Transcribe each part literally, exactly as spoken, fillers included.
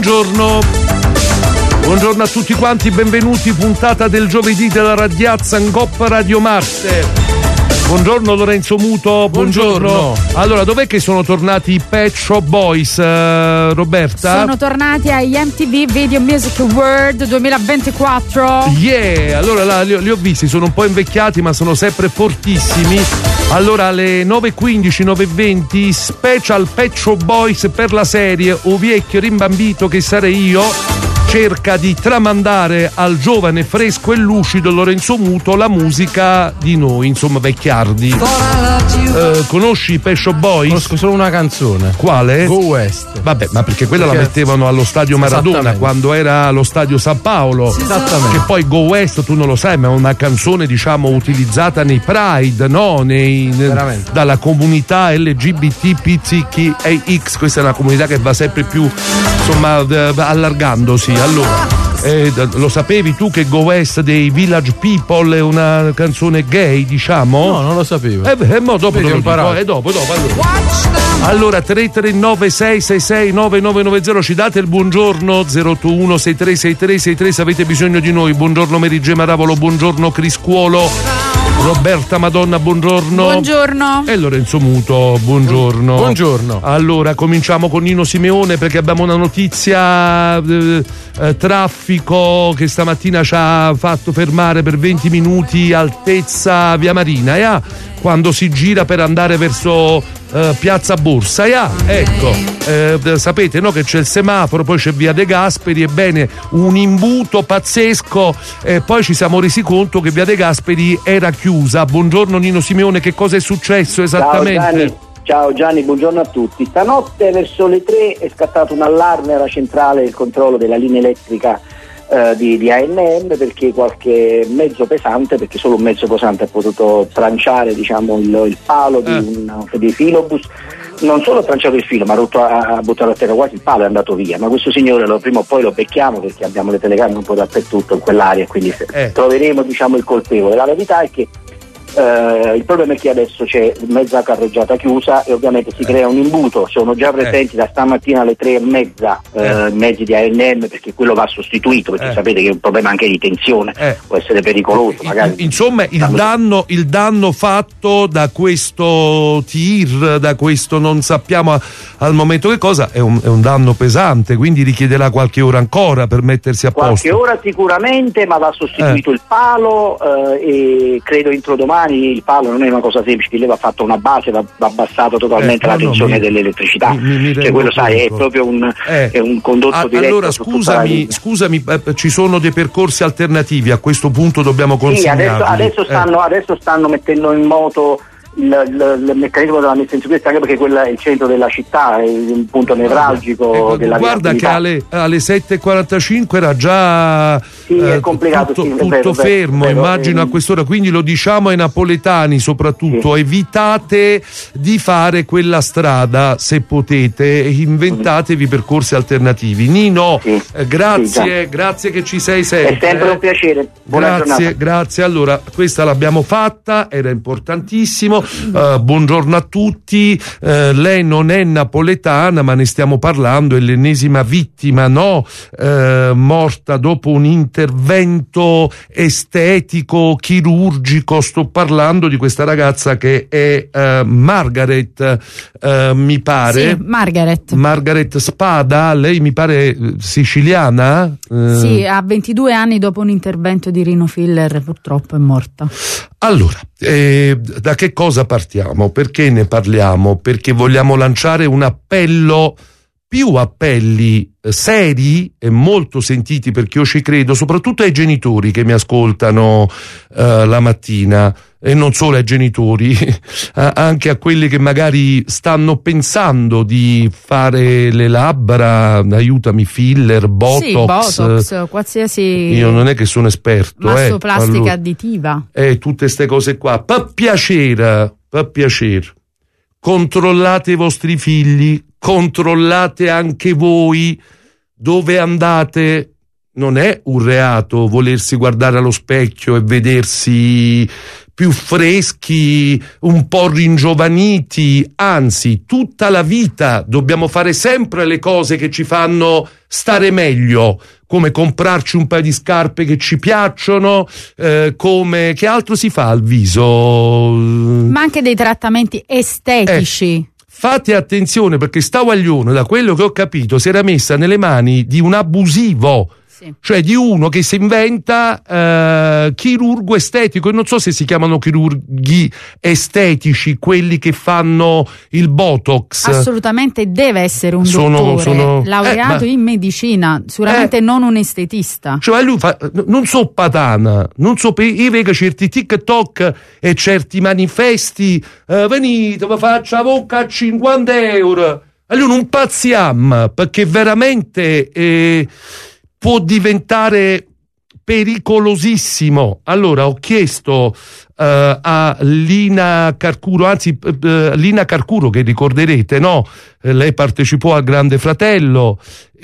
Buongiorno. Buongiorno a tutti quanti, benvenuti, puntata del giovedì della Radiazza in Coppa Radio Marte. Buongiorno Lorenzo Muto, buongiorno. buongiorno. Allora, dov'è che sono tornati i Pet Shop Boys, uh, Roberta? Sono tornati agli M T V Video Music Award duemilaventiquattro. Yeah, allora là, li, li ho visti, sono un po' invecchiati ma sono sempre fortissimi. Allora alle nove e quindici, nove e venti, special Pet Shop Boys per la serie O vecchio rimbambito che sarei io. Cerca di tramandare al giovane fresco e lucido Lorenzo Muto la musica di noi, insomma vecchiardi. Eh, conosci i Pet Shop Boys? Conosco solo una canzone. Quale? Go West. Vabbè, ma perché quella perché la mettevano allo stadio Maradona quando era allo stadio San Paolo. Esattamente. Che poi Go West tu non lo sai, ma è una canzone diciamo utilizzata nei Pride, no? Nei, nel, dalla comunità L G B T P Z X. Questa è una comunità che va sempre più insomma allargandosi. Allora, eh, lo sapevi tu che Go West dei Village People è una canzone gay, diciamo? No, non lo sapevo. Eh beh, mo dopo te lo dico, eh, dopo, dopo. Allora, allora tre tre nove sei sei sei nove nove nove zero, ci date il buongiorno zero otto uno sei tre sei tre sei tre se avete bisogno di noi. Buongiorno Mary G. Maravolo, buongiorno Criscuolo. Roberta Madonna, buongiorno. Buongiorno. E Lorenzo Muto, buongiorno. Buongiorno. Allora, cominciamo con Nino Simeone perché abbiamo una notizia, eh, eh, traffico che stamattina ci ha fatto fermare per venti minuti altezza Via Marina, eh, ah, quando si gira per andare verso eh, Piazza Borsa, eh, ah, ecco, eh, sapete no che c'è il semaforo, poi c'è Via De Gasperi, ebbene un imbuto pazzesco e poi ci siamo resi conto che Via De Gasperi era chiusa. Buongiorno Nino Simeone, che cosa è successo esattamente? Ciao Gianni, ciao Gianni, buongiorno a tutti. Stanotte verso le tre è scattato un allarme alla centrale del controllo della linea elettrica eh, di, di A N M perché qualche mezzo pesante, perché solo un mezzo pesante ha potuto tranciare diciamo il, il palo di, eh. un, di filobus. Non solo ha tranciato il filo, ma ha, rotto, ha buttato a terra quasi il palo e è andato via. Ma questo signore lo, prima o poi lo becchiamo perché abbiamo le telecamere un po' dappertutto in quell'area, quindi eh. troveremo diciamo il colpevole. La verità è che Uh, il problema è che adesso c'è mezza carreggiata chiusa e ovviamente si crea un imbuto. Sono già presenti eh. da stamattina alle tre e mezza eh. uh, mezzi di A N M perché quello va sostituito perché eh. sapete che è un problema anche di tensione, eh. può essere pericoloso magari. Insomma il danno, il danno fatto da questo tir, da questo non sappiamo al momento che cosa, è un, è un danno pesante, quindi richiederà qualche ora ancora per mettersi a qualche posto. Qualche ora sicuramente, ma va sostituito eh. il palo uh, e credo entro domani. Il palo non è una cosa semplice, che lei va fatto una base, va, va abbassato totalmente eh, la tensione no, mi, dell'elettricità, mi, mi cioè quello sai è proprio un, eh. è un condotto a, diretto. Allora scusami, scusami eh, ci sono dei percorsi alternativi, a questo punto dobbiamo consegnarli. Sì, adesso, adesso, stanno, eh. adesso stanno mettendo in moto il, il, il meccanismo della messa in sicurezza, anche perché quella è il centro della città, è un punto nevralgico eh, della guarda che alle, alle sette e quarantacinque era già sì, è complicato, tutto, sì, tutto vero, fermo vero, immagino vero. A quest'ora, quindi lo diciamo ai napoletani soprattutto, sì. Evitate di fare quella strada se potete, inventatevi percorsi alternativi. Nino, sì. eh, grazie, sì, grazie che ci sei sempre. È sempre un piacere. Buona grazie, giornata. Grazie. Allora, questa l'abbiamo fatta, era importantissimo. Uh, buongiorno a tutti. Uh, lei non è napoletana, ma ne stiamo parlando, è l'ennesima vittima, no? Uh, morta dopo un intervento estetico, chirurgico. Sto parlando di questa ragazza che è uh, Margaret, uh, mi pare. Sì, Margaret. Margaret Spada, lei mi pare siciliana? Uh, sì, ha ventidue anni, dopo un intervento di rinofiller purtroppo è morta. Allora, eh, da che cosa partiamo? Perché ne parliamo? Perché vogliamo lanciare un appello, più appelli eh, seri e molto sentiti, perché io ci credo, soprattutto ai genitori che mi ascoltano eh, la mattina, e non solo ai genitori, anche a quelli che magari stanno pensando di fare le labbra, aiutami, filler, botox. Sì, botox, qualsiasi. Io non è che sono esperto, massoplastica eh, allora, additiva. Eh, tutte ste cose qua. Per piacere, per piacere, controllate i vostri figli, controllate anche voi dove andate. non è un reato volersi guardare allo specchio e vedersi più freschi, un po' ringiovaniti, anzi tutta la vita dobbiamo fare sempre le cose che ci fanno stare meglio, come comprarci un paio di scarpe che ci piacciono, eh, come che altro si fa al viso? Ma anche dei trattamenti estetici. Eh. Fate attenzione, perché sta Guaglione, da quello che ho capito, si era messa nelle mani di un abusivo, sì. Cioè di uno che si inventa eh, chirurgo estetico, e non so se si chiamano chirurghi estetici quelli che fanno il Botox. Assolutamente deve essere un sono, dottore sono, laureato eh, ma, in medicina, sicuramente eh, non un estetista. Cioè lui fa, non so patana, non so, io vedo certi TikTok e certi manifesti, eh, venite, vi faccio la bocca a cinquanta euro, e lui non pazziam, perché veramente eh, può diventare pericolosissimo. Allora ho chiesto uh, a Lina Carcuro, anzi uh, Lina Carcuro, che ricorderete, no? Eh, lei partecipò al Grande Fratello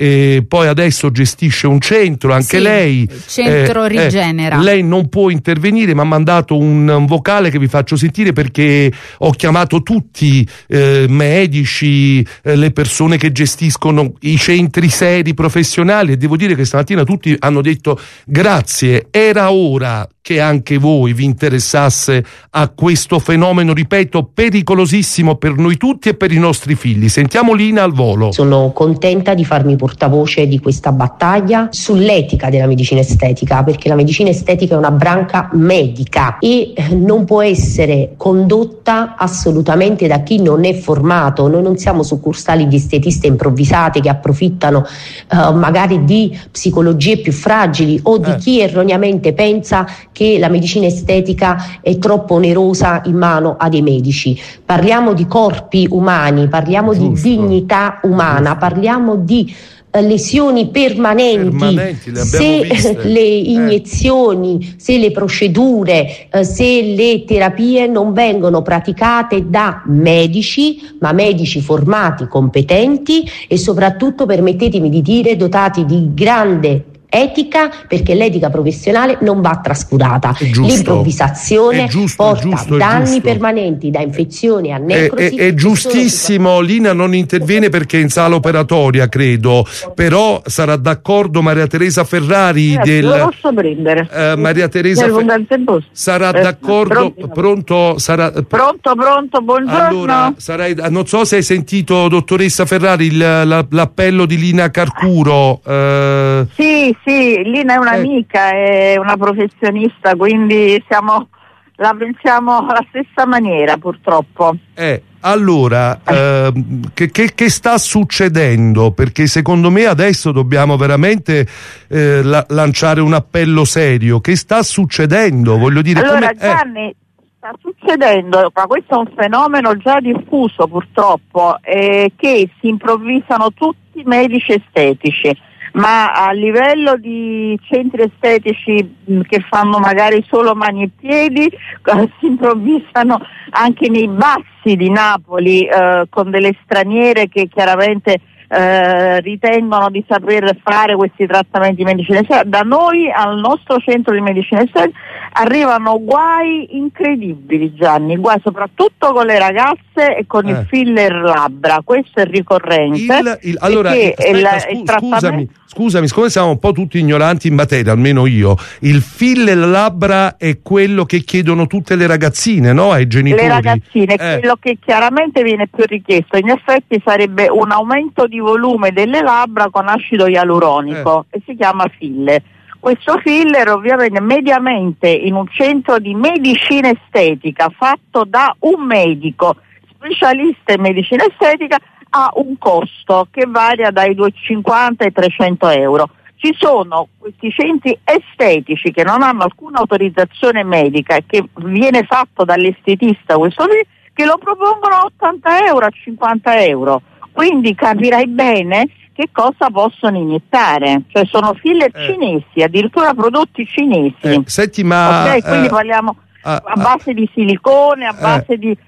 e poi adesso gestisce un centro, anche sì, lei. Il centro eh, Rigenera. Eh, lei non può intervenire, ma ha mandato un, un vocale che vi faccio sentire, perché ho chiamato tutti eh, medici, eh, le persone che gestiscono i centri seri professionali, e devo dire che stamattina tutti hanno detto grazie, era ora che anche voi vi interessasse a questo fenomeno, ripeto, pericolosissimo per noi tutti e per i nostri figli. Sentiamo Lina al volo. Sono contenta di farmi portavoce di questa battaglia sull'etica della medicina estetica, perché la medicina estetica è una branca medica e non può essere condotta assolutamente da chi non è formato. Noi non siamo succursali di estetiste improvvisate che approfittano uh, magari di psicologie più fragili o di eh. chi erroneamente pensa che la medicina estetica è troppo onerosa in mano a dei medici. Parliamo di corpi umani, parliamo Giusto. di dignità umana, Giusto. parliamo di lesioni permanenti, permanenti le se le iniezioni, eh. se le procedure, eh, se le terapie non vengono praticate da medici, ma medici formati, competenti e soprattutto, permettetemi di dire, dotati di grande etica, perché l'etica professionale non va trascurata. L'improvvisazione giusto, porta giusto, danni permanenti, da infezioni a necrosi. È, è, è giustissimo, Lina non interviene perché è in sala operatoria, credo, però sarà d'accordo Maria Teresa Ferrari eh, del lo posso prendere. Eh, Maria Teresa Fer... sarà eh, d'accordo pronto, pronto sarà pronto pronto buongiorno. Allora, sarai... non so se hai sentito, dottoressa Ferrari, il, la, l'appello di Lina Carcuro. Eh... Sì, sì, Lina è un'amica, eh. è una professionista, quindi siamo, la pensiamo alla stessa maniera, purtroppo. Eh, allora, eh, che, che, che sta succedendo? Perché secondo me adesso dobbiamo veramente eh, la, lanciare un appello serio. Che sta succedendo? Voglio dire, allora, come... Gianni, eh. sta succedendo, ma questo è un fenomeno già diffuso purtroppo, eh, che si improvvisano tutti medici estetici. Ma a livello di centri estetici mh, che fanno magari solo mani e piedi, eh, si improvvisano anche nei bassi di Napoli eh, con delle straniere che chiaramente eh, ritengono di saper fare questi trattamenti di medicina estetica. Da noi al nostro centro di medicina estetica arrivano guai incredibili, Gianni, guai soprattutto con le ragazze e con eh. il filler labbra. Questo è ricorrente. Il, il, allora, aspetta, il, scu- il trattamento... scusami, scusami, siccome siamo un po' tutti ignoranti in materia, almeno io, il filler labbra è quello che chiedono tutte le ragazzine, no? Ai genitori. Le ragazzine, eh. quello che chiaramente viene più richiesto. In effetti sarebbe un aumento di volume delle labbra con acido ialuronico eh. e si chiama filler. Questo filler ovviamente mediamente in un centro di medicina estetica fatto da un medico specialista in medicina estetica ha un costo che varia dai duecentocinquanta ai trecento euro. Ci sono questi centri estetici che non hanno alcuna autorizzazione medica e che viene fatto dall'estetista questo filler, che lo propongono a ottanta euro, a cinquanta euro. Quindi capirai bene che cosa possono iniettare, cioè sono filler eh. cinesi, addirittura prodotti cinesi. Eh, senti, ma okay, quindi eh, parliamo ah, a base ah, di silicone, a base eh. di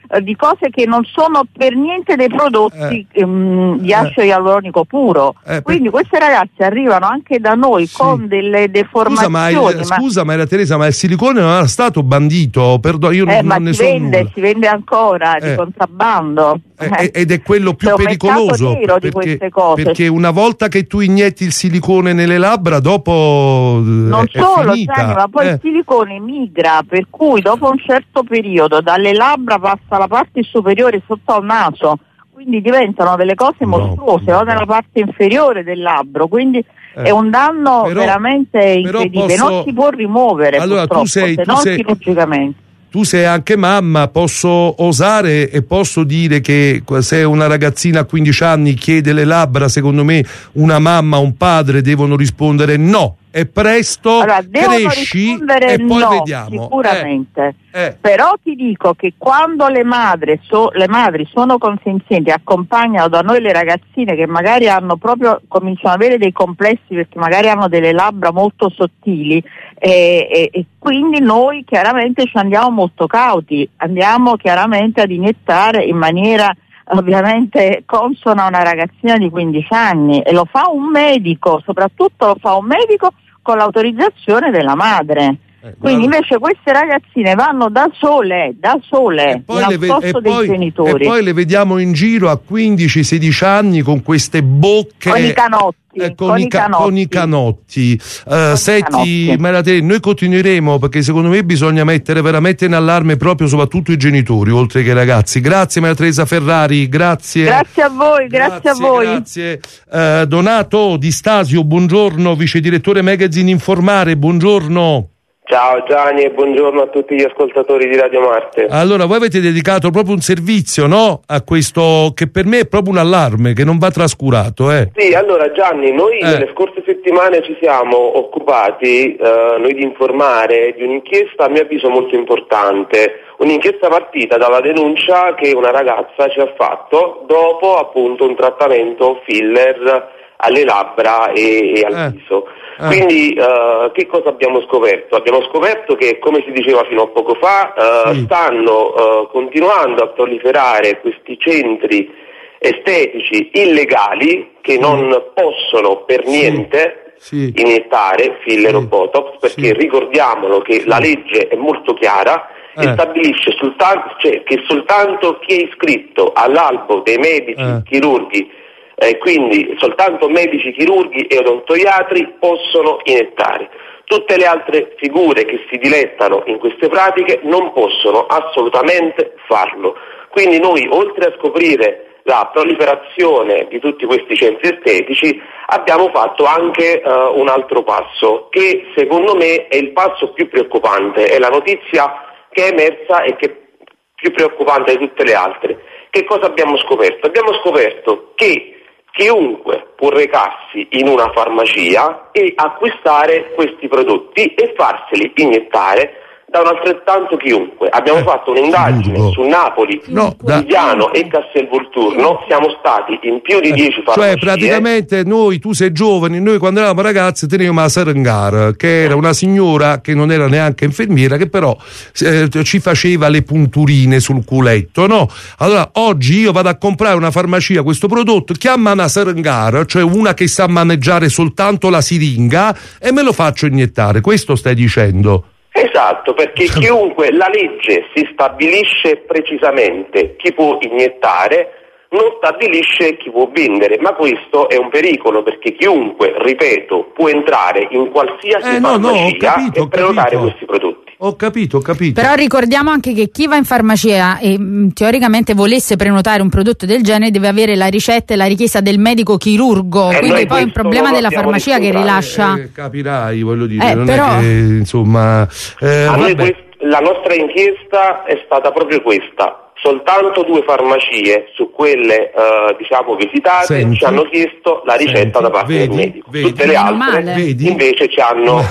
eh, di cose che non sono per niente dei prodotti eh. um, di acido ialuronico puro. Eh, Quindi queste ragazze arrivano anche da noi sì. con delle deformazioni. Scusa, ma, il, ma... scusa Maria Teresa, ma il silicone non era stato bandito? Perdo- io eh, non, ma non ne si so vende, nulla. si vende ancora Eh. di contrabbando. Eh, ed è quello più C'è un pericoloso mercato nero di perché, queste cose. perché una volta che tu inietti il silicone nelle labbra, dopo Non è solo, finita. Gianni, ma poi Eh. il silicone migra, per cui dopo un certo periodo dalle labbra passa alla parte superiore sotto al naso, quindi diventano delle cose No, mostruose, no. o nella parte inferiore del labbro, quindi Eh. è un danno Però- veramente però incredibile, posso- non si può rimuovere Allora, tu purtroppo, sei- se tu non sei- chirurgicamente. Tu sei anche mamma, posso osare e posso dire che se una ragazzina a quindici anni chiede le labbra, secondo me una mamma, un padre devono rispondere no. È presto, Allora, devono cresci rispondere e poi no, vediamo. sicuramente. Eh, eh. Però ti dico che quando le madri, so, le madri sono consenzienti, accompagnano da noi le ragazzine che magari hanno proprio, cominciano ad avere dei complessi perché magari hanno delle labbra molto sottili e, e, e quindi noi chiaramente ci andiamo molto cauti, andiamo chiaramente ad iniettare in maniera ovviamente consona a una ragazzina di quindici anni, e lo fa un medico, soprattutto lo fa un medico con l'autorizzazione della madre. Eh, Quindi guarda. invece queste ragazzine vanno da sole, da sole, E poi, le ve- nascosto e dei poi- genitori, e poi le vediamo in giro a quindici sedici anni con queste bocche, con i canotti. eh, con, con i i ca- canotti. con i canotti. Eh, i senti, canotti. Maria Teresa, noi continueremo perché secondo me bisogna mettere veramente in allarme proprio soprattutto i genitori, oltre che i ragazzi. Grazie Maria Teresa Ferrari, grazie. Grazie a voi, grazie, a voi. Grazie. Eh, Donato Di Stasio, buongiorno, vice direttore Magazine Informare, buongiorno. Ciao Gianni e buongiorno a tutti gli ascoltatori di Radio Marte. Allora, voi avete dedicato proprio un servizio, no? A questo, che per me è proprio un allarme, che non va trascurato, eh? Sì, allora Gianni, noi Eh. nelle scorse settimane ci siamo occupati, eh, noi di informare di un'inchiesta a mio avviso molto importante, un'inchiesta partita dalla denuncia che una ragazza ci ha fatto dopo appunto un trattamento filler alle labbra e, e al Eh. viso. Eh. Quindi eh, che cosa abbiamo scoperto? Abbiamo scoperto che, come si diceva fino a poco fa, eh, Sì. stanno eh, continuando a proliferare questi centri estetici illegali che non possono per Sì. niente Sì. iniettare filler Sì. o botox, perché Sì. ricordiamolo che la legge è molto chiara Eh. e stabilisce soltanto, cioè, che soltanto chi è iscritto all'albo dei medici Eh. chirurghi, eh, quindi soltanto medici chirurghi e odontoiatri possono iniettare. Tutte le altre figure che si dilettano in queste pratiche non possono assolutamente farlo. Quindi noi, oltre a scoprire la proliferazione di tutti questi centri estetici, abbiamo fatto anche uh, un altro passo, che secondo me è il passo più preoccupante, è la notizia che è emersa e che è più preoccupante di tutte le altre. Che cosa abbiamo scoperto? Abbiamo scoperto che chiunque può recarsi in una farmacia e acquistare questi prodotti e farseli iniettare da un altrettanto chiunque. Abbiamo Eh, fatto un'indagine chirurgo. su Napoli, No, da- Lubiano e Castelvolturno, siamo stati in più di dieci farmacie. Cioè, praticamente noi, tu sei giovane, noi quando eravamo ragazzi tenevamo la Sarangar, che era una signora che non era neanche infermiera, che però eh, ci faceva le punturine sul culetto, no? Allora, oggi io vado a comprare una farmacia questo prodotto, chiama una Sarangar, cioè una che sa maneggiare soltanto la siringa, e me lo faccio iniettare. Questo stai dicendo? Esatto, perché chiunque, la legge si stabilisce precisamente chi può iniettare, non stabilisce chi può vendere, ma questo è un pericolo perché chiunque, ripeto, può entrare in qualsiasi Eh, no, no, ho farmacia capito, ho e prenotare capito. questi prodotti. Ho capito, ho capito. Però ricordiamo anche che chi va in farmacia e mh, teoricamente volesse prenotare un prodotto del genere deve avere la ricetta e la richiesta del medico chirurgo, Eh, quindi noi poi è un questo problema non della abbiamo farmacia che riscontrato. rilascia. Eh, capirai, voglio dire, Eh, non però- è che, insomma... eh, A noi vabbè. quest- la nostra inchiesta è stata proprio questa. Soltanto due farmacie su quelle eh, diciamo visitate Senti. ci hanno chiesto la ricetta Senti, da parte vedi, del medico. vedi. Tutte le Meno altre male. Vedi? invece ci hanno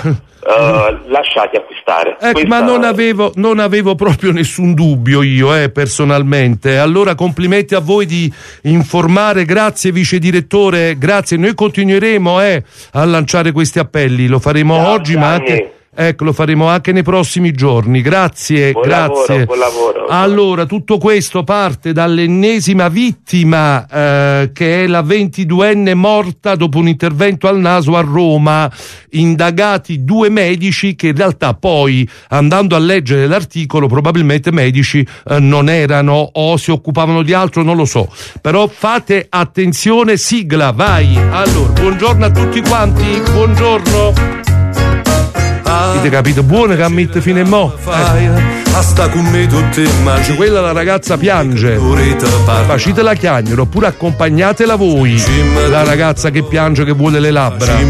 eh, lasciati acquistare. Ecco, Questa- ma non avevo, non avevo proprio nessun dubbio io, eh, personalmente. Allora complimenti a voi di informare, grazie vice direttore, grazie. Noi continueremo eh, a lanciare questi appelli, lo faremo Ciao, oggi, ma Gianni. anche... Ecco, lo faremo anche nei prossimi giorni. Grazie, buon grazie. Lavoro, buon lavoro. Allora, tutto questo parte dall'ennesima vittima, eh, che è la ventiduenne morta dopo un intervento al naso a Roma. Indagati due medici che in realtà poi, andando a leggere l'articolo, probabilmente medici eh, non erano o si occupavano di altro, non lo so. Però fate attenzione, sigla, vai. Allora, buongiorno a tutti quanti, buongiorno. Avete capito? Buono che ammette fino a mo'. Eh. Cioè, quella la ragazza piange. Facitela chiagnere oppure accompagnatela voi. La ragazza che piange, che vuole le labbra.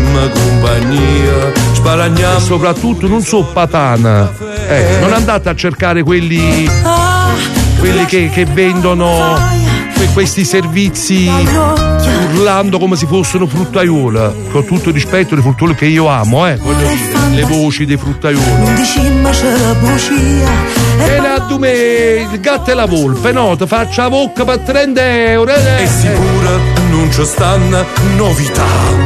E soprattutto non so patana. Eh, non andate a cercare quelli. quelli che, che vendono questi servizi urlando come se fossero fruttaiola, con tutto il rispetto dei fruttaioli che io amo, eh, voglio dire, le voci dei fruttaioli. E ne addume il gatto e la volpe, no, ti faccia la bocca per trenta euro. Eh. E sicura non ci stanno novità.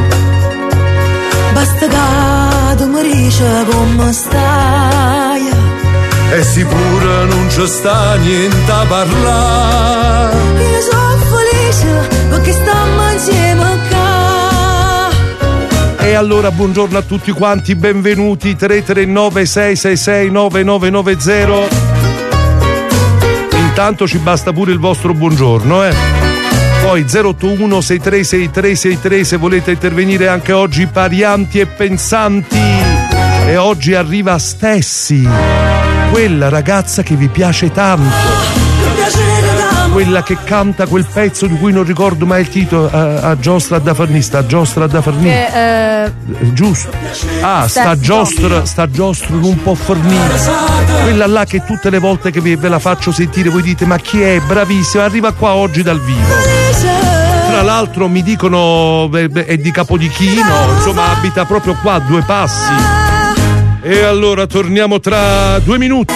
Basta che tu mi dici come stai. E sicura non ci sta niente a parlare. Io sono felice perché stiamo insieme qua. E allora buongiorno a tutti quanti, benvenuti. Tre tre nove sei sei sei nove nove nove zero. Intanto ci basta pure il vostro buongiorno, eh. Poi zero otto uno sei tre sei tre sei tre se volete intervenire anche oggi, parianti e pensanti. E oggi arriva Stessi, quella ragazza che vi piace tanto, quella che canta quel pezzo di cui non ricordo mai il titolo, a, a giostra da farnista, a giostra da farnista, eh, eh, giusto? Ah, sta giostra, sta giostra non può fornire. Quella là che tutte le volte che ve, ve la faccio sentire voi dite ma chi è? Bravissima, arriva qua oggi dal vivo. Tra l'altro mi dicono è di Capodichino, insomma abita proprio qua a due passi. E allora torniamo tra due minuti.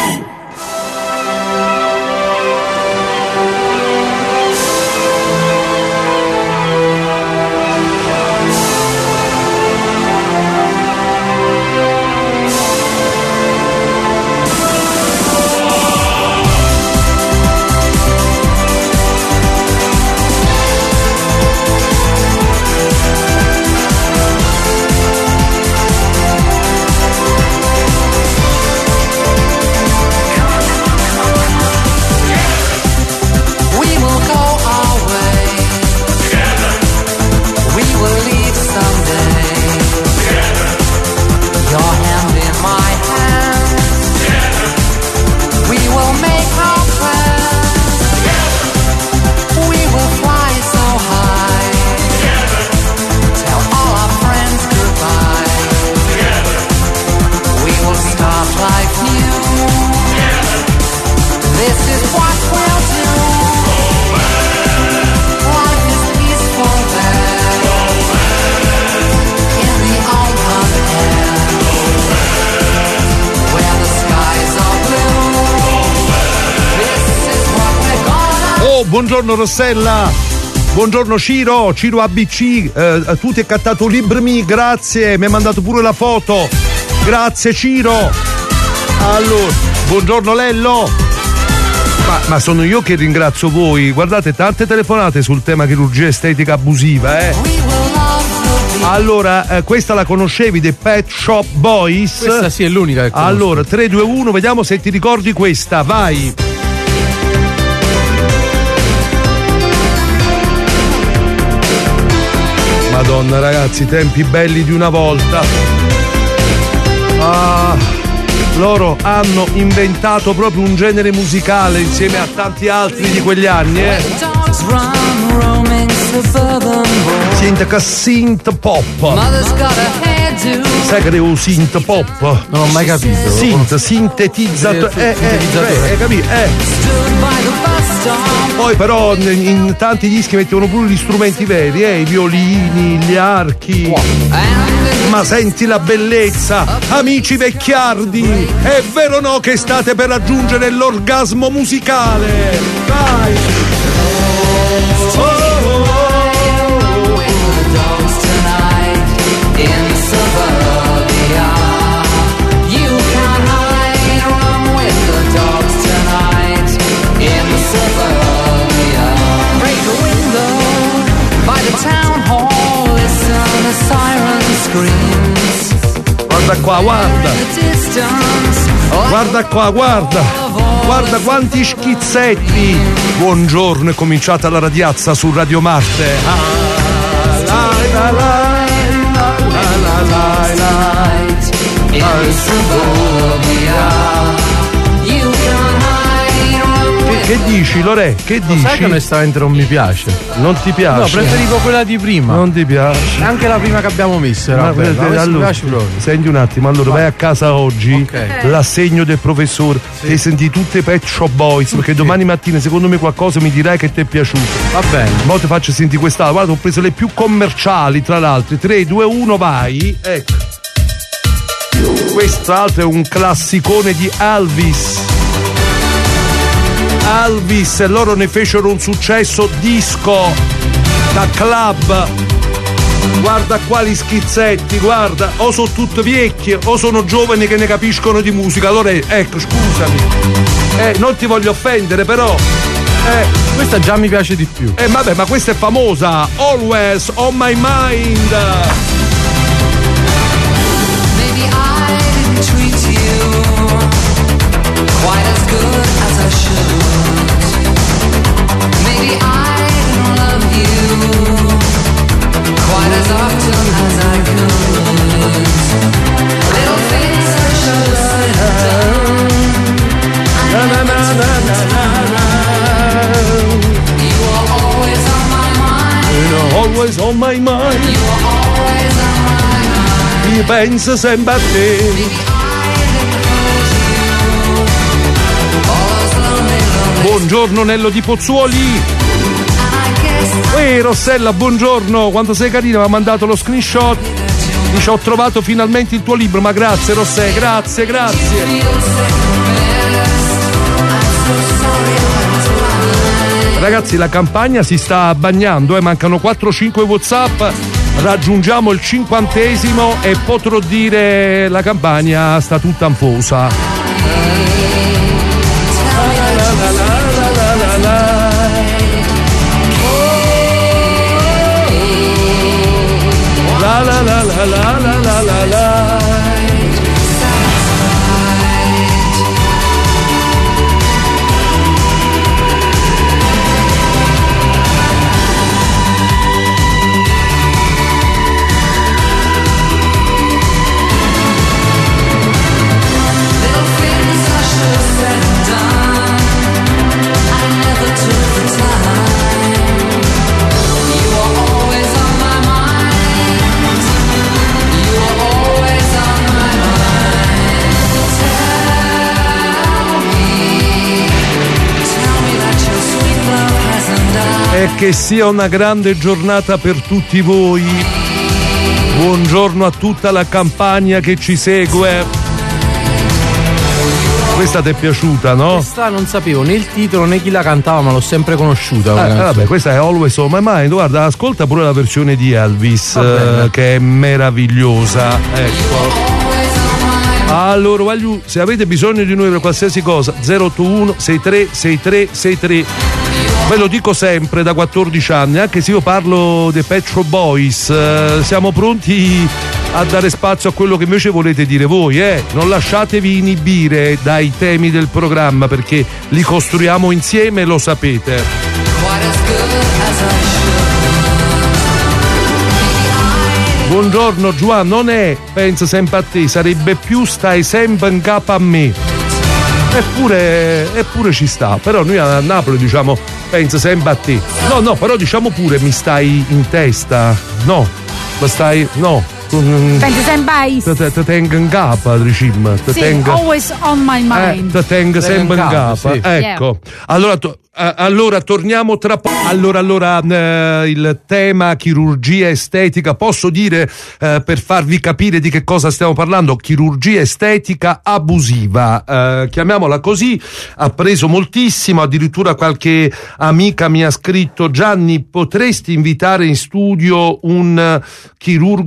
Buongiorno Rossella, buongiorno Ciro, Ciro A B C, eh, tu ti hai cattato un libro mio, grazie, mi hai mandato pure la foto, grazie Ciro. Allora, buongiorno Lello, ma, ma sono io che ringrazio voi, guardate tante telefonate sul tema chirurgia estetica abusiva, eh. Allora, eh, questa la conoscevi, The Pet Shop Boys? Questa sì, è l'unica che conosco. Allora, tre due uno, vediamo se ti ricordi questa, vai. Madonna ragazzi, tempi belli di una volta. Ah, loro hanno inventato proprio un genere musicale insieme a tanti altri di quegli anni, eh. Sente che synth pop. Sai che devo synth pop? Non ho mai capito. Synth, sintetizzato. Eh, eh, eh, eh, capito? Eh. Poi però in, in tanti dischi mettevano pure gli strumenti veri, eh, i violini, gli archi. Ma senti la bellezza, amici vecchiardi, è vero o no che state per raggiungere l'orgasmo musicale? Dai! Oh! You Guarda qua, guarda. Guarda qua, guarda. Guarda quanti schizzetti. Buongiorno, è cominciata la radiazza su Radio Marte. Ah, la, la, la, la, la, la, la, la. Che dici, Lore? Che dici? Sai che onestamente non mi piace. Non ti piace? No, preferivo quella di prima. Non ti piace? Anche la prima che abbiamo messo era Ma bella. allora, Mi piace proprio. Senti un attimo, allora vai a casa oggi, okay. L'assegno del professore, sì. E senti tutte i Pet Shop Boys, perché sì. Domani mattina secondo me qualcosa mi dirai che ti è piaciuto. Va bene. Mo ti faccio sentire quest'altra, guarda, ho preso le più commerciali tra l'altro. tre, due, uno, vai. Ecco. Quest'altro è un classicone di Elvis. Elvis, e loro ne fecero un successo disco da club. Guarda quali schizzetti, guarda, o sono tutte vecchie o sono giovani che ne capiscono di musica. Allora ecco, scusami, eh, non ti voglio offendere, però eh, questa già mi piace di più. Eh vabbè, ma questa è famosa, Always on My Mind. Maybe I didn't treat you quite as good as I should. Maybe I didn't love you quite as often as I could. Little things I should have said and done. I never took the time. You were always on my mind. You know, always on my mind. You were always on my mind. Io penso sempre a te. Buongiorno Nello di Pozzuoli. Ehi Rossella, buongiorno, quanto sei carina, mi ha mandato lo screenshot. Dice ho trovato finalmente il tuo libro, ma grazie Rossella, grazie, grazie. Ragazzi, la campagna si sta bagnando, eh, mancano quattro cinque WhatsApp, raggiungiamo il cinquantesimo e potrò dire la campagna sta tutta anfosa. La la la la la la la la la. E che sia una grande giornata per tutti voi. Buongiorno a tutta la Campania che ci segue. Questa ti è piaciuta, no? Questa non sapevo né il titolo né chi la cantava, ma l'ho sempre conosciuta. Eh, vabbè, questa è Always on My Mind. Guarda, ascolta pure la versione di Elvis, eh, che è meravigliosa. Ecco. Allora, voglio, se avete bisogno di noi per qualsiasi cosa, zero otto uno sei tre sei tre sei tre. Ve lo dico sempre da quattordici anni, anche se io parlo dei Pet Shop Boys, eh, siamo pronti a dare spazio a quello che invece volete dire voi, eh. Non lasciatevi inibire dai temi del programma, perché li costruiamo insieme, lo sapete. Buongiorno Giovanni, non è pensa sempre a te, sarebbe più stai sempre in capo a me. Eppure, eppure ci sta, però noi a Napoli diciamo pensa sempre a te. No, no, però diciamo pure mi stai in testa. No, ma stai, no. Pensi sempre a te tengo in capo, diciamo. Sì, tengo, always on my mind. Eh, te tengo sempre in capo, sì. Ecco. Yeah. Allora, to, eh, allora torniamo tra poco. Allora, allora eh, il tema chirurgia estetica, posso dire eh, per farvi capire di che cosa stiamo parlando, chirurgia estetica abusiva, eh, chiamiamola così, ha preso moltissimo, addirittura qualche amica mi ha scritto: Gianni, potresti invitare in studio un chirurgo plastico?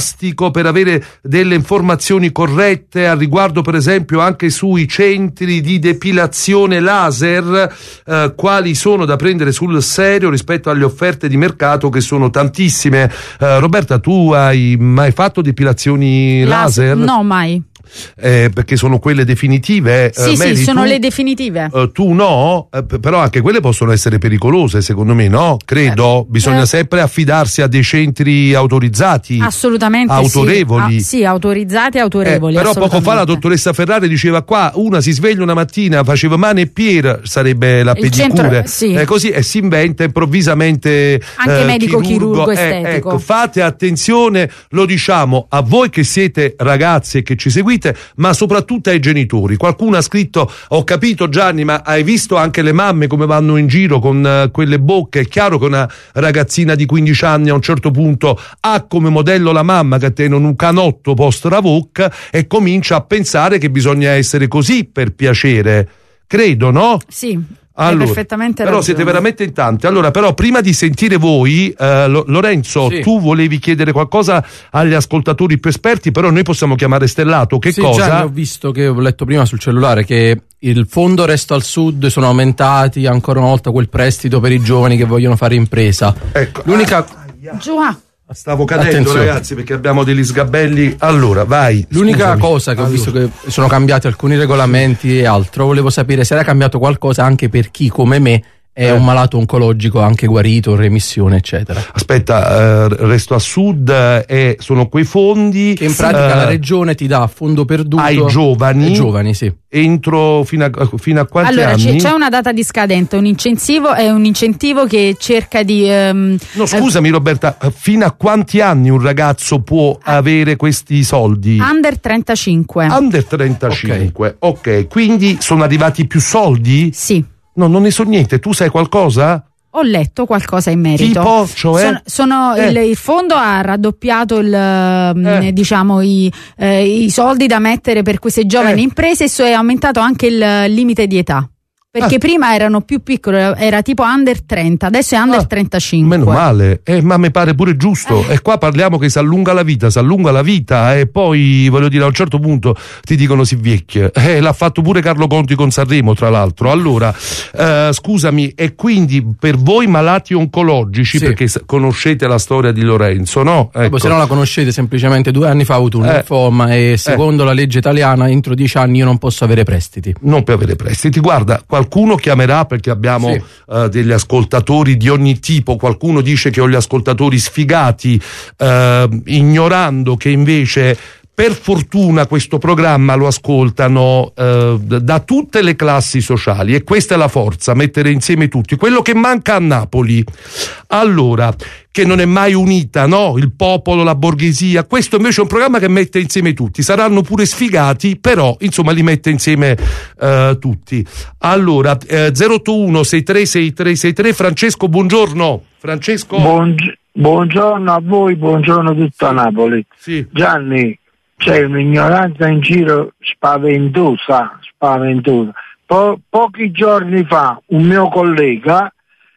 fantastico per avere delle informazioni corrette al riguardo, per esempio anche sui centri di depilazione laser, eh, quali sono da prendere sul serio rispetto alle offerte di mercato che sono tantissime. Eh, Roberta, tu hai mai fatto depilazioni laser? No, mai. Eh, perché sono quelle definitive. Sì, eh, sì, Mary, sono tu, le definitive. Eh, tu no, eh, però anche quelle possono essere pericolose, secondo me, no? Credo. Eh, Bisogna eh. sempre affidarsi a dei centri autorizzati. Assolutamente autorevoli. Sì, ah, sì autorizzati e autorevoli. Eh, però poco fa la dottoressa Ferrari diceva qua, una si sveglia una mattina, faceva mani e pier, sarebbe la Il pedicure. centro, sì. eh, così e si inventa improvvisamente anche eh, medico chirurgo, chirurgo eh, estetico. Ecco, fate attenzione, lo diciamo a voi che siete ragazzi e che ci seguite, ma soprattutto ai genitori. Qualcuno ha scritto: ho capito Gianni, ma hai visto anche le mamme come vanno in giro con uh, quelle bocche? È chiaro che una ragazzina di quindici anni a un certo punto ha come modello la mamma che tiene un canotto post Ravoc e comincia a pensare che bisogna essere così per piacere, credo, no? Sì. Allora, perfettamente però ragione. siete veramente in tanti. Allora, però, prima di sentire voi, eh, Lo- Lorenzo, sì. tu volevi chiedere qualcosa agli ascoltatori più esperti, però noi possiamo chiamare Stellato. Che sì, cosa? Gianni, ho visto che ho letto prima sul cellulare che il fondo Resto al Sud sono aumentati ancora una volta quel prestito per i giovani che vogliono fare impresa. Ecco. L'unica Ah, Già. Stavo cadendo, Attenzione. ragazzi, perché abbiamo degli sgabelli. Allora, vai. L'unica scusami. cosa che ho Allora. visto che sono cambiati alcuni regolamenti e altro, volevo sapere se era cambiato qualcosa anche per chi come me è Eh. un malato oncologico anche guarito, remissione eccetera. Aspetta, eh, Resto a Sud eh, e sono quei fondi Che in pratica eh, la regione ti dà a fondo perduto ai giovani, ai giovani sì. entro fino a, fino a quanti Allora c'è, anni? c'è una data di scadenza, un incentivo è un incentivo che cerca di ehm, No, scusami Roberta, fino a quanti anni un ragazzo può avere questi soldi? under trentacinque. Under trentacinque, ok, okay. Quindi sono arrivati più soldi? Sì. No, non ne so niente, tu sai qualcosa? Ho letto qualcosa in merito. Tipo, cioè? Sono, sono Eh. il, il fondo ha raddoppiato il, Eh. diciamo i, eh, i soldi da mettere per queste giovani Eh. imprese e so è aumentato anche il limite di età. Perché Ah. prima erano più piccoli, era tipo under trenta, adesso è under Ah, trentacinque. Meno male, eh, ma mi pare pure giusto. E qua parliamo che si allunga la vita, si allunga la vita e poi, voglio dire, a un certo punto ti dicono si vecchia. Eh, l'ha fatto pure Carlo Conti con Sanremo, tra l'altro. Allora, eh, scusami, e quindi per voi malati oncologici, Sì. perché s- conoscete la storia di Lorenzo, no? Ecco. Se non la conoscete, semplicemente due anni fa ho avuto un Eh. linfoma e secondo la legge italiana entro dieci anni io non posso avere prestiti. Non per avere prestiti. Guarda, qualcuno chiamerà perché abbiamo Sì. eh, degli ascoltatori di ogni tipo. Qualcuno dice che ho gli ascoltatori sfigati, eh, ignorando che invece per fortuna questo programma lo ascoltano eh, da tutte le classi sociali e questa è la forza, mettere insieme tutti. Quello che manca a Napoli, allora, che non è mai unita, no? Il popolo, la borghesia. Questo invece è un programma che mette insieme tutti. Saranno pure sfigati, però insomma li mette insieme eh, tutti. Allora, eh, zero otto uno sei tre sei tre sei tre. Francesco, buongiorno. Francesco. Buongi- buongiorno a voi, buongiorno a tutta Napoli. Sì. Gianni, c'è un'ignoranza in giro spaventosa, spaventosa. Po- pochi giorni fa un mio collega,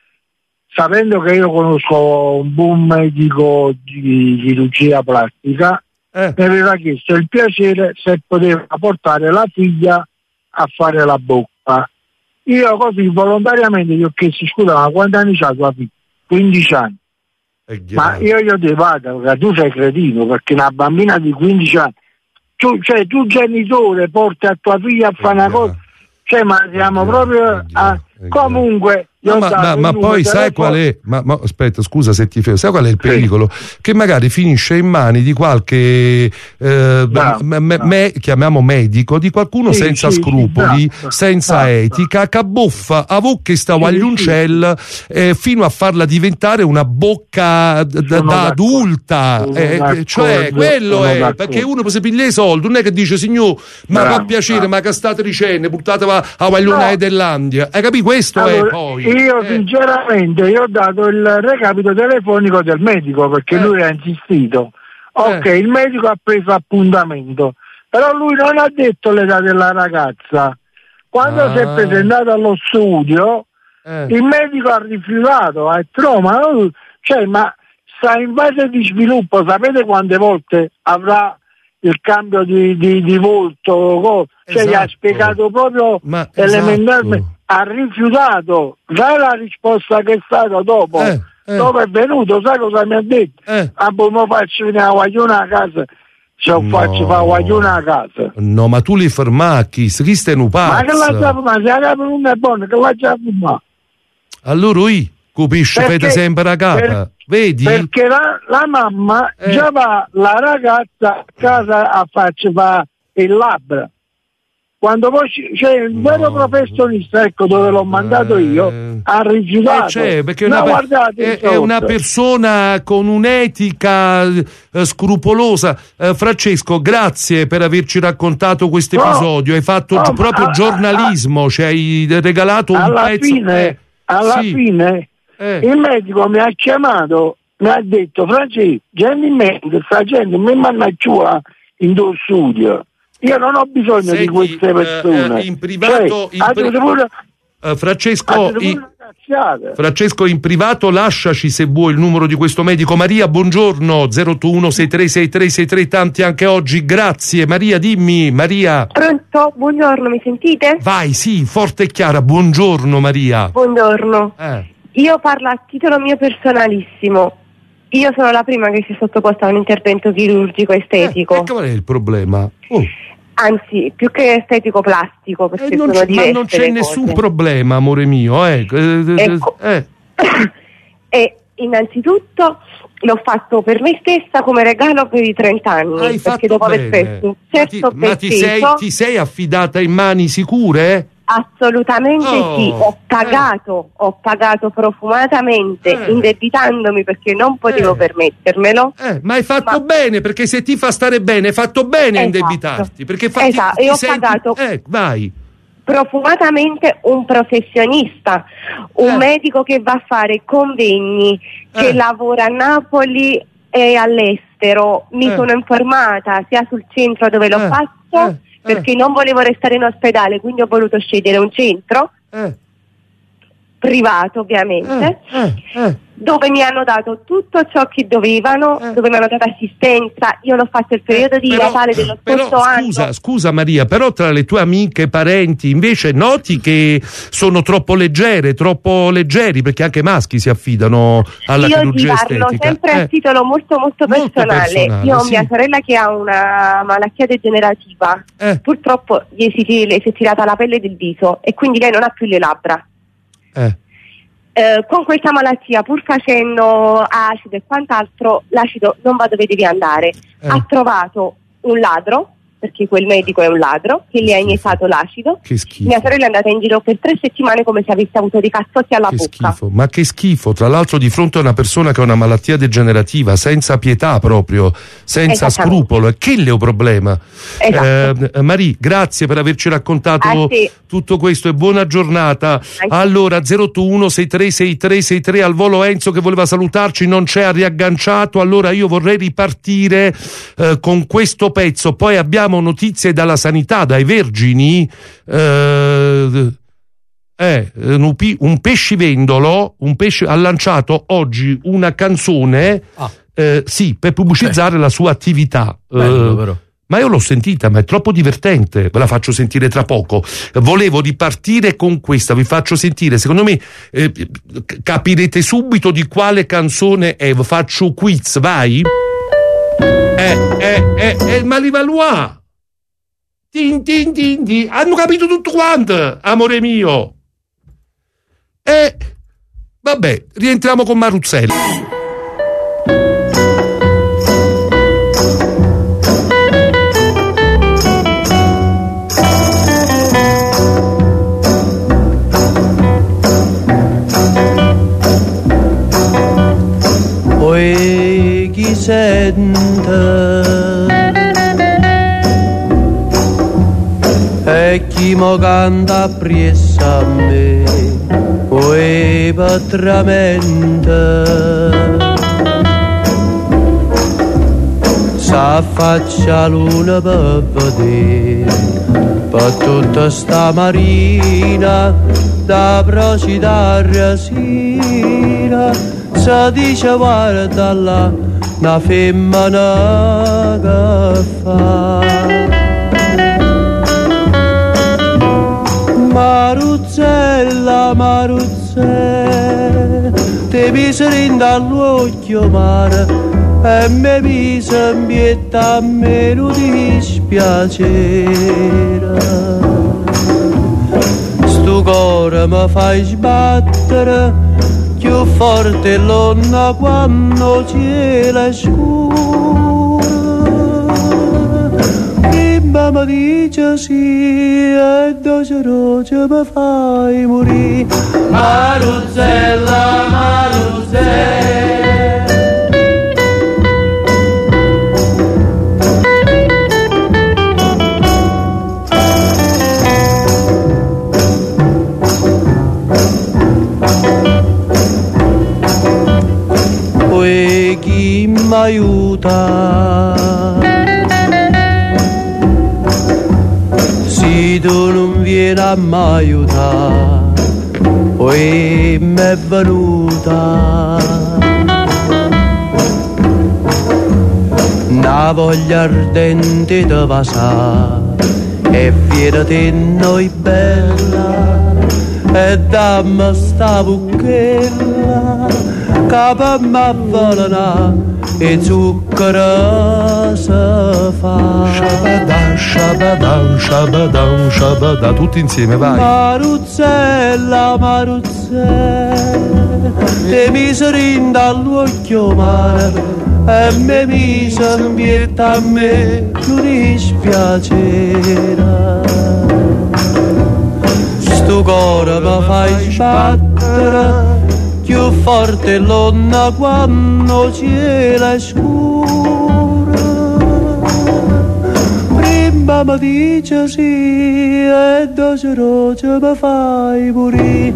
sapendo che io conosco un buon medico di chirurgia plastica, Eh. mi aveva chiesto il piacere se poteva portare la figlia a fare la bocca. Io così volontariamente gli ho chiesto: scusa, ma quanti anni c'ha tua figlia? quindici anni. È Ma chiaro. io gli ho detto: guarda, perché tu sei cretino, perché una bambina di quindici anni, tu, cioè tu genitore porti a tua figlia a fare una cosa, cioè ma siamo proprio a, comunque No, ma, ma, ma poi sai qual è? Ma, ma aspetta, scusa se ti fermo, sai qual è il pericolo? Sì. Che magari finisce in mani di qualche eh, bravo, me, me, bravo. me, chiamiamo medico, di qualcuno sì, senza sì, scrupoli, sì, bravo, senza bravo, etica, che abbuffa a vocche sta sì, guagliuncella sì. eh, fino a farla diventare una bocca d- da d'accordo. adulta. Eh, cioè, quello è d'accordo. Perché uno si piglia i soldi, non è che dice signor, ma bravo, fa piacere, bravo. ma che state dicendo, portatela a guaglione no. dell'India. Hai capito? Questo allora, è poi. Io eh. sinceramente io ho dato il recapito telefonico del medico perché eh. lui ha insistito. Ok, eh. il medico ha preso appuntamento, però lui non ha detto l'età della ragazza. Quando ah. si è presentato allo studio, eh. il medico ha rifiutato, ha detto no, ma, cioè, ma sta in fase di sviluppo, sapete quante volte avrà il cambio di, di, di volto? Cioè esatto. Gli ha spiegato proprio Ma elementarmente, esatto. Ha rifiutato. Sai la risposta che è stata dopo? Eh, eh. Dopo è venuto, sai cosa mi ha detto? Eh. Ah, poi mi faccio venire a guaglione a casa. Se no. Faccio fare guaglione a casa. No, ma tu li fermacchi, chi stai un pazzo? Ma che la sa fumare? Se la capa non è buona, che la sa fumare? Allora io capisci, fate sempre a capa. Per, Vedi? Perché la, la mamma eh. già va la ragazza a casa a farci fare il labbra. Quando poi c'è il no. vero professionista, ecco dove l'ho mandato io, eh. ha rifiutato. Eh, c'è, perché no, una, guardate, è, è una persona con un'etica eh, scrupolosa. Eh, Francesco, grazie per averci raccontato questo episodio. No, Hai fatto no, proprio ma, giornalismo, a, ci hai regalato un alla pezzo. Fine, eh, alla sì. fine eh. il medico mi ha chiamato, mi ha detto: Francesco, Jenny Mendes, sta gente mi mannaggia in tuo studio. Io non ho bisogno Senti, di queste persone. Eh, in privato, cioè, in pri- pure, uh, Francesco, in, Francesco, in privato lasciaci se vuoi il numero di questo medico. Maria, buongiorno. zero otto uno sei tre sei tre sei tre, tanti anche oggi. Grazie. Maria, dimmi. Maria. Pronto? Buongiorno, mi sentite? Vai, sì, forte e chiara. Buongiorno, Maria. Buongiorno. Eh. Io parlo a titolo mio personalissimo. Io sono la prima che si è sottoposta a un intervento chirurgico estetico. Eh, e qual è il problema? Oh. Anzi, più che estetico plastico, perché eh, non sono c- ma non c'è nessun cose. problema, amore mio. Eh. Ecco. Eh. E innanzitutto l'ho fatto per me stessa come regalo per i trenta anni. Hai perché dopo aver perso un certo ma ti, ma ti sei, ti sei affidata in mani sicure? Assolutamente oh, sì, ho pagato, eh. ho pagato profumatamente, eh. indebitandomi perché non potevo eh. permettermelo. Eh, ma hai fatto ma... bene, perché se ti fa stare bene, hai fatto bene a esatto. indebitarti. Perché fa... esatto, ti, ti e ho senti... pagato eh, vai. profumatamente un professionista, un eh. medico che va a fare convegni, che eh. lavora a Napoli e all'estero. Mi eh. sono informata sia sul centro dove lo eh. faccio, eh. perché eh. non volevo restare in ospedale, quindi ho voluto scegliere un centro eh. privato ovviamente, eh. Eh. dove mi hanno dato tutto ciò che dovevano, eh. dove mi hanno dato assistenza. Io l'ho fatto il periodo di però, Natale dello scorso però, anno. Scusa, scusa Maria, però tra le tue amiche e parenti invece noti che sono troppo leggere, troppo leggeri, perché anche maschi si affidano alla Io chirurgia estetica. Io ti parlo sempre eh. a titolo molto molto personale. Molto personale Io ho sì. mia sorella che ha una malattia degenerativa, eh. purtroppo gli si, le si è tirata la pelle del viso e quindi lei non ha più le labbra. Eh. Eh, con questa malattia, pur facendo acido e quant'altro, l'acido non va dove devi andare. Eh. Ha trovato un ladro, perché quel medico è un ladro, che gli ha iniettato l'acido. Che schifo. Mia sorella è andata in giro per tre settimane come se avesse avuto dei cazzotti alla che bocca. Schifo. Ma che schifo, tra l'altro di fronte a una persona che ha una malattia degenerativa, senza pietà proprio, senza scrupolo, è che è un problema. Esatto. Eh, Maria, grazie per averci raccontato tutto questo e buona giornata. Allora, zero otto uno sei tre sei tre sei tre al volo. Enzo che voleva salutarci non c'è, ha riagganciato. Allora io vorrei ripartire eh, con questo pezzo, poi abbiamo notizie dalla sanità, dai vergini. Eh, eh, un pescivendolo un pesce, ha lanciato oggi una canzone ah. eh, sì, per pubblicizzare okay. la sua attività. Bello, eh, ma io l'ho sentita, ma è troppo divertente, ve la faccio sentire tra poco. Volevo ripartire con questa, vi faccio sentire, secondo me eh, capirete subito di quale canzone è. Faccio quiz, vai. Eh, eh, eh, eh, ma li Valois. Tin, tin, tin, tin. Hanno capito tutto quanto, amore mio. E vabbè, rientriamo con Maruzzelli. Poi chi sente e chi mo canta appresso a me, poi patramente s'affaccia luna per vedere per tutta sta marina da procida resina si dice guarda là una femmina che fa Maruzzella, Maruzzella ti mise dall'occhio mare e mi mise in pietà a me non dispiacere sto cuore mi fai sbattere più forte l'onna quando cielo è scuro prima mi dice sì e doce roce mi fai morire Maruzzella, Maruzzella chi mi aiuta se tu non vieni a mi aiutare poi mi è venuta una voglia ardente di vasare e viene di noi bella e dammi sta buchella capa m'avvalana e zucchero si fa Shabadan, shabadan, shabadan, shabadan tutti insieme, vai Maruzzella, Maruzzella te mise dall'occhio mare e me mise in pietà a me non dispiacere sto cuore mi fai sbattere più forte l'onna quando cielo è scuro prima mi dice sì e doce roce mi fai morire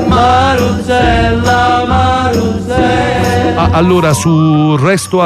Maruzzella, Maruzzella ah, allora sul Resto a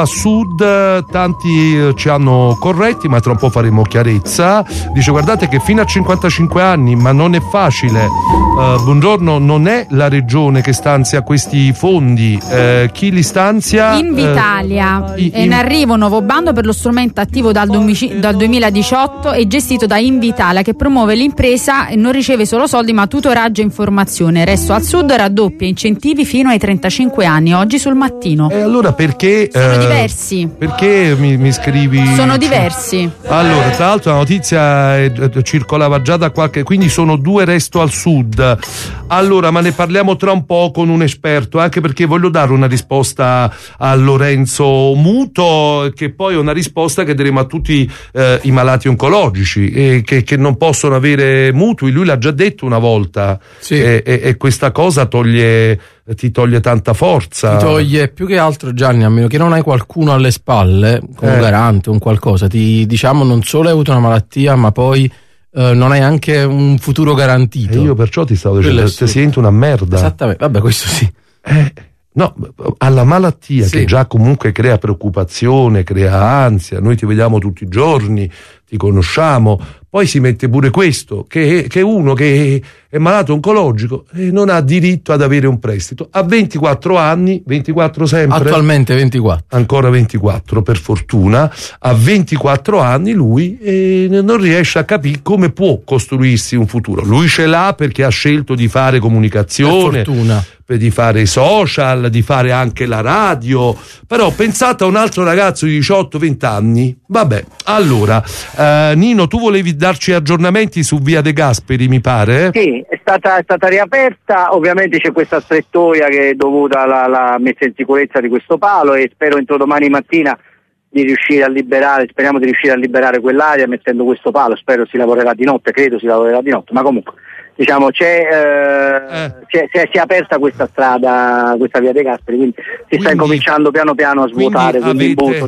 Sud tanti eh, ci hanno corretti ma tra un po' faremo chiarezza. Dice guardate che fino a cinquantacinque anni ma non è facile. Uh, buongiorno, non è la regione che stanzia questi fondi, uh, chi li stanzia? Invitalia. Uh, in... È in arrivo un nuovo bando per lo strumento attivo dal, domici- dal duemiladiciotto e gestito da Invitalia che promuove l'impresa e non riceve solo soldi ma tutoraggio e informazione. Resto al Sud raddoppia incentivi fino ai trentacinque anni, oggi sul Mattino. E allora perché? Sono uh, diversi. Perché mi, mi scrivi? Sono diversi. Allora, tra l'altro la notizia è, circolava già da qualche, quindi sono due Resto al Sud. Allora, ma ne parliamo tra un po' con un esperto, anche perché voglio dare una risposta a Lorenzo Muto, che poi è una risposta che daremo a tutti eh, i malati oncologici e che, che non possono avere mutui. Lui l'ha già detto una volta, sì. e, e, e questa cosa toglie ti toglie tanta forza. Ti toglie più che altro, Gianni, a meno che non hai qualcuno alle spalle, come eh. garante, un qualcosa, ti diciamo non solo hai avuto una malattia, ma poi Uh, non hai anche un futuro garantito. E io perciò ti stavo dicendo, ti senti una merda. Esattamente, vabbè, questo sì. Eh, no, alla malattia sì. Che già comunque crea preoccupazione, crea ansia, noi ti vediamo tutti i giorni, ti conosciamo, poi si mette pure questo, che, che uno che è malato oncologico e non ha diritto ad avere un prestito. A ventiquattro anni, ventiquattro sempre? Attualmente ventiquattro. Ancora ventiquattro, per fortuna. A ventiquattro anni lui eh, non riesce a capire come può costruirsi un futuro. Lui ce l'ha perché ha scelto di fare comunicazione, per fortuna. di fare i social, di fare anche la radio, però pensate a un altro ragazzo di diciotto venti anni. Vabbè, allora eh, Nino, tu volevi darci aggiornamenti su Via De Gasperi, mi pare? Sì, è stata, è stata riaperta, ovviamente c'è questa strettoia che è dovuta alla, alla messa in sicurezza di questo palo e spero entro domani mattina di riuscire a liberare, speriamo di riuscire a liberare quell'area mettendo questo palo, spero si lavorerà di notte, credo si lavorerà di notte, ma comunque diciamo c'è, eh, eh. c'è, c'è si è aperta questa strada, questa Via De Gasperi, quindi si quindi, sta incominciando piano piano a svuotare quell'imbuto di cui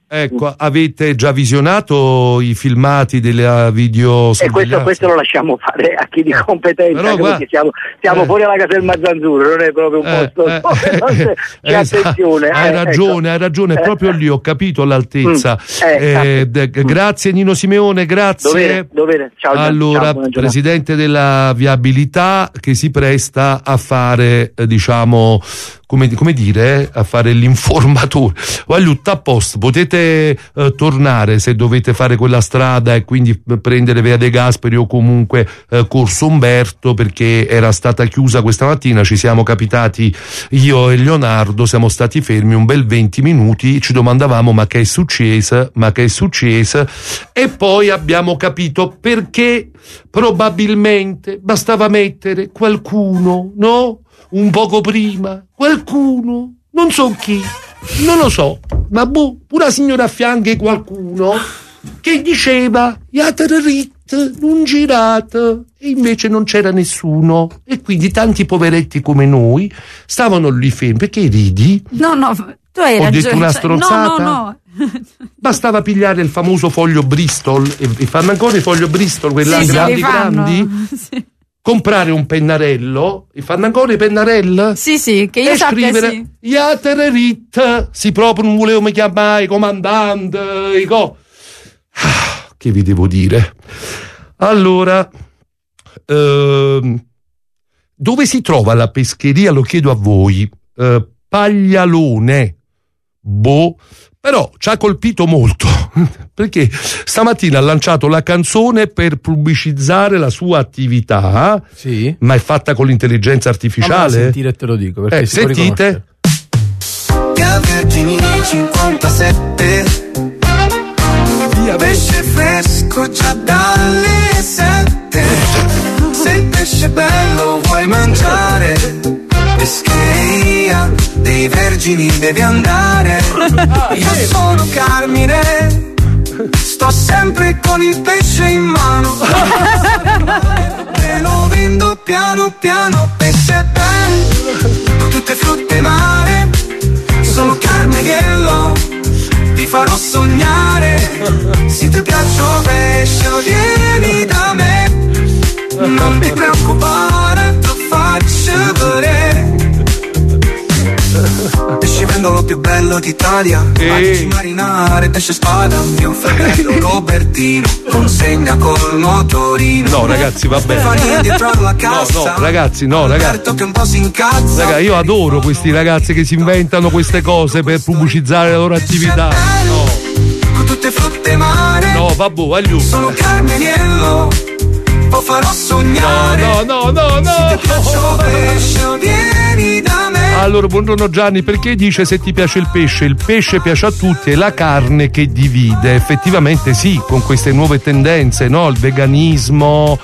Ecco, avete già visionato i filmati della video? E questo, questo lo lasciamo fare a chi di competenza, Però, perché siamo, siamo eh. fuori alla caserma Zanzuro, non è proprio un Eh, posto eh, dove non c'è, c'è esatto. attenzione. Hai eh, ragione, ecco. hai ragione, Eh. proprio lì ho capito l'altezza. Mm. Eh, Eh, d- grazie Nino Simeone, grazie. Dovere, dovere. Ciao, allora, ciao, buona giornata. presidente della viabilità che si presta a fare, eh, diciamo, come, come dire, a fare l'informatore. Voglio a posto, potete eh, tornare se dovete fare quella strada e quindi prendere Via De Gasperi o comunque eh, Corso Umberto, perché era stata chiusa questa mattina. Ci siamo capitati io e Leonardo, siamo stati fermi un bel venti minuti, ci domandavamo ma che è successo, ma che è successo, e poi abbiamo capito perché probabilmente bastava mettere qualcuno, no? Un poco prima, qualcuno, non so chi, non lo so, ma boh, pure la signora a fianco e qualcuno che diceva Yaterit, non girate, e invece non c'era nessuno, e quindi tanti poveretti come noi stavano lì fermi. Perché ridi? No, no, tu hai Ho ragione. detto una cioè, stronzata? No, no, no. Bastava pigliare il famoso foglio Bristol, e, e fanno ancora i foglio Bristol, quelli Sì, sì, grandi li fanno. grandi, Sì. comprare un pennarello, e fanno ancora i pennarelli? Sì, sì, che io e sappia scrivere sì. Yaterit, si proprio non volevo mi chiamare comandante, i co- ah, che vi devo dire? Allora, ehm, dove si trova la pescheria? Lo chiedo a voi. Eh, Paglialone, boh, però ci ha colpito molto perché stamattina ha lanciato la canzone per pubblicizzare la sua attività, sì, ma è fatta con l'intelligenza artificiale. Sentire e te lo dico perché eh, si può sentite? Via Vergini cinquantasette, via pesce fresco già dalle sette. Se il pesce bello vuoi mangiare, pescheria dei Vergini devi andare. Io sono Carmine, sto sempre con il pesce in mano. Te lo vendo piano piano, pesce bello, tutte frutte mare. Sono Carmighello, ti farò sognare. Se ti piaccio pesce, vieni da me. Non ti preoccupare, lo faccio vedere. Pesce vendolo più bello d'Italia, magici marinare, pesce spada, mio fratello Robertino consegna col motorino. No ragazzi, va bene. Stefania dietro alla cassa. No, no, ragazzi, no, ragazzi. Alberto che un po' si incazza. Raga, io adoro questi ragazzi che si inventano queste cose per pubblicizzare la loro attività. No. Con tutte frutte mare. No, vabbè, voglio. Sono Carmeniello, lo farò sognare. No, no, no, no, no. Se ti piaccio pesce, vieni da me. Allora, buongiorno Gianni, perché dice se ti piace il pesce? Il pesce piace a tutti, è la carne che divide. Effettivamente sì, con queste nuove tendenze, no? Il veganismo.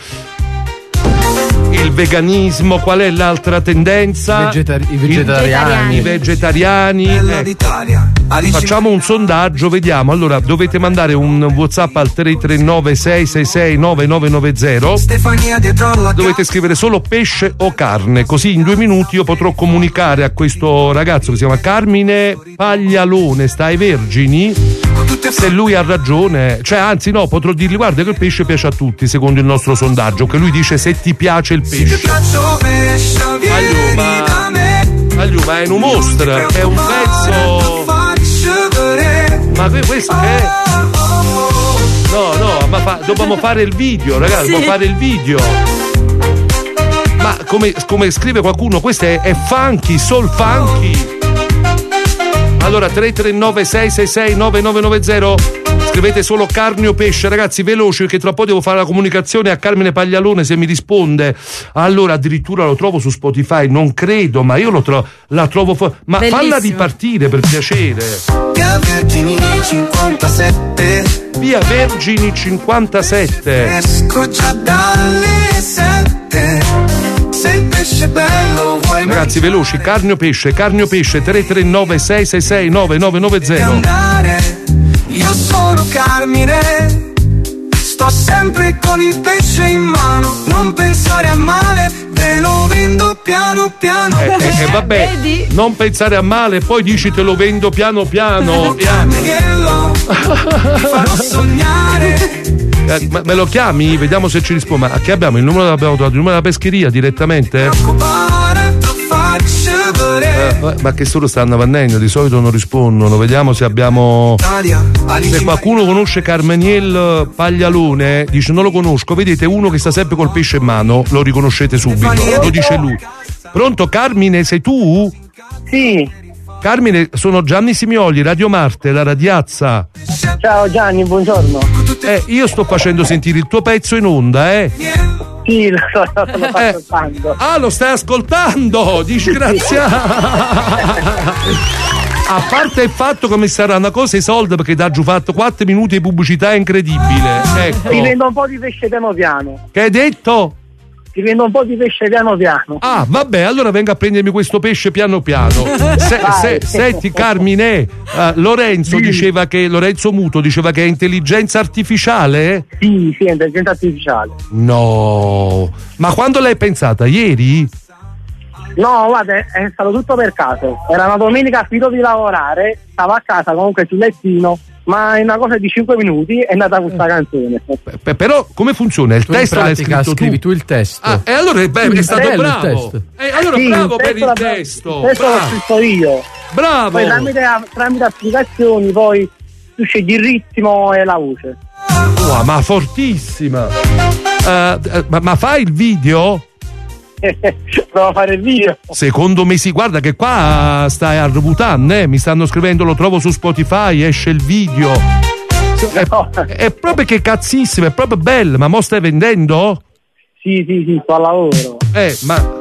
Il veganismo, qual è l'altra tendenza? Vegetari- I vegetariani. I vegetariani. Ecco. Facciamo un sondaggio, vediamo. Allora, dovete mandare un WhatsApp al tre tre nove sei sei sei nove nove nove zero. Dovete scrivere solo pesce o carne, così in due minuti io potrò comunicare a questo ragazzo che si chiama Carmine Paglialone, sta ai Vergini, se lui ha ragione, cioè anzi no, potrò dirgli guarda che il pesce piace a tutti secondo il nostro sondaggio, che lui dice se ti piace il pesce. Aglio, ma Aglio, ma è un mostro, è un pezzo. Ma questo è? No, no, ma fa... dobbiamo fare il video, ragazzi, sì. Dobbiamo fare il video. Ma come, come scrive qualcuno, questo è, è funky, soul funky. Allora tre tre nove sei sei sei nove nove nove zero, scrivete solo carne o pesce, ragazzi, veloci, perché tra un po' devo fare la comunicazione a Carmine Paglialone se mi risponde. Allora addirittura lo trovo su Spotify, non credo, ma io lo trovo, la trovo fu- ma bellissimo. Falla ripartire per piacere. Via Vergini cinquantasette, via Vergini cinquantasette. Esco già dalle sette. Se il pesce bello vuoi, ragazzi, veloci, carne o pesce, carne o pesce, tre tre nove sei sei sei nove nove nove zero. Andare. Io sono Carmine, sto sempre con il pesce in mano, non pensare a male, te lo vendo piano piano. E eh, eh, eh, vabbè, non pensare a male, poi dici te lo vendo piano piano. piano. Carmighello, Ti farò sognare. Eh, ma me lo chiami? Vediamo se ci risponde. Ma che abbiamo? Il numero, abbiamo trovato il numero della pescheria direttamente? Eh, ma che solo stanno avvannendo, di solito non rispondono. Vediamo se abbiamo. Se qualcuno conosce Carmeniel Paglialone, dice non lo conosco. Vedete uno che sta sempre col pesce in mano, lo riconoscete subito, lo dice lui. Pronto Carmine, sei tu? Sì. Carmine, sono Gianni Simioli, Radio Marte, la Radiazza. Ciao Gianni, buongiorno. Eh, io sto facendo sentire il tuo pezzo in onda, eh? Sì, lo sto, lo sto eh. ascoltando. Ah, lo stai ascoltando, disgraziato. A parte il fatto come sarà una cosa i soldi, perché ti ha giù fatto quattro minuti di pubblicità incredibile. Ecco. Ti vendo un po' di pesce piano piano. Che hai detto? Ti vendo un po' di pesce piano piano. Ah, vabbè, allora venga a prendermi questo pesce piano piano. Se, se, senti Carmine, uh, Lorenzo sì. diceva che Lorenzo Muto diceva che è intelligenza artificiale? Sì, sì, è intelligenza artificiale. No, ma quando l'hai pensata? Ieri? No, guarda, è stato tutto per caso. Era una domenica, finito di lavorare, stavo a casa comunque sul lettino, ma in una cosa di cinque minuti è nata questa canzone. P- però come funziona? Il tu testo l'hai scritto scrivi tu? tu il testo. Ah, e allora beh, è stato bello bravo. Il testo. Eh, allora sì, bravo il per il la, testo. Il testo l'ho scritto io. Bravo. Poi tramite, tramite applicazioni poi tu scegli il ritmo e la voce. Oh, ma fortissima. Uh, ma, ma fai il video? Provo a fare il video. Secondo me sì, guarda che qua stai a Rubutan, eh? Mi stanno scrivendo, lo trovo su Spotify, esce il video. È, è proprio che cazzissimo, è proprio bello, ma mo stai vendendo? Sì, sì, sì, sto al lavoro. Eh, ma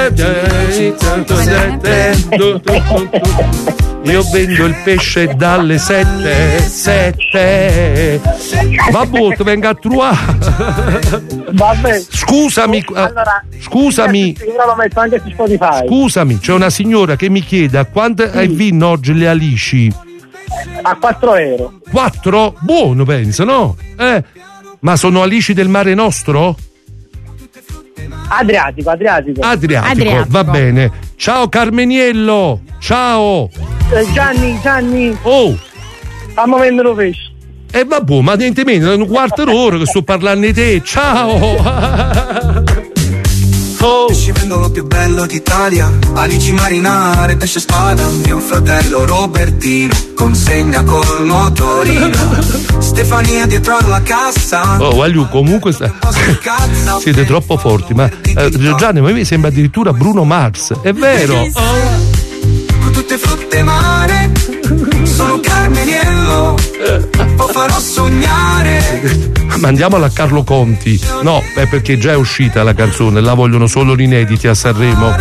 io vendo il pesce dalle sette, sette. Vabbè, ti venga a trovare. Vabbè. Scusami, allora, scusami. Io l'ho messo anche su Spotify. Scusami, c'è una signora che mi chiede a quanto sì. hai vinto oggi le alici? A quattro euro. quattro? Buono, penso, no? Eh, ma sono alici del Mare Nostro? Adriatico, Adriatico. Adriatico, Adriatico. Va bene. Ciao Carmeniello, ciao. Eh, Gianni, Gianni. Oh. Fammi vendere lo pesce. E eh, vabbè, ma niente meno, è un quarto d'ora che sto parlando di te. Ciao. Oh. Pesci vendono più bello d'Italia, alici marinare, pesce spada, mio fratello Robertino, consegna col motorino, Stefania dietro alla cassa. Oh, Guagliù, comunque sta... siete troppo forti, ma eh, Gianni, ma mi sembra addirittura Bruno Mars, è vero? Oh. Con tutte frutte mare, sono Carmeniello, lo farò sognare. Mandiamola a Carlo Conti. No, è perché già è uscita la canzone, la vogliono solo gli inediti a Sanremo.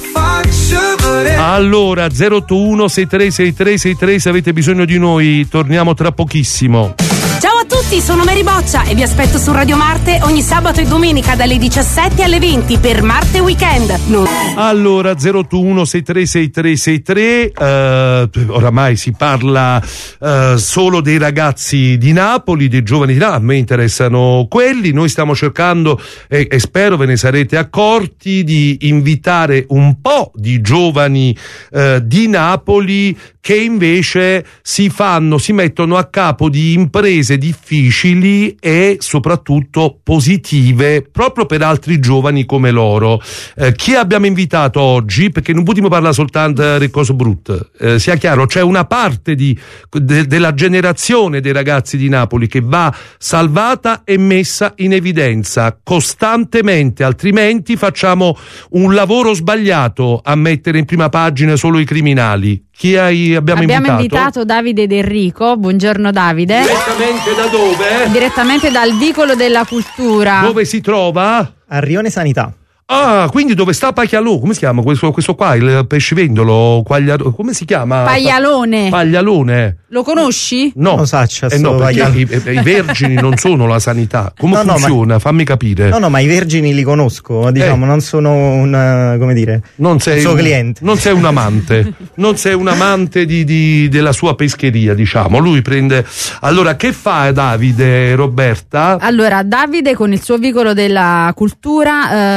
Allora zero otto uno sei tre sei tre sei tre se avete bisogno di noi, torniamo tra pochissimo. Ciao a tutti, sono Mary Boccia e vi aspetto su Radio Marte ogni sabato e domenica dalle diciassette alle venti per Marte Weekend. Non... Allora zero otto uno sei tre sei tre sei tre, eh, oramai si parla eh, solo dei ragazzi di Napoli, dei giovani di Napoli, a me interessano quelli, noi stiamo cercando e, e spero ve ne sarete accorti di invitare un po' di giovani eh, di Napoli che invece si fanno, si mettono a capo di imprese difficili e soprattutto positive proprio per altri giovani come loro. Eh, chi abbiamo invitato oggi? Perché non potremmo parlare soltanto di cose brutte, eh, sia chiaro, c'è una parte di, de, della generazione dei ragazzi di Napoli che va salvata e messa in evidenza costantemente, altrimenti facciamo un lavoro sbagliato a mettere in prima pagina solo i criminali. Chi hai, abbiamo, abbiamo invitato? invitato Davide D'Enrico. Buongiorno Davide. Direttamente da dove? Direttamente dal Vicolo della Cultura. Dove si trova? A Rione Sanità. Ah, quindi dove sta Paglialò? Come si chiama questo, questo qua? Il pescivendolo? Quaglia, come si chiama? Paglialone. Paglialone. Lo conosci? No. Lo saccia, eh no, perché i, i vergini non sono la sanità. Come no, funziona? No, ma... Fammi capire. No, no, ma i vergini li conosco, diciamo, eh. non sono un, come dire, non sei un suo un, cliente. Non sei un amante, non sei un amante di, di, della sua pescheria, diciamo. Lui prende... Allora, che fa Davide, Roberta? Allora, Davide con il suo Vicolo della Cultura ehm,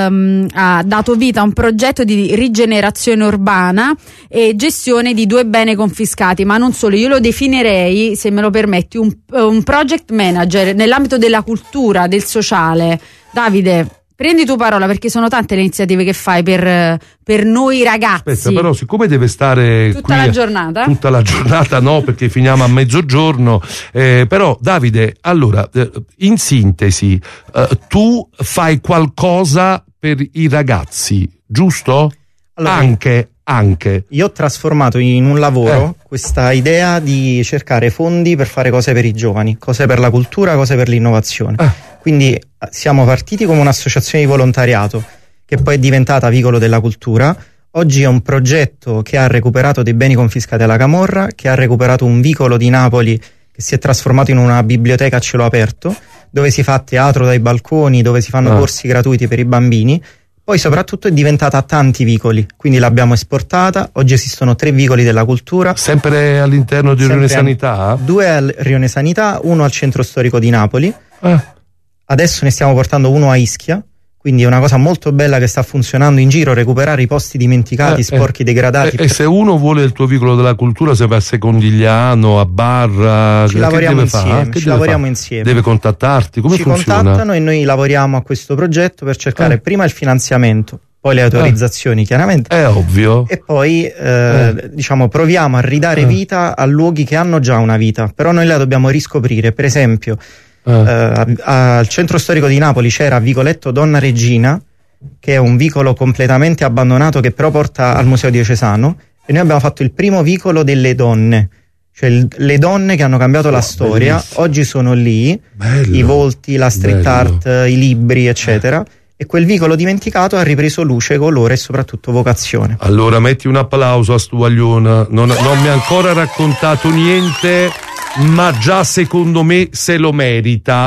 ehm, ha dato vita a un progetto di rigenerazione urbana e gestione di due beni confiscati, ma non solo, io lo definirei, se me lo permetti, un, un project manager nell'ambito della cultura, del sociale. Davide, prendi tu parola, perché sono tante le iniziative che fai per, per noi ragazzi. Aspetta, però siccome deve stare tutta qui la giornata tutta la giornata no, perché finiamo a mezzogiorno, eh, però Davide, allora eh, in sintesi eh, tu fai qualcosa per i ragazzi, giusto? Allora, anche anche io ho trasformato in un lavoro eh. questa idea di cercare fondi per fare cose per i giovani, cose per la cultura, cose per l'innovazione. Eh. Quindi siamo partiti come un'associazione di volontariato che poi è diventata Vicolo della Cultura. Oggi è un progetto che ha recuperato dei beni confiscati alla camorra, che ha recuperato un vicolo di Napoli che si è trasformato in una biblioteca a cielo aperto, dove si fa teatro dai balconi, dove si fanno ah. corsi gratuiti per i bambini. Poi soprattutto è diventata a tanti vicoli, quindi l'abbiamo esportata. Oggi esistono tre vicoli della cultura. Sempre all'interno di Rione Sanità? Due al Rione Sanità, uno al centro storico di Napoli. Ah. Adesso ne stiamo portando uno a Ischia, quindi è una cosa molto bella che sta funzionando in giro, recuperare i posti dimenticati, eh, sporchi, eh, degradati. E, e se uno vuole il tuo vicolo della cultura, se va a Secondigliano, a Barra, ci lavoriamo insieme, che ci deve lavoriamo fare? insieme. Deve contattarti? Come ci funziona? Ci contattano e noi lavoriamo a questo progetto per cercare eh. prima il finanziamento, poi le autorizzazioni eh. chiaramente. È ovvio. E poi eh, eh. diciamo proviamo a ridare eh. vita a luoghi che hanno già una vita, però noi la dobbiamo riscoprire. Per esempio Uh. Uh, al centro storico di Napoli c'era Vicoletto Donna Regina, che è un vicolo completamente abbandonato che però porta al Museo Diocesano, e noi abbiamo fatto il primo vicolo delle donne, cioè il, le donne che hanno cambiato oh, la storia, bellissimo. Oggi sono lì, bello, i volti, la street bello. art, i libri eccetera, e quel vicolo dimenticato ha ripreso luce, colore e soprattutto vocazione. Allora metti un applauso a Stuagliona, non, non mi ha ancora raccontato niente, ma già secondo me se lo merita.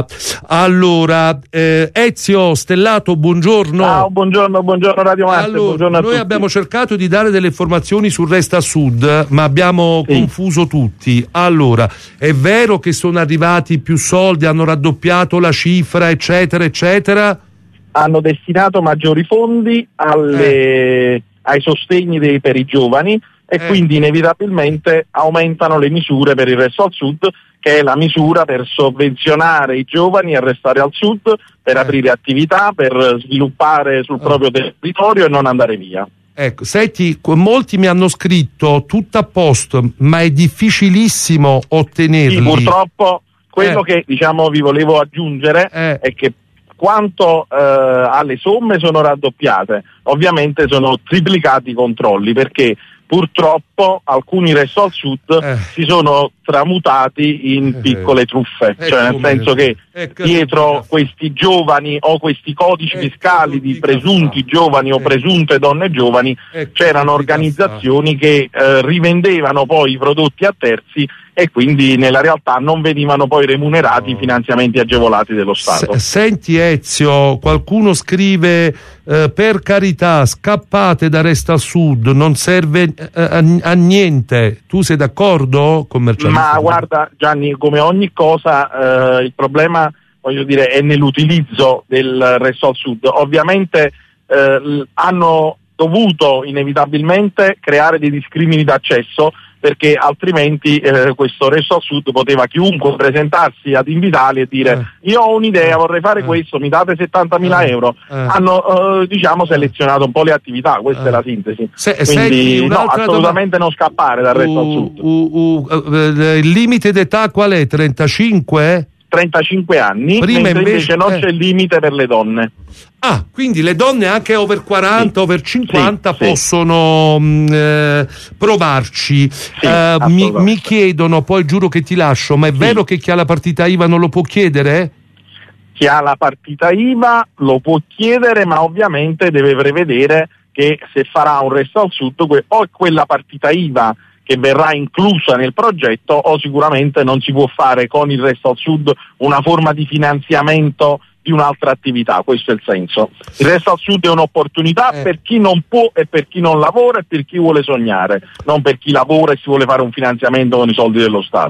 Allora eh, Ezio Stellato, buongiorno. Ciao, buongiorno, buongiorno Radio Marte. Allora, buongiorno a noi tutti. abbiamo cercato di dare delle informazioni sul Resta Sud, ma abbiamo sì. confuso tutti. Allora, è vero che sono arrivati più soldi, hanno raddoppiato la cifra eccetera eccetera? Hanno destinato maggiori fondi alle, eh. ai sostegni dei, per i giovani, e eh. quindi inevitabilmente aumentano le misure per il Resto al Sud, che è la misura per sovvenzionare i giovani a restare al sud, per eh. aprire attività, per sviluppare sul proprio territorio e non andare via. Ecco, senti, molti mi hanno scritto tutto a posto, ma è difficilissimo ottenerli. Sì, purtroppo quello eh. che diciamo vi volevo aggiungere eh. è che quanto eh, alle somme sono raddoppiate, ovviamente sono triplicati i controlli, perché purtroppo alcuni Resto al Sud eh. si sono tramutati in piccole truffe, eh, cioè nel senso che eh, dietro questi giovani o questi codici eh, fiscali di presunti giovani eh. o presunte donne giovani eh, c'erano organizzazioni che eh, rivendevano poi i prodotti a terzi, e quindi nella realtà non venivano poi remunerati i oh. finanziamenti agevolati dello Stato. S- senti Ezio, qualcuno scrive eh, per carità scappate da Resta al Sud, non serve eh, a, a niente. Tu sei d'accordo, commercialista? Ma guarda Gianni, come ogni cosa eh, il problema, voglio dire, è nell'utilizzo del Resto al Sud. Ovviamente eh, hanno dovuto inevitabilmente creare dei discrimini d'accesso, perché altrimenti eh, questo Resto al Sud poteva chiunque presentarsi ad Invitalia e dire eh. io ho un'idea, vorrei fare eh. questo, mi date settantamila eh. euro. Eh. Hanno eh, diciamo selezionato un po' le attività, questa eh. è la sintesi. Se, quindi no, assolutamente non scappare dal Resto uh, al Sud. Uh, uh, uh, il limite d'età qual è? trentacinque? trentacinque anni, prima mentre invece, invece non eh. c'è il limite per le donne. Ah, quindi le donne anche over quaranta, sì. over cinquanta sì, possono sì. eh, provarci. Sì, eh, mi, mi chiedono, poi giuro che ti lascio, ma è sì. vero che chi ha la partita I V A non lo può chiedere? Chi ha la partita I V A lo può chiedere, ma ovviamente deve prevedere che se farà un Resto al Sud o quella partita I V A che verrà inclusa nel progetto, o sicuramente non si può fare con il Resto al Sud una forma di finanziamento di un'altra attività. Questo è il senso. Il Resto al Sud è un'opportunità eh. per chi non può e per chi non lavora e per chi vuole sognare, non per chi lavora e si vuole fare un finanziamento con i soldi dello Stato.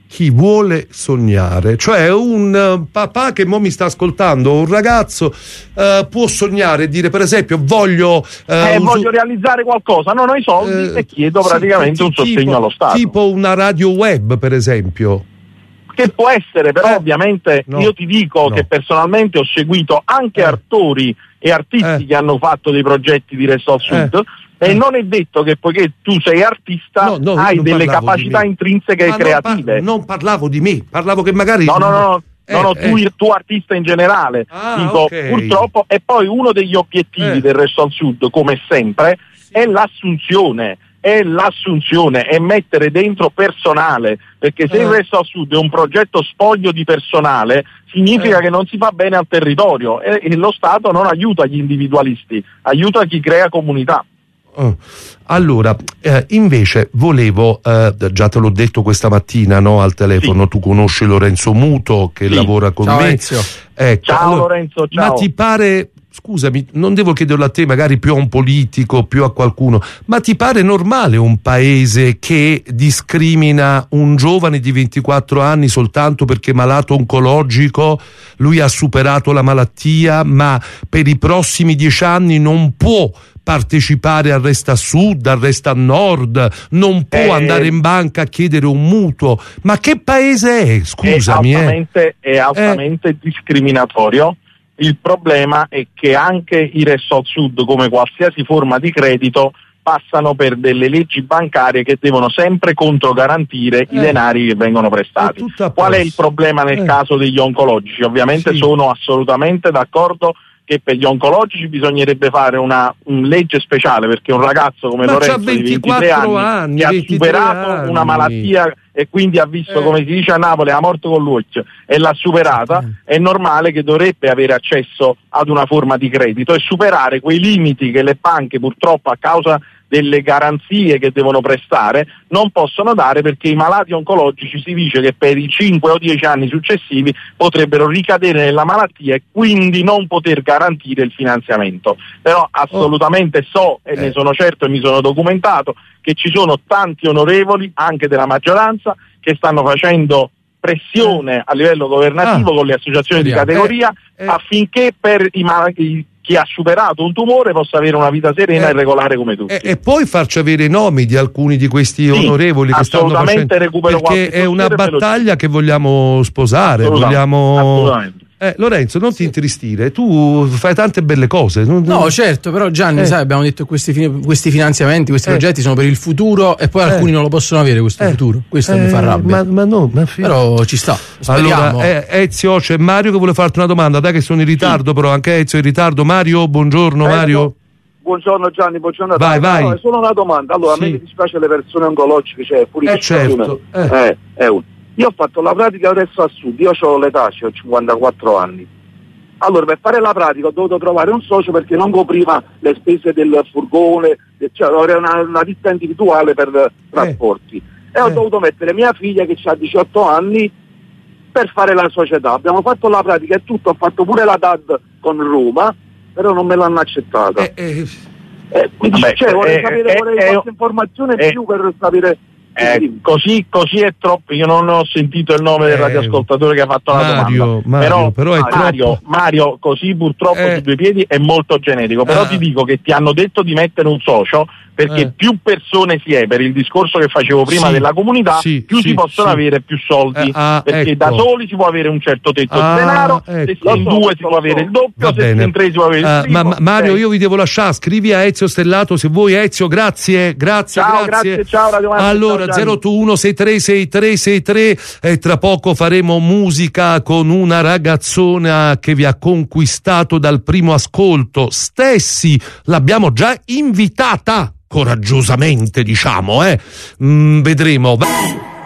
chi vuole sognare, cioè un uh, papà che mo mi sta ascoltando, un ragazzo uh, può sognare e dire, per esempio, voglio uh, eh, un voglio so- realizzare qualcosa, non ho i soldi eh, e chiedo sì, praticamente un sostegno tipo, allo Stato. Tipo una radio web, per esempio. Che può essere, però eh, ovviamente no, io ti dico no. che personalmente ho seguito anche eh. attori e artisti eh. che hanno fatto dei progetti di Resto al Sud. Eh. E non è detto che poiché tu sei artista no, no, hai delle capacità di intrinseche Ma e creative. Non, par- non parlavo di me, parlavo che magari. No, no, no, no, eh, no, no eh. tu, tu artista in generale. Ah, Dico, okay. purtroppo, e poi uno degli obiettivi Eh. del Resto al Sud, come sempre, è l'assunzione. È l'assunzione, è mettere dentro personale, perché se Eh. il Resto al Sud è un progetto spoglio di personale, significa Eh. che non si fa bene al territorio e, e lo Stato non aiuta gli individualisti, aiuta chi crea comunità. Oh. Allora, eh, invece volevo, eh, già te l'ho detto questa mattina, no, al telefono, Sì. tu conosci Lorenzo Muto che Sì. lavora con Ciao, me. Ezio. Ecco, Ciao allora, Lorenzo, ciao. Ma ti pare, scusami, non devo chiederlo a te, magari più a un politico, più a qualcuno, ma ti pare normale un paese che discrimina un giovane di ventiquattro anni soltanto perché è malato oncologico, lui ha superato la malattia, ma per i prossimi dieci anni non può partecipare al Resta Sud, al Resta Nord, non può Eh, andare in banca a chiedere un mutuo? Ma che paese è? Scusami, è altamente, eh. è altamente discriminatorio. Il problema è che anche i Resto al Sud, come qualsiasi forma di credito, passano per delle leggi bancarie che devono sempre controgarantire Eh. i denari che vengono prestati. È tutto a Qual è posto. il problema nel Eh. caso degli oncologici? Ovviamente Sì. sono assolutamente d'accordo che per gli oncologici bisognerebbe fare una un legge speciale, perché un ragazzo come Ma Lorenzo c'ha di ventitré ventiquattro anni, anni, che ha ventitré superato anni. una malattia e quindi ha visto, Eh. come si dice a Napoli, la morte con l'occhio e l'ha superata, è normale che dovrebbe avere accesso ad una forma di credito e superare quei limiti che le banche purtroppo a causa delle garanzie che devono prestare non possono dare, perché i malati oncologici si dice che per i cinque o dieci anni successivi potrebbero ricadere nella malattia e quindi non poter garantire il finanziamento. Però assolutamente so e ne sono certo e mi sono documentato che ci sono tanti onorevoli anche della maggioranza che stanno facendo pressione a livello governativo Ah. con le associazioni di Speriamo. categoria Eh, eh. affinché per i malati, chi ha superato un tumore, possa avere una vita serena Eh. e regolare come tutti. E, e poi farci avere i nomi di alcuni di questi Sì, onorevoli che stanno assolutamente facendo, recupero perché qualche è una dossier e ve lo battaglia che vogliamo sposare, Assolutamente, vogliamo assolutamente. Eh, Lorenzo, non ti intristire, tu fai tante belle cose. Non, No, certo, però Gianni, Eh. sai, abbiamo detto che questi, fi- questi finanziamenti, questi Eh. progetti sono per il futuro e poi Eh. alcuni non lo possono avere questo Eh. futuro. Questo Eh, mi fa rabbia. Ma, ma no, ma fi- Però ci sta. Speriamo. Allora, eh, Ezio, c'è Mario che vuole farti una domanda. Dai che sono in ritardo, però anche Ezio è in ritardo. Mario, buongiorno Eh, Mario. no. Buongiorno Gianni, buongiorno a Vai, te. vai. No, è solo una domanda. Allora, Sì. a me mi dispiace le persone oncologiche, cioè pure Eh, certo, eh. Eh, è uno. Io ho fatto la pratica adesso a Sud, io ho l'età, ho cinquantaquattro anni. Allora, per fare la pratica ho dovuto trovare un socio perché non copriva le spese del furgone, cioè era una, una ditta individuale per trasporti. E ho Eh. dovuto mettere mia figlia che ha diciotto anni per fare la società. Abbiamo fatto la pratica e tutto, ho fatto pure la D A D con Roma, però non me l'hanno accettata. Eh, eh, Eh, quindi, Vabbè, cioè, vorrei eh, sapere eh, vorrei eh, qualche informazione eh, più per sapere. Eh, così, così è troppo. Io non ho sentito il nome del Eh, radioascoltatore che ha fatto la Mario, domanda. Mario, però, però è Mario, troppo- Mario, così purtroppo Eh. su due piedi è molto generico. Però Ah. ti dico che ti hanno detto di mettere un socio perché Eh. più persone si è, per il discorso che facevo prima Sì, della comunità, sì, più sì, si possono sì. avere più soldi. Eh, ah, perché ecco. da soli si può avere un certo tetto Ah, di denaro, se ecco. si è in due si può avere il doppio, Va se si è bene. in tre si può avere il Eh, triplo. ma, ma- Mario, Ok. io vi devo lasciare. Scrivi a Ezio Stellato se vuoi. Ezio, grazie, grazie, Ciao, grazie. grazie, ciao, Radio Marca, Allora, ciao, Gianni. zero otto uno sei tre sei tre sei tre e tra poco faremo musica con una ragazzona che vi ha conquistato dal primo ascolto. Stessi, l'abbiamo già invitata, coraggiosamente, diciamo, eh. Mm, vedremo. Va-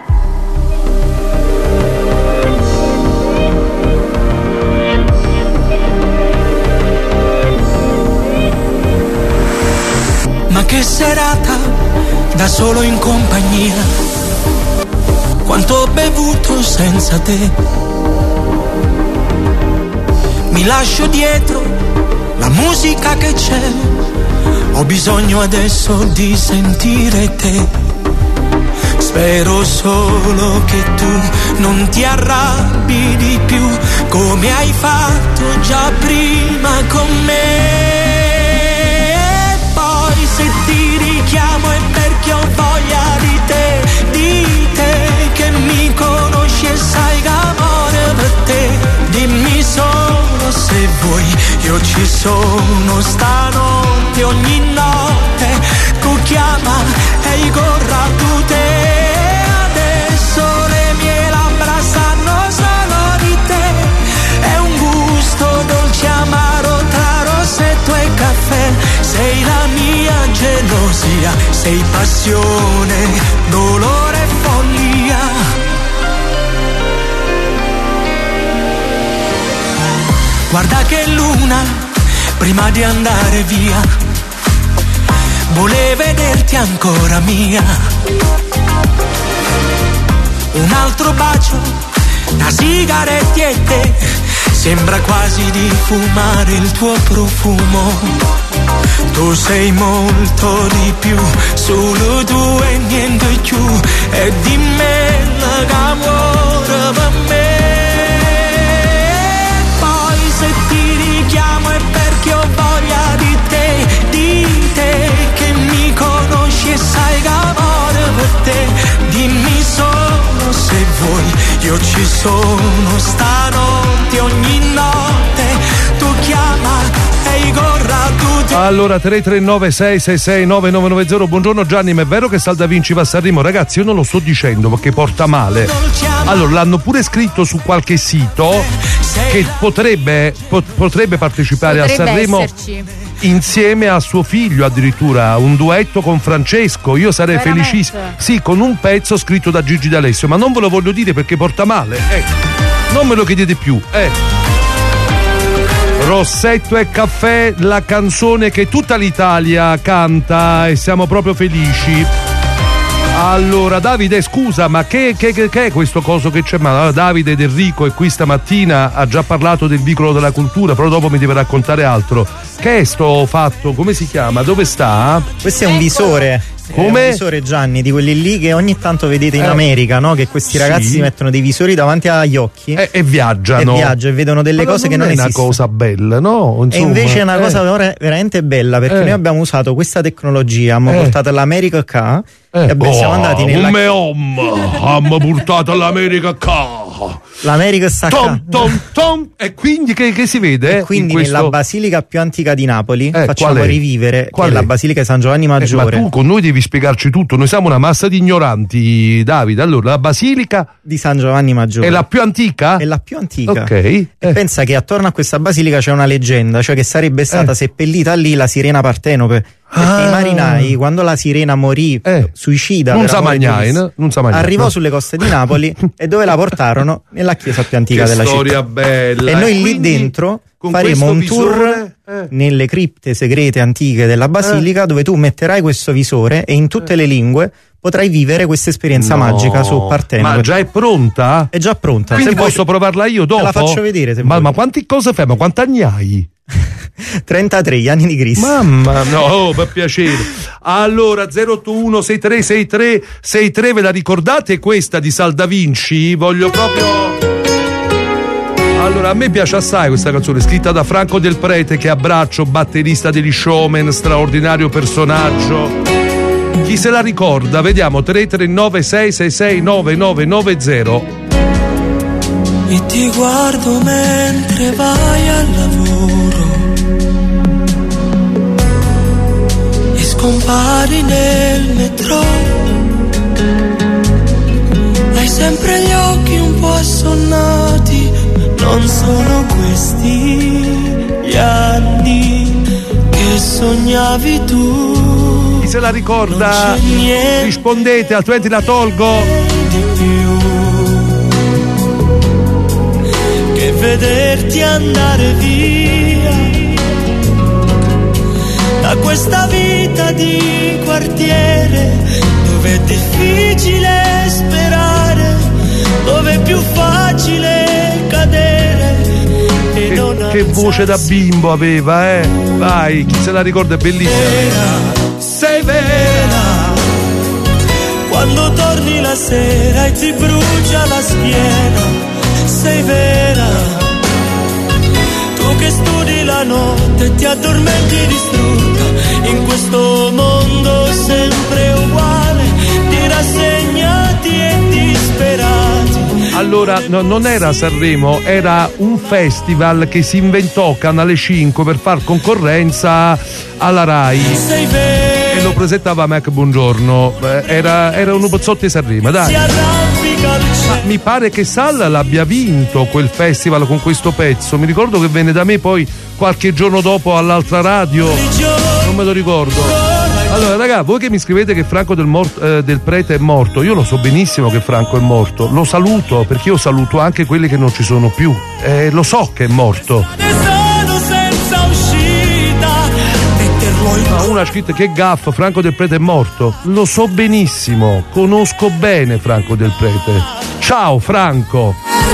Ma che serata, da solo in compagnia. Quanto ho bevuto senza te. Mi lascio dietro la musica che c'è. Ho bisogno adesso di sentire te. Spero solo che tu non ti arrabbi di più come hai fatto già prima con me. E poi se ti richiamo è perché ho voglia di te, di te che mi conosci e sai che amore per te. Dimmi solo se vuoi, io ci sono stanotte, ogni notte tu chiama e io corro tu te. Adesso le mie labbra sanno solo di te, è un gusto dolce amaro tra rossetto e caffè. Sei la mia gelosia, sei passione, dolore e follia. Guarda che luna, prima di andare via, vuole vederti ancora mia. Un altro bacio, una sigaretta e te, sembra quasi di fumare il tuo profumo. Tu sei molto di più, solo tu e niente più, e di me l'amore per me. Se ti richiamo è perché ho voglia di te, di te che mi conosci e sai che amore per te. Dimmi solo se vuoi, io ci sono stanotte, ogni notte tu chiama e io corro tu te. Allora tre tre nove sei sei sei nove nove nove zero. Buongiorno Gianni, ma è vero che Sal Da Vinci va a Sanremo? Ragazzi, io non lo sto dicendo perché porta male. Allora l'hanno pure scritto su qualche sito che potrebbe pot- potrebbe partecipare potrebbe a Sanremo esserci. Insieme a suo figlio, addirittura un duetto con Francesco. Io sarei veramente felicissimo. Sì, con un pezzo scritto da Gigi D'Alessio, ma non ve lo voglio dire perché porta male. Eh. Non me lo chiedete più. Eh. Rossetto e caffè, la canzone che tutta l'Italia canta e siamo proprio felici. Allora Davide, scusa, ma che, che, che è questo coso che c'è? Ma Davide ed Enrico è qui stamattina, ha già parlato del vicolo della cultura, però dopo mi deve raccontare altro. Che è sto fatto? Come si chiama? Dove sta? Questo è un visore. Come? È un visore, Gianni, di quelli lì che ogni tanto vedete in eh. America, no? Che questi ragazzi sì. mettono dei visori davanti agli occhi e, e viaggiano. E viaggiano e vedono delle ma cose non che non è esistono. È una cosa bella, no? Insomma, e invece è una eh. cosa veramente bella, perché eh. noi abbiamo usato questa tecnologia, abbiamo eh. portato all'America qua. Eh. E beh, siamo andati nella... Come om, abbiamo portato all'America qua. L'America sta tom, tom, tom. E quindi che, che si vede? E quindi questo... nella basilica più antica di Napoli eh, facciamo rivivere che è la basilica di San Giovanni Maggiore. Eh, ma tu con noi devi spiegarci tutto, noi siamo una massa di ignoranti, Davide. Allora, la basilica di San Giovanni Maggiore è la più antica? È la più antica. Ok. E eh. pensa che attorno a questa basilica c'è una leggenda, cioè che sarebbe stata eh. seppellita lì la sirena Partenope. Perché ah. i marinai, quando la sirena morì, eh. suicida, non sa magnai, no? non sa magnai, arrivò no? sulle coste di Napoli e dove la portarono? Nella chiesa più antica che della città. Storia bella. E noi lì dentro faremo un tour visore, eh. nelle cripte segrete antiche della basilica, eh. dove tu metterai questo visore e in tutte eh. le lingue potrai vivere questa esperienza no. magica su Partenope. Ma già è pronta? È già pronta. Quindi se posso vuoi, provarla io dopo? Te la faccio vedere se ma, vuoi. Ma quanti cose fai? Ma quanti anni hai? trentatré gli anni di Cristo. Mamma no, oh, per piacere. Allora zero otto uno sei tre sei tre sei tre, ve la ricordate questa di Sal Da Vinci? Voglio proprio. Allora a me piace assai questa canzone, scritta da Franco Del Prete, che abbraccio, batterista degli Showman, straordinario personaggio. Chi se la ricorda? Vediamo. Tre tre nove sei sei sei nove nove nove zero. E ti guardo mentre vai al lavoro e scompari nel metro. Hai sempre gli occhi un po' assonnati, non sono questi gli anni che sognavi tu. Chi se la ricorda? Rispondete, altrimenti la tolgo. Che vederti andare via da questa vita di quartiere, dove è difficile sperare, dove è più facile cadere e che, non che voce da bimbo aveva, eh? Vai, chi se la ricorda, è bellissima. Vera, sei vera Quando torni la sera e ti brucia la schiena, sei vera. Tu che studi la notte e ti addormenti distrutta in questo mondo sempre uguale di rassegnati e disperati. Allora, no, non era Sanremo, era un festival che si inventò Canale cinque per far concorrenza alla Rai e lo presentava Mac Buongiorno. Era, era un Ubozzotto di Sanremo, dai. Ma mi pare che Salla l'abbia vinto quel festival con questo pezzo. Mi ricordo che venne da me poi qualche giorno dopo all'altra radio, non me lo ricordo. Allora raga, voi che mi scrivete che Franco del, Mort- eh, del Prete è morto, io lo so benissimo che Franco è morto, lo saluto perché io saluto anche quelli che non ci sono più, eh, lo so che è morto. Ma una ha scritto che gaff, Franco del Prete è morto, lo so benissimo, conosco bene Franco del Prete. Ciao Franco.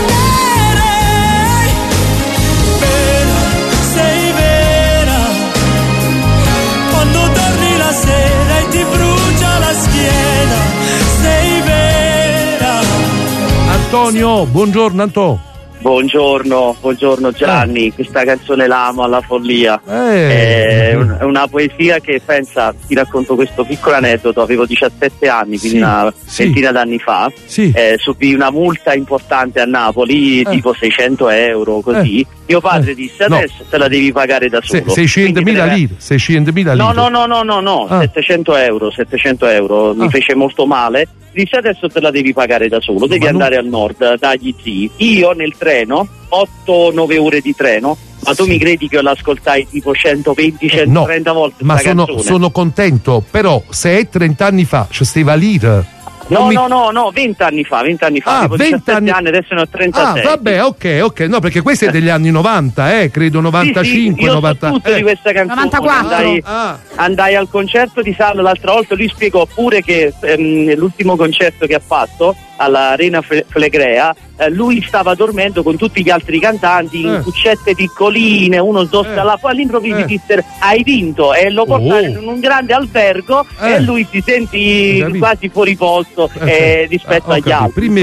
Antonio, buongiorno Antonio. Buongiorno, buongiorno Gianni, eh. Questa canzone l'amo alla follia. Eh. È, un, è una poesia che, pensa, ti racconto questo piccolo aneddoto, avevo diciassette anni, quindi sì, una sì. ventina d'anni fa, sì. eh, subì una multa importante a Napoli, eh. tipo seicento euro, così. Eh. Mio padre eh. disse adesso no. te la devi pagare da solo. Se, seicentomila lire, seicentomila lire. No, no, no, no, no, no. Ah. settecento euro, settecento euro, ah. mi fece molto male. Disse adesso te la devi pagare da solo, devi andare non... al nord dagli zii. Io nel treno, otto nove ore di treno, ma tu mi credi che io l'ascoltai tipo centoventi centotrenta no, volte? Ma sono, sono contento, però se è trenta anni fa c'è stava lire. No, mi... no, no, no, venti anni fa, venti anni fa, ah, avevo diciassette anni... anni, adesso ne ho trentasei. Ah, vabbè, ok, ok, no, perché questo è degli anni novanta, eh, credo novantacinque, sì, sì, io novanta. So tutto eh. di questa canzone. novantaquattro. Andai, ah. andai al concerto di Salla l'altra volta, lui spiegò pure che ehm, l'ultimo concerto che ha fatto all'Arena Flegrea, eh, lui stava dormendo con tutti gli altri cantanti in eh. cuccette piccoline, uno sdossa eh. là, poi all'improvviso eh. dissero hai vinto e lo portarono oh. in un grande albergo eh. e lui si sentì quasi fuori posto eh, rispetto ah, agli altri. Prima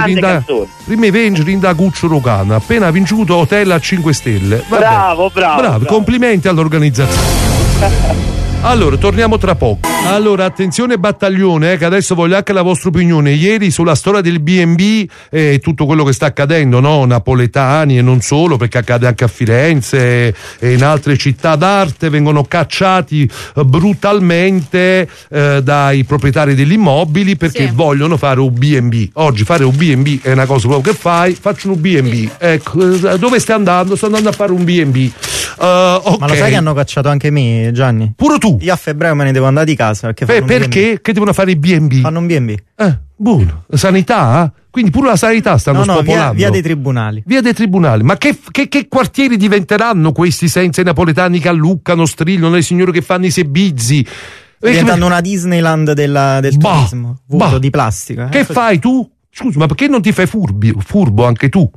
i vengeri in da Cuccio Rocana, appena vinciuto hotel a cinque stelle. Vabbè. Bravo, bravo, bravo, bravo. Complimenti all'organizzazione. Allora, torniamo tra poco. Allora, attenzione battaglione, eh, che adesso voglio anche la vostra opinione. Ieri sulla storia del B and B e eh, tutto quello che sta accadendo, no? Napoletani e non solo, perché accade anche a Firenze e in altre città d'arte, vengono cacciati eh, brutalmente eh, dai proprietari degli immobili perché sì. vogliono fare un B and B. Oggi fare un B and B è una cosa proprio che fai, faccio un B and B. Sì. Ecco, dove stai andando? Sto andando a fare un B and B. Uh, okay. Ma lo sai che hanno cacciato anche me, Gianni? Pure tu? Io a febbraio me ne devo andare di casa. Perché, Beh, perché? Che devono fare i B and B? Fanno un B and B. Eh, buono. Sanità? Eh? Quindi pure la sanità stanno no, no, spopolando. Via, via dei tribunali. Via dei tribunali. Ma che, che, che quartieri diventeranno questi senza i napoletani che alluccano, strillano, i signori che fanno i sebizzi? Diventando una Disneyland della, del bah, turismo. Vuoto bah. di plastica. Che eh, fai tu? Scusa, ma perché non ti fai furbi, furbo anche tu?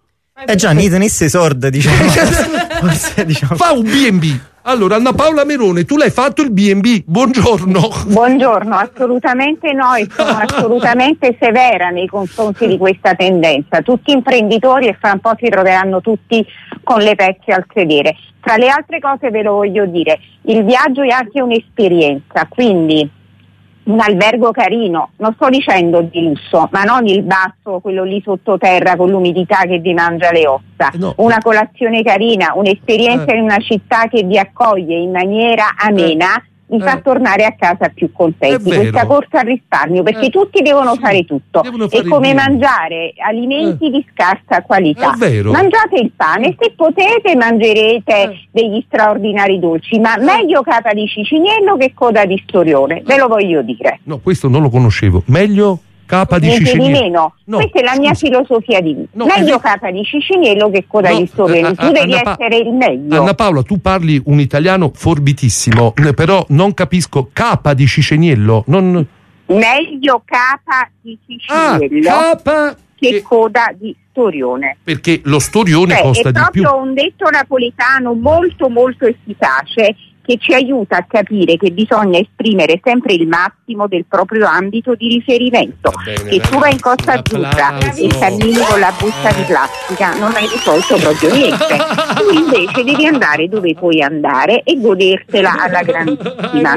Eh Gianni, tenesse sorda, diciamo. Forse, diciamo. Fa un B and B. Allora, Anna Paola Merone, tu l'hai fatto il B and B? Buongiorno. Buongiorno, assolutamente no, e sono assolutamente severa nei confronti di questa tendenza. Tutti imprenditori e fra un po' si troveranno tutti con le pezze al sedere. Tra le altre cose ve lo voglio dire, il viaggio è anche un'esperienza, quindi un albergo carino, non sto dicendo di lusso, ma non il basso, quello lì sottoterra con l'umidità che vi mangia le ossa, no. Una colazione carina, un'esperienza eh. in una città che vi accoglie in maniera amena, eh. vi fa eh. tornare a casa più contenti. Questa corsa al risparmio, perché eh. tutti devono sì. fare tutto, devono fare è come mangiare alimenti eh. di scarsa qualità. Mangiate il pane, se potete mangerete eh. degli straordinari dolci, ma eh. meglio capa di Ciciniello che coda di Storione, ve lo voglio dire. No, questo non lo conoscevo. Meglio capa di Niente Ciciniello. di meno. No, questa è la mia scusa. filosofia di vita. No, meglio è... capa di Ciciniello che coda no, di Storione. eh, tu devi Anna pa- essere il meglio. Anna Paola, tu parli un italiano forbitissimo, però non capisco capa di Ciciniello. Non... Meglio capa di Ciciniello ah, capa che, che coda di Storione. Perché lo Storione Beh, costa di più. È proprio un detto napoletano molto molto efficace che ci aiuta a capire che bisogna esprimere sempre il massimo del proprio ambito di riferimento. Bene, che tu vai in Costa Azzurra e cammini con la busta di plastica, non hai risolto proprio niente. Tu invece devi andare dove puoi andare e godertela alla grandissima.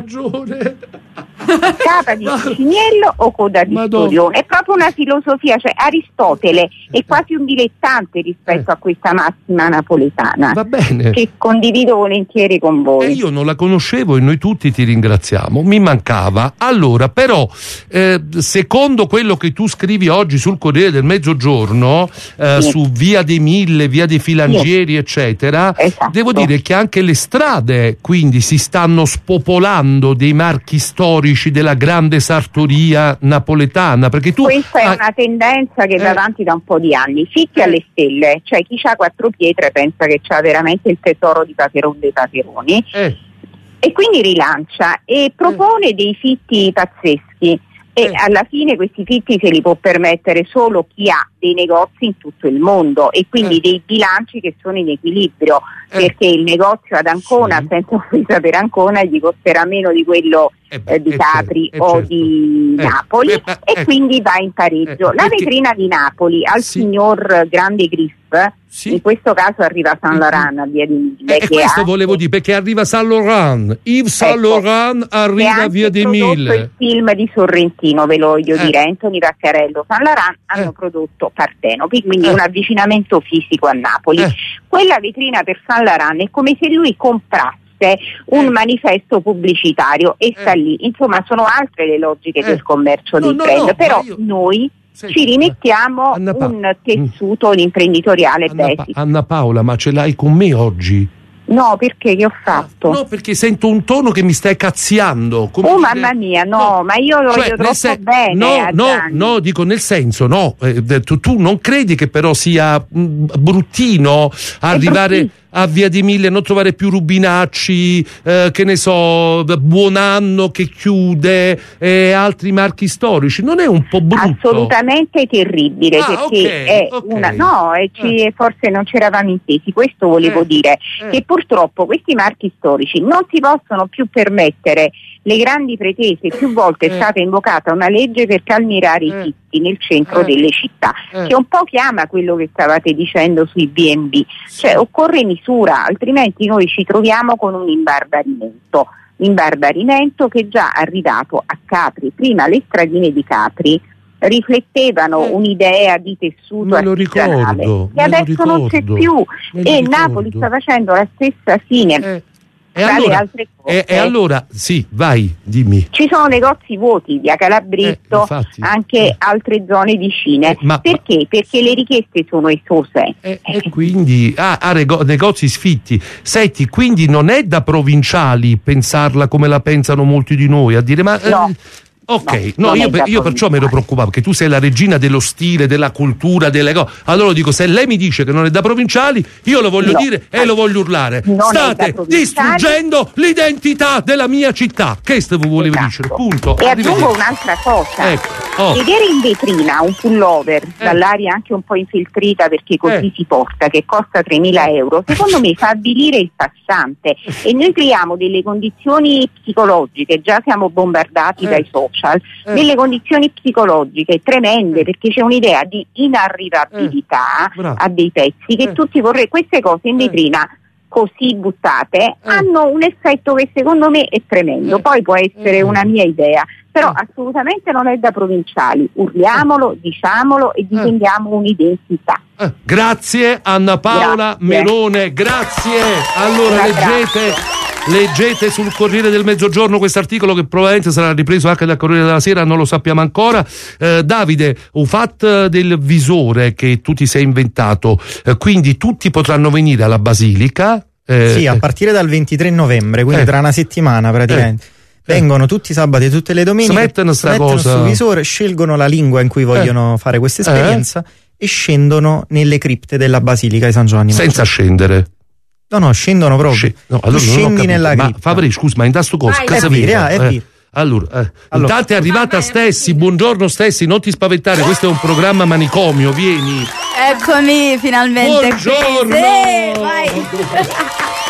Capa di cinghiello o coda di storione, è proprio una filosofia, cioè Aristotele è quasi un dilettante rispetto eh. a questa massima napoletana. Va bene. Che condivido volentieri con voi. E io non la conoscevo e noi tutti ti ringraziamo, mi mancava. Allora, però, eh, secondo quello che tu scrivi oggi sul Corriere del Mezzogiorno, eh, sì. su Via dei Mille, Via dei Filangieri, sì. eccetera, esatto. devo dire che anche le strade quindi si stanno spopolando dei marchi storici della grande sartoria napoletana, perché tu questa hai... è una tendenza che eh. va avanti da un po' di anni, fitti eh. alle stelle, cioè chi ha quattro pietre pensa che c'ha veramente il tesoro di Paperon dei Paperoni eh. e quindi rilancia e propone eh. dei fitti pazzeschi e eh. alla fine questi fitti se li può permettere solo chi ha dei negozi in tutto il mondo e quindi eh. dei bilanci che sono in equilibrio, eh. perché il negozio ad Ancona, sì. senza offesa per Ancona, gli costerà meno di quello eh beh, eh, di Capri certo, o certo. di eh. Napoli eh, eh, e eh. quindi va in pareggio. Eh, La perché... vetrina di Napoli al sì. signor Grande Griff, sì. in questo caso arriva Saint Laurent a Via di Mille. E questo anche... volevo dire, perché arriva Saint Laurent, Yves Saint ecco, Laurent arriva a Via di Mille. Il film di Sorrentino, ve lo voglio eh. dire, Anthony Vaccarello, Saint Laurent hanno eh. prodotto Partenopi, quindi eh. un avvicinamento fisico a Napoli. Eh. Quella vetrina per Saint Laurent è come se lui comprasse un eh. manifesto pubblicitario e sta eh. lì. Insomma, sono altre le logiche eh. del commercio no, di no, brand, no, però io... noi Senti, ci rimettiamo Anna pa- un tessuto mm. imprenditoriale Anna, basic. pa- Anna Paola, ma ce l'hai con me oggi? No, perché che ho fatto? No, perché sento un tono che mi stai cazziando. Come oh dire... mamma mia, no, no, ma io lo cioè, vedo troppo sen- bene. No, no, no, dico nel senso, no, eh, tu, tu non credi che però sia mh, bruttino arrivare a Via di Mille, non trovare più Rubinacci, eh, che ne so, Buonanno che chiude e altri marchi storici? Non è un po' brutto? Assolutamente terribile, ah, perché okay, è okay. una no, e ci, eh. forse non ci eravamo intesi, questo volevo eh. dire, eh. che purtroppo questi marchi storici non si possono più permettere le grandi pretese. Più volte eh. è stata invocata una legge per calmierare eh. i fitti nel centro eh. delle città, eh. che un po' chiama quello che stavate dicendo sui B and B, cioè occorre misura, altrimenti noi ci troviamo con un imbarbarimento, imbarbarimento che è già arrivato a Capri. Prima le stradine di Capri riflettevano eh. un'idea di tessuto artigianale che adesso non c'è più e Napoli sta facendo la stessa fine. Eh. E allora, altre cose, e, e allora, sì, vai, dimmi. Ci sono negozi vuoti, via Calabretto, eh, anche eh. altre zone vicine. Eh, ma, Perché? Perché le richieste sono esose. E eh, eh. quindi, ah, ah, rego- negozi sfitti. Senti, quindi non è da provinciali pensarla come la pensano molti di noi, a dire, ma... No. Eh, ok, no, no io, io perciò mi ero preoccupato, perché tu sei la regina dello stile, della cultura, delle cose. Allora dico, se lei mi dice che non è da provinciali, io lo voglio no. dire e lo voglio urlare. Non State distruggendo l'identità della mia città. Questo vi volevo esatto. dire, punto. E aggiungo un'altra cosa. Ecco. Oh. Vedere in vetrina un pullover eh. dall'aria anche un po' infiltrita, perché così eh. si porta, che costa tremila euro, secondo me fa avvilire il passante e noi creiamo delle condizioni psicologiche, già siamo bombardati eh. dai social. Eh. Delle condizioni psicologiche tremende, perché c'è un'idea di inarrivabilità eh. a dei pezzi che eh. tutti vorrei. Queste cose in vetrina così buttate eh. hanno un effetto che secondo me è tremendo. Poi può essere una mia idea, però assolutamente non è da provinciali. Urliamolo, diciamolo e difendiamo un'identità. Eh. Grazie Anna Paola grazie. Melone, grazie. Allora leggete Leggete sul Corriere del Mezzogiorno questo articolo, che probabilmente sarà ripreso anche dal Corriere della Sera, non lo sappiamo ancora. Eh, Davide, un fatto del visore che tu ti sei inventato, eh, quindi tutti potranno venire alla Basilica? Eh, sì, a partire dal ventitré novembre, quindi eh, tra una settimana praticamente. Eh, Vengono tutti i sabati e tutte le domeniche, smettono sta mettono cosa. sul visore, scelgono la lingua in cui vogliono eh. fare questa esperienza eh. e scendono nelle cripte della Basilica di San Giovanni Maggiore. Senza scendere? No, no, scendono proprio. Sc- no, allora tu scendi nella ma cripta. Fabri, scusa, ma in questo coso cosa vedi? Eh. Allora, eh. allora, intanto è arrivata Stessi, buongiorno Stessi, non ti spaventare, questo è un programma manicomio, vieni. Eccomi finalmente. Buongiorno. Qui. Sì, vai.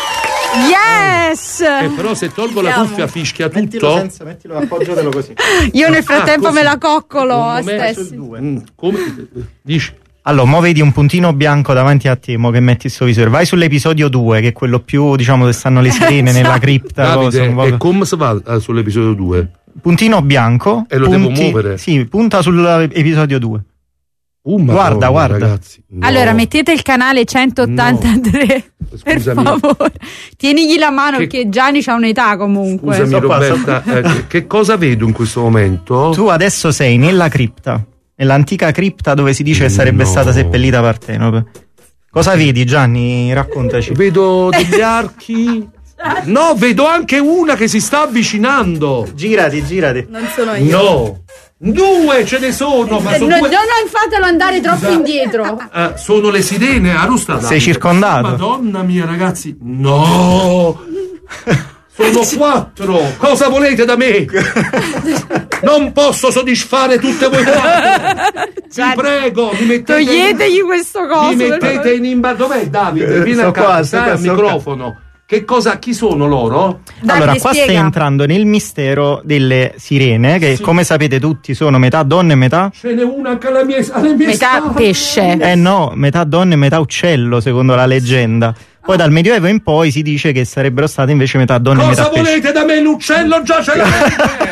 Yes! Eh, però se tolgo la cuffia fischia tutto. Mettilo senza, mettilo, appoggiatelo così. Io nel frattempo Ah, me la coccolo a me- stessi. Mm, come dici? Allora, mo vedi un puntino bianco davanti a te, mo che metti il suo visore. Vai sull'episodio due, che è quello più, diciamo, dove stanno le sirene nella cripta. Davide, cosa, un po'- e come si va eh, sull'episodio due? Puntino bianco. E lo devo muovere? Sì, punta sull'episodio due. Uh, Madonna, guarda, guarda. ragazzi. No. Allora mettete il canale centottantatré per Scusami. favore. Tienigli la mano Che- che Gianni c'ha un'età comunque. Scusami So qua, so Roberta, eh, che- che cosa vedo in questo momento? Tu adesso sei nella cripta, nell'antica cripta dove si dice che sarebbe No. stata seppellita Partenope. Cosa vedi, Gianni? Raccontaci. Vedo degli archi. No, vedo anche una che si sta avvicinando. Girati, girati. Non sono io. No, due ce ne sono, ma Eh, sono no, due. no, non fatelo andare troppo indietro. Eh, sono le sirene, Arusta. Sei circondato. Madonna mia, ragazzi. No. Sono quattro. Cosa volete da me? Non posso soddisfare tutte voi quattro. Vi prego, mi mettete Toglietegli questo coso. Mi mettete in imba. Dov'è Davide? Vieni Sto a qua, casa, sto stai qua, al sto microfono. Che cosa, chi sono loro? Allora, qua stai entrando nel mistero delle sirene, che Sì. come sapete tutti sono metà donne e metà. Ce n'è una anche alla mia, alle mie Metà spalle. pesce. Eh no, metà donne e metà uccello, secondo la leggenda. Poi dal Medioevo in poi si dice che sarebbero state invece metà donne e Cosa metà pesce. volete da me? L'uccello già ce l'avete.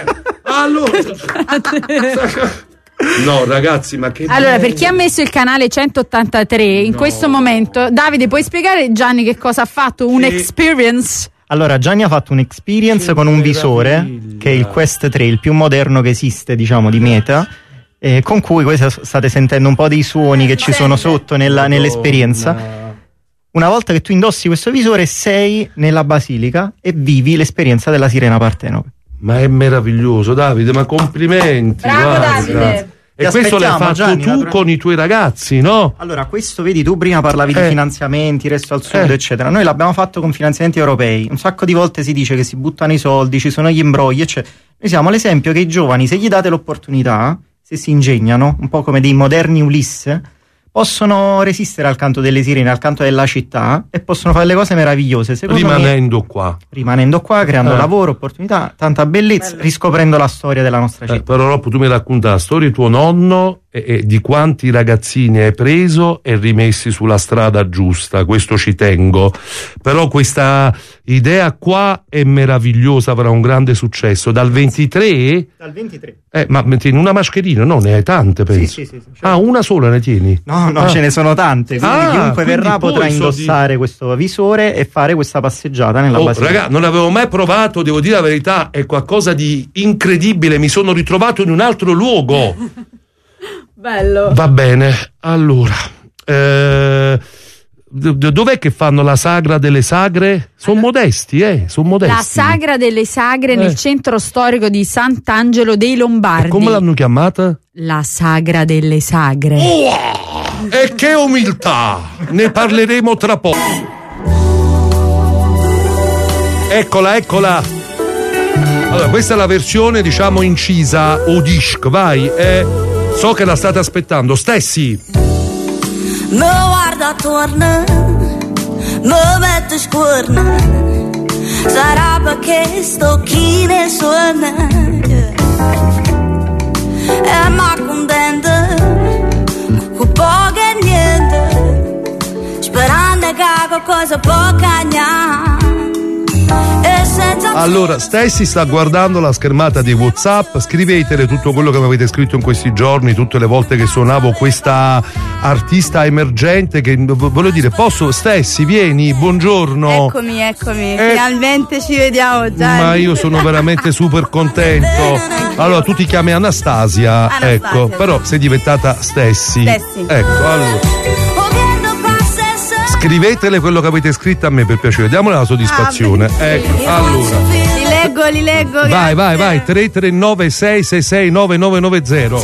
Allora. No, ragazzi, ma che. Allora, per chi ha messo il canale centottantatré in No. questo momento, Davide, puoi spiegare Gianni che cosa ha fatto? Un experience? Allora, Gianni ha fatto un experience con un visore, che è il Quest tre, il più moderno che esiste, diciamo, di Meta, eh, con cui voi sa- state sentendo un po' dei suoni che ci sono sotto nella- nell'esperienza. Una volta che tu indossi questo visore, sei nella basilica e vivi l'esperienza della sirena Partenope. Ma è meraviglioso, Davide, ma complimenti. Bravo, guarda. Davide. E Ti questo l'hai aspettiamo, fatto Gianni, tu naturalmente. con i tuoi ragazzi, no? Allora, questo vedi, tu prima parlavi Eh. di finanziamenti, resto al sud, Eh. eccetera. Noi l'abbiamo fatto con finanziamenti europei. Un sacco di volte si dice che si buttano i soldi, ci sono gli imbrogli, eccetera. Noi siamo l'esempio che i giovani, se gli date l'opportunità, se si ingegnano, un po' come dei moderni Ulisse, possono resistere al canto delle sirene, al canto della città, e possono fare le cose meravigliose. Secondo me, Rimanendo qua. rimanendo qua, creando Eh. lavoro, opportunità, tanta bellezza, riscoprendo la storia della nostra Eh, città. però Roppo, tu mi racconta la storia di tuo nonno e, e di quanti ragazzini hai preso e rimessi sulla strada giusta, questo ci tengo. Però questa idea qua è meravigliosa, avrà un grande successo. Dal ventitré? Dal ventitré. Eh, ma tieni una mascherina? No, ne hai tante, penso. Sì, sì, sì, certo. Ah, una sola ne tieni? No, no, Ah. ce ne sono tante. Quindi Ah, chiunque quindi verrà poi potrà so indossare di- questo visore e fare questa passeggiata nella Oh, basilica. raga, non l'avevo mai provato, devo dire la verità, è qualcosa di incredibile, mi sono ritrovato in un altro luogo. Bello. Va bene, allora, eh, d- dov'è che fanno la sagra delle sagre? Sono modesti, eh, sono modesti. La sagra delle sagre Eh. nel centro storico di Sant'Angelo dei Lombardi. Come l'hanno chiamata? La sagra delle sagre. E che umiltà! Ne parleremo tra poco. Eccola, eccola. Allora, questa è la versione, diciamo, incisa o disc, vai. Eh, so che la state aspettando. Stessi. Mi guarda attorno, mi mette scorna, sarà perché sto chi ne suona, e ma contenta, con poco e niente, sperando che qualcosa può cagnare. Allora, Stessi sta guardando la schermata di WhatsApp, scrivetele tutto quello che mi avete scritto in questi giorni, tutte le volte che suonavo questa artista emergente che, voglio dire, posso, Stessi, vieni, buongiorno. Eccomi, eccomi, Eh. finalmente ci vediamo, Gianni. Ma io sono veramente super contento. Allora, tu ti chiami Anastasia, Anastasia. ecco, però sei diventata Stessi. Stessi. Ecco, allora. Scrivetele quello che avete scritto a me, per piacere, diamole la soddisfazione. ecco, allora. Li leggo, li leggo. Vai, vai, vai, tre tre nove sei sei sei nove nove nove zero.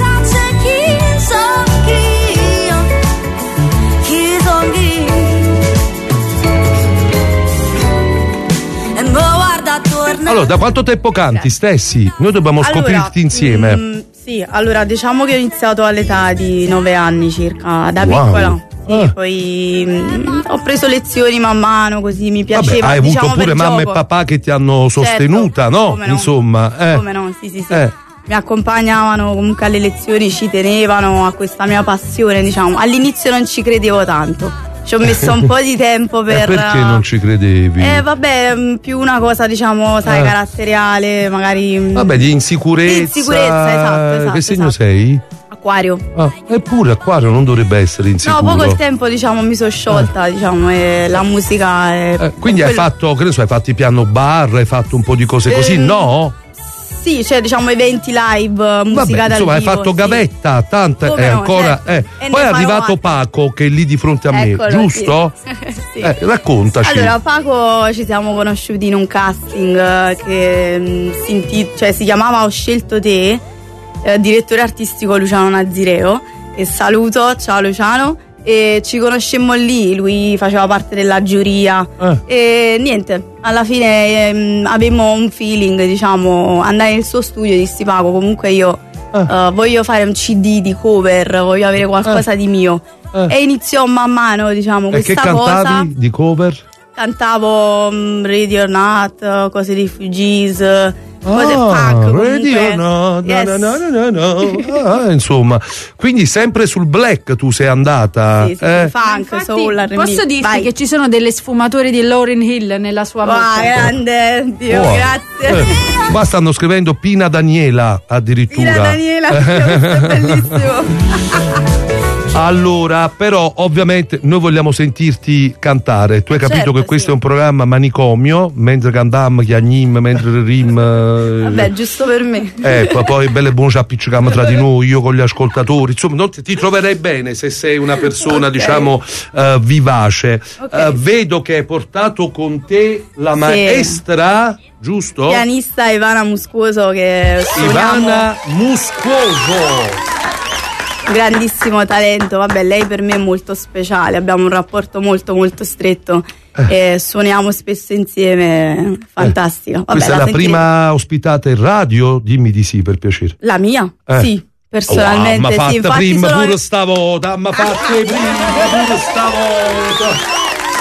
Allora, da quanto tempo canti, Stessi? Noi dobbiamo Allora, scoprirti insieme. mm, sì, allora diciamo che ho iniziato all'età di nove anni circa, da Wow. piccola. Sì, Ah. poi mh, ho preso lezioni man mano, così mi Vabbè, piaceva. hai avuto diciamo, pure per mamma gioco. e papà che ti hanno sostenuta, Certo, no? come no. Insomma, eh. Come no, sì, sì, sì. Eh. Mi accompagnavano comunque alle lezioni, ci tenevano a questa mia passione, diciamo. All'inizio non ci credevo tanto. Ci ho messo un po' di tempo per. Eh, perché non ci credevi? Eh vabbè, mh, più una cosa, diciamo, sai, Eh. caratteriale, magari. mh, Vabbè, di insicurezza. Di insicurezza, esatto, esatto, Che segno esatto. sei? Acquario. Ah, eppure Acquario non dovrebbe essere insicuro. No, poco il tempo, diciamo, mi sono sciolta, diciamo, e la musica è. Eh, quindi hai quello- fatto, che ne so, hai fatto i piano bar, hai fatto un po' di cose così, Ehm, no? Sì, cioè, diciamo, eventi live, musica Vabbè, dal insomma, hai vivo, fatto sì. gavetta, tante, Come eh, no, ancora. certo. eh. E Poi ne è farò arrivato altre. Paco che è lì di fronte a me, Eccolo, giusto? sì. Eh, raccontaci. Allora, Paco ci siamo conosciuti in un casting eh, che mh, si, inti- cioè, si chiamava Ho scelto te, eh, direttore artistico Luciano Nazireo, e saluto, ciao Luciano, e ci conoscemmo lì, lui faceva parte della giuria Eh. e niente, alla fine ehm, avevamo un feeling, diciamo, andai nel suo studio e dissi Paco, comunque io eh, voglio fare un C D di cover, voglio avere qualcosa di mio. Eh. E iniziò man mano, diciamo, E che questa cantavi cosa. di cover? Cantavo um, Radio or Not, cose di Fugees, cose Ah, punk comunque. radio, no, no, Yes. no, no, no, no. Ah, insomma, quindi sempre sul black tu sei andata. Sì, sì, eh? funk, Infatti, soul, R and B. posso dirti Vai. che ci sono delle sfumature di Lauryn Hill nella sua Wow, voce. grande, Dio, Oh, grazie. eh, qua stanno scrivendo Pina Daniela addirittura. Pina Daniela, questo è bellissimo. Allora, però, ovviamente noi vogliamo sentirti cantare. Tu hai capito Certo, che questo sì. è un programma manicomio, mentre cantiamo chiagnim, mentre rim. eh, Vabbè, giusto per me. Ecco, poi belle e buone ci appiccichiamo tra di noi, io con gli ascoltatori. Insomma, non ti, ti troverei bene se sei una persona, Ok. diciamo, eh, vivace. Ok. Eh, vedo che hai portato con te la Sì. maestra, giusto? Pianista Ivana Muscuoso, che suoniamo. Ivana Muscuoso. Grandissimo talento, vabbè, lei per me è molto speciale, abbiamo un rapporto molto molto stretto e suoniamo spesso insieme, fantastica. Vabbè, Questa è la sentiremo. prima ospitata in radio? Dimmi di sì, per piacere. La mia? Eh. Sì, personalmente ma sì, fatta infatti prima sono- pure stavolta, ma fatte prima pure stavolta.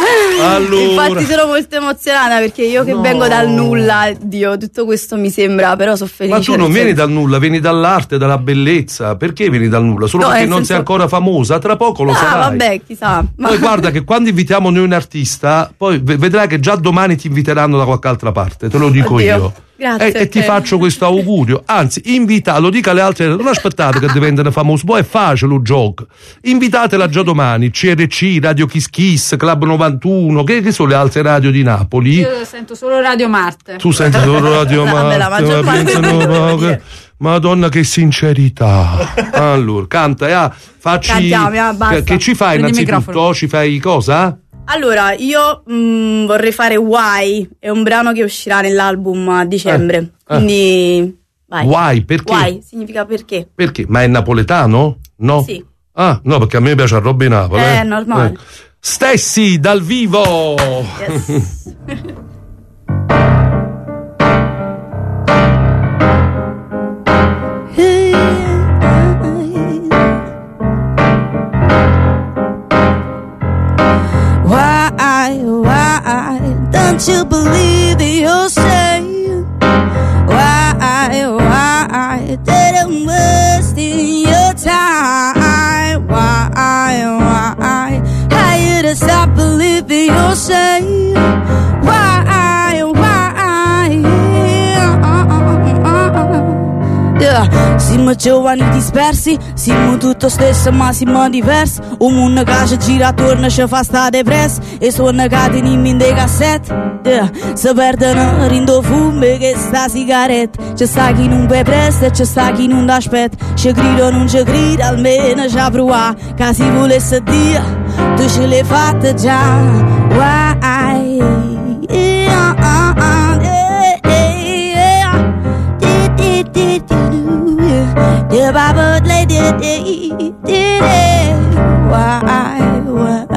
Allora, Infatti sono molto emozionata perché io che No. vengo dal nulla, Dio, tutto questo mi sembra, però sono felice. ma tu non nel vieni senso- dal nulla, vieni dall'arte, dalla bellezza. Perché vieni dal nulla? Solo No, perché nel non senso- sei ancora famosa? Tra poco lo Ah, sarai. vabbè, chissà. Ma... Poi guarda che quando invitiamo noi un artista, poi v- vedrai che già domani ti inviteranno da qualche altra parte, te lo dico Oddio, io. grazie E, a e ti te. faccio questo augurio. Anzi, invita, lo dica alle altre, non aspettate che diventano famosi, poi è facile un gioco. Invitatela già domani, C R C, Radio Kiss Kiss, Club novantuno, che, che sono le altre radio di Napoli? Io sento solo Radio Marte. Tu senti solo Radio Vabbè, la Marte, maggior ma parte pensano, devo ma dire. che- Madonna che sincerità. Allora, canta, eh, ah, facci Cantiamo, ah, basta. che, che ci fai Prendi il innanzitutto? microfono. Ci fai cosa? Allora, io mh, vorrei fare Why, è un brano che uscirà nell'album a dicembre, Eh, quindi vai. Why? Perché? Why significa perché. Perché? Ma è napoletano? No? Sì. Ah, no, perché a me piace a Robby Napoli. Eh, normale. Stessi dal vivo! Yes. Why, why don't you believe that you're safe? Why, why did I'm wasting your time? Why, why are you to stop believing you're safe? Why, why? Yeah. Siamo giovani dispersi, siamo tutto stesso ma siamo diversi. Un mondo che ci gira attorno ci fa sta depress. E sono cateni in dei cassetti, yeah. Si perdono rindo fume che sta sigaretta. C'è sta chi non può presto e c'è sta chi non aspetta. Ci grido non ci grido, almeno ci prova. Che si volesse dire, tu ce l'hai fatta già. Why? Yeah, uh, uh, yeah, yeah. Yeah, Baba, lay did it, did it. Why, why,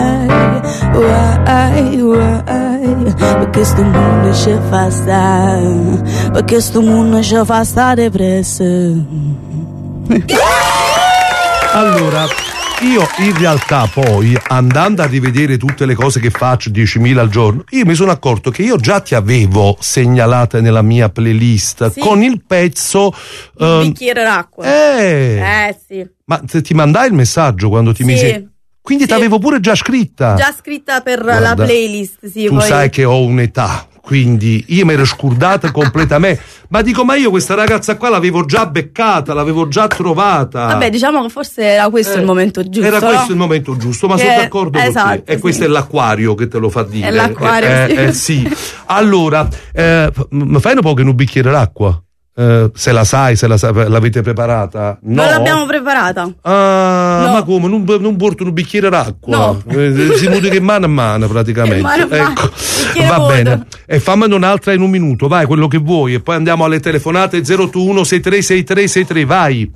why, why? Perché sto mondo ci fa sta, perché sto mondo ci fa sta depresso. Allora, io in realtà poi, andando a rivedere tutte le cose che faccio, diecimila al giorno, io mi sono accorto che io già ti avevo segnalata nella mia playlist, sì, con il pezzo un uh, bicchiere d'acqua. Eh, eh sì. Ma ti mandai il messaggio quando ti sì. misi? Quindi sì. t'avevo pure già scritta. Già scritta per Guarda, la playlist, sì. Tu poi... sai che ho un'età, quindi io mi ero scordata completamente. Ma dico, ma io questa ragazza qua l'avevo già beccata, l'avevo già trovata. Vabbè, diciamo che forse era questo eh, il momento giusto. Era questo no? il momento giusto, ma che... sono d'accordo esatto, con te. E sì. questo è l'acquario che te lo fa dire. È l'acquario, eh, sì. Eh, sì. Allora, eh, mi fai un po' che un bicchiere d'acqua? Uh, se la sai, se la sa, l'avete preparata? No. Non l'abbiamo preparata. Ah, no. Ma come? Non, non porto un bicchiere d'acqua? No. Eh, si muove che mano a mano praticamente. Mano a mano. Ecco. Va bene. E fammene un'altra in un minuto, vai, quello che vuoi. E poi andiamo alle telefonate. Zero otto uno sei tre sei tre sei tre, vai.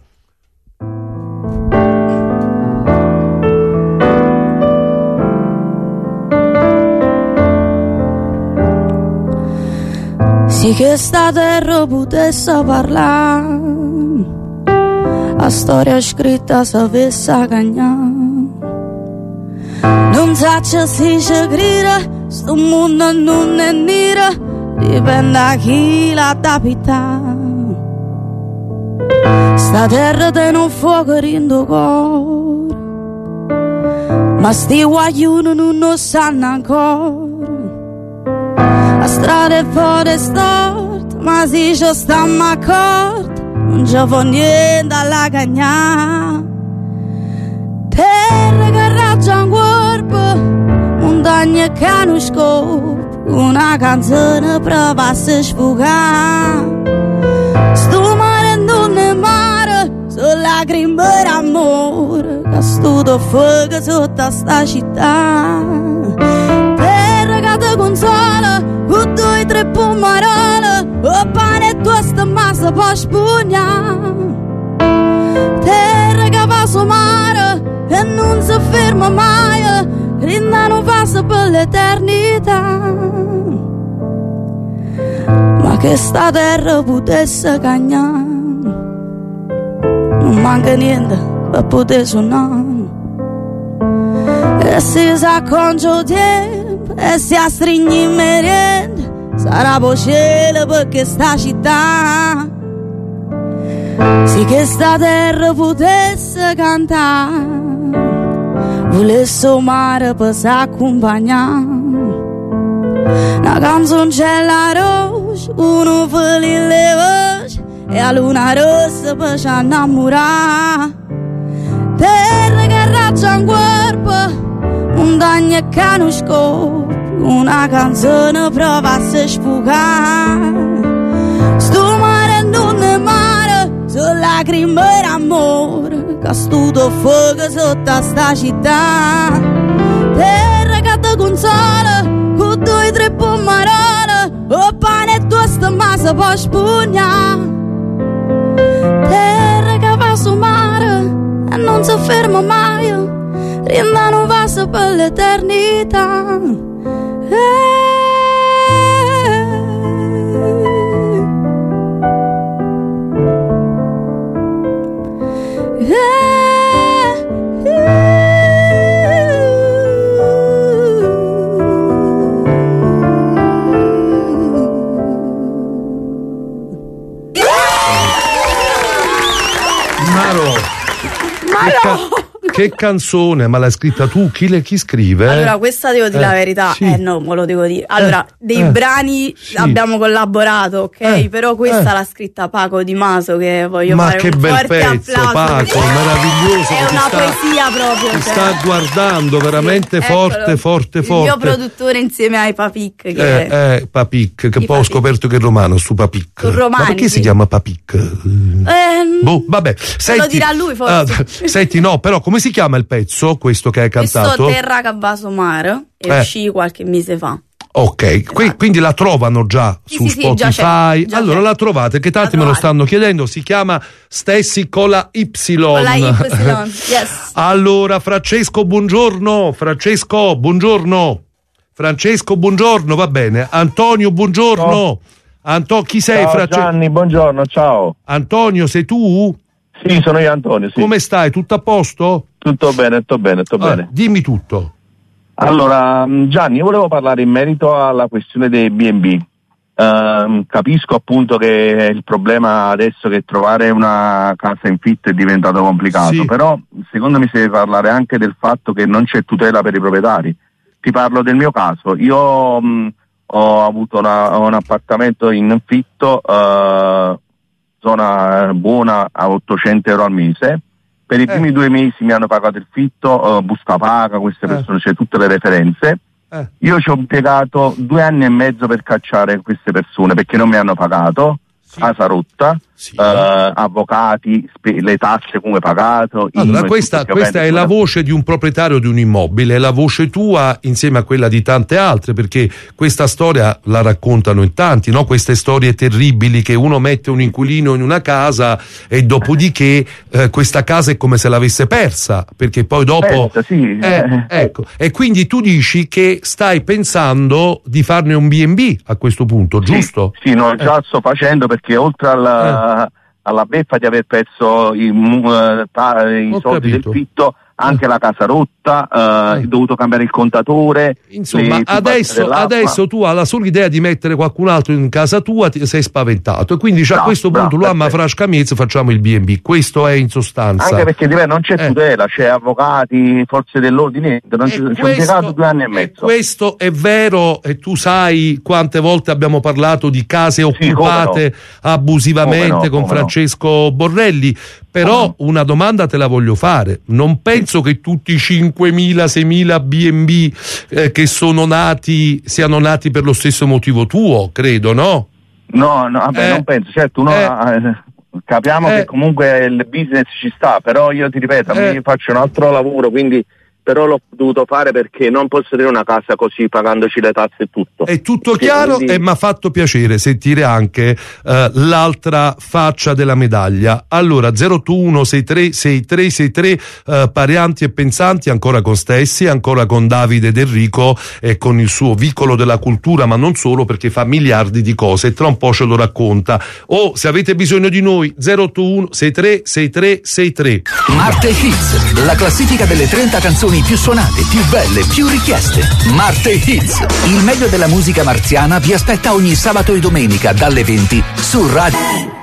Sì che sta terra potesse parlare, la storia scritta sapesse cagnare. Non saccia si ci crede, sto mondo non è nero, dipende da chi l'ha da pittare. Sta terra tiene un fuoco rindo cuore, ma sti guaglioni non lo sanno ancora. La strada è fuori storta, ma se ci stiamo accorti, non ci fa niente alla cagnà. Terra che raggia un corpo, montagne che non scopo, una canzone prova a si sfogare. Sto mare non è mare, sono lacrime d'amore, che sto da fuoco sotto sta città. Terra che ti consola, con due tre pomarole, o pane e tosta massa può spugnare. Terra che va su mare e non si ferma mai, rinda non passa per l'eternità. Ma che sta terra potesse cagnare, non manca niente per poter suonare. E si sa concio tempo e si stringi in merende, sarà poi cielo perché sta città. Sì che sta terra potesse cantare, volesse un mare per s'accompagnare. Una canzoncella rossa, uno felice le voci, e a luna rossa per ci innamorare. Terra che raggia un corpo, montagne che non scopo, una canzone prova a si sfogare. Sto mare non è mare, sono lacrime d'amore, che sto da fuoco sotto sta città. Terra che ti consola, con due tre pomarole, o pane e tosta massa può spugnare. Terra che va su mare e non si ferma mai, rinda non passa per l'eternità. Maro, che, ca- che canzone, ma l'hai scritta tu? Chi, le, chi scrive? Allora, questa devo dire eh, la verità, sì. eh no, me lo devo dire. Allora, eh, dei eh, brani sì. abbiamo collaborato, ok? Eh, Però questa eh. l'ha scritta Paco Di Maso, che voglio Ma fare che un bel forte pezzo, applauso. Paco, meraviglioso. È che ti una sta, poesia proprio. Ti cioè. sta guardando veramente Sì, forte, eccolo. forte, Il forte. mio produttore insieme ai Papic. Che Eh, eh, Papic, che I poi ho Papic. scoperto che è romano su Papic. Sono Ma romani, perché si sì. chiama Papic? Eh, Boh, vabbè. Senti, dirà lui, forse. ah, senti, no, però come si chiama il pezzo, questo che hai cantato? questo Terra Cabbaso Mare e Eh. uscì qualche mese fa. Ok, qui- quindi la trovano già Sì, su sì, sì, già Spotify. c'è, già allora c'è. la trovate, che tanti me lo stanno chiedendo. Si chiama Stessi con la Y. Con la Y, yes. Allora, Francesco, buongiorno. Francesco, buongiorno. Francesco, buongiorno, va bene. Antonio, buongiorno. Anto- chi sei, Ciao Francesco? Gianni, buongiorno, ciao. Antonio, sei tu? Sì, sono io Antonio, sì. Come stai? Tutto a posto? Tutto bene, tutto bene, tutto allora, bene. Dimmi tutto. Allora, Gianni, io volevo parlare in merito alla questione dei B and B. Uh, capisco appunto che il problema adesso che trovare una casa in fitto è diventato complicato, sì. Però secondo me si deve parlare anche del fatto che non c'è tutela per i proprietari. Ti parlo del mio caso, io mh, ho avuto una, un appartamento in fitto, uh, zona buona, a ottocento euro al mese. Per i primi eh. due mesi mi hanno pagato il fitto, uh, busta paga, queste persone, eh. c'è tutte le referenze. Eh. Io ci ho impiegato due anni e mezzo per cacciare queste persone perché non mi hanno pagato, sì. Casa rotta, sì. eh, avvocati, spe- le tasse come pagato. Allora, questa, questa è la voce di un proprietario di un immobile, è la voce tua insieme a quella di tante altre, perché questa storia la raccontano in tanti, no? Queste storie terribili che uno mette un inquilino in una casa e dopodiché eh, questa casa è come se l'avesse persa, perché poi dopo Pensa, sì. eh, ecco. E quindi tu dici che stai pensando di farne un B and B a questo punto, giusto? Sì, sì, no, già eh. sto facendo, perché oltre alla, eh. alla beffa di aver perso i, uh, pa- i soldi capito. del fitto, anche la casa rotta, uh, ho dovuto cambiare il contatore. Insomma, adesso, adesso tu hai la sola idea di mettere qualcun altro in casa tua, ti sei spaventato, e quindi cioè, no, a questo bravo, punto lo amma frasca miez, facciamo il B and B. Questo è in sostanza. Anche perché di me non c'è tutela, eh. c'è avvocati, forze dell'ordine, non ci ho impiegato due anni e mezzo. Questo è vero, e tu sai quante volte abbiamo parlato di case occupate sì, no. abusivamente no, con Francesco no. Borrelli. Però uh-huh. una domanda te la voglio fare, non penso che tutti i cinquemila seimila B and B eh, che sono nati siano nati per lo stesso motivo tuo, credo, no? No, no, vabbè, eh, non penso, certo, uno, eh, capiamo eh, che comunque il business ci sta, però io ti ripeto, eh, io faccio un altro lavoro, quindi però l'ho dovuto fare perché non posso tenere una casa così pagandoci le tasse e tutto. È tutto chiaro, quindi... e mi ha fatto piacere sentire anche uh, l'altra faccia della medaglia. Allora zero otto uno sei tre sei tre sei tre uh, Parianti e Pensanti, ancora con Stessi, ancora con Davide ed Enrico e con il suo Vicolo della Cultura, ma non solo, perché fa miliardi di cose e tra un po' ce lo racconta. O se avete bisogno di noi zero otto uno sei tre sei tre sei tre. Marte Hits, la classifica delle trenta canzoni più suonate, più belle, più richieste. Marte Hits, il meglio della musica marziana vi aspetta ogni sabato e domenica dalle venti su Radio.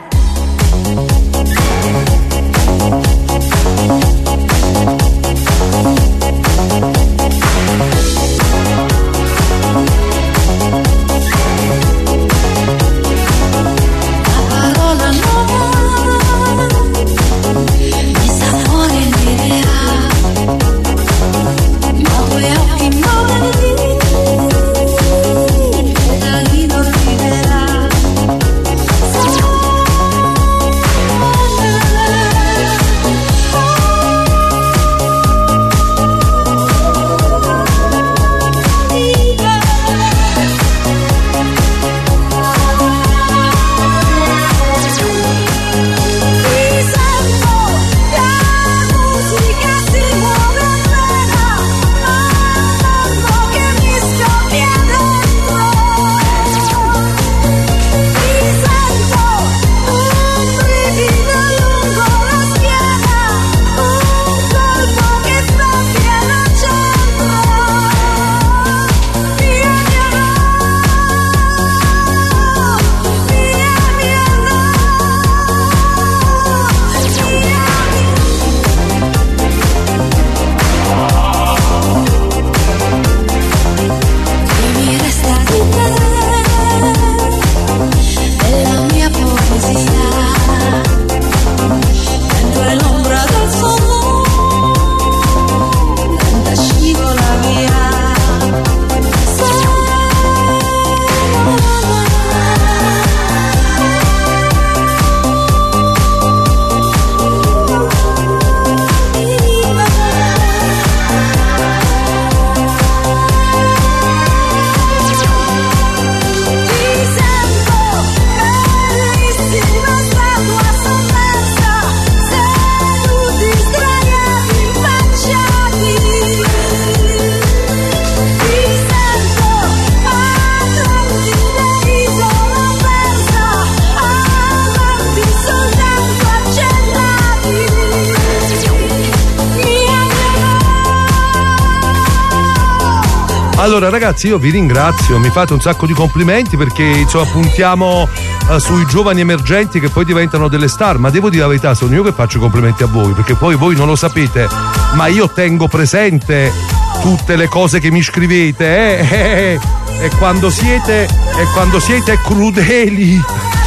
Allora ragazzi, io vi ringrazio, mi fate un sacco di complimenti perché insomma puntiamo uh, sui giovani emergenti che poi diventano delle star, ma devo dire la verità, sono io che faccio i complimenti a voi, perché poi voi non lo sapete, ma io tengo presente tutte le cose che mi scrivete, eh, eh, e quando siete e quando siete crudeli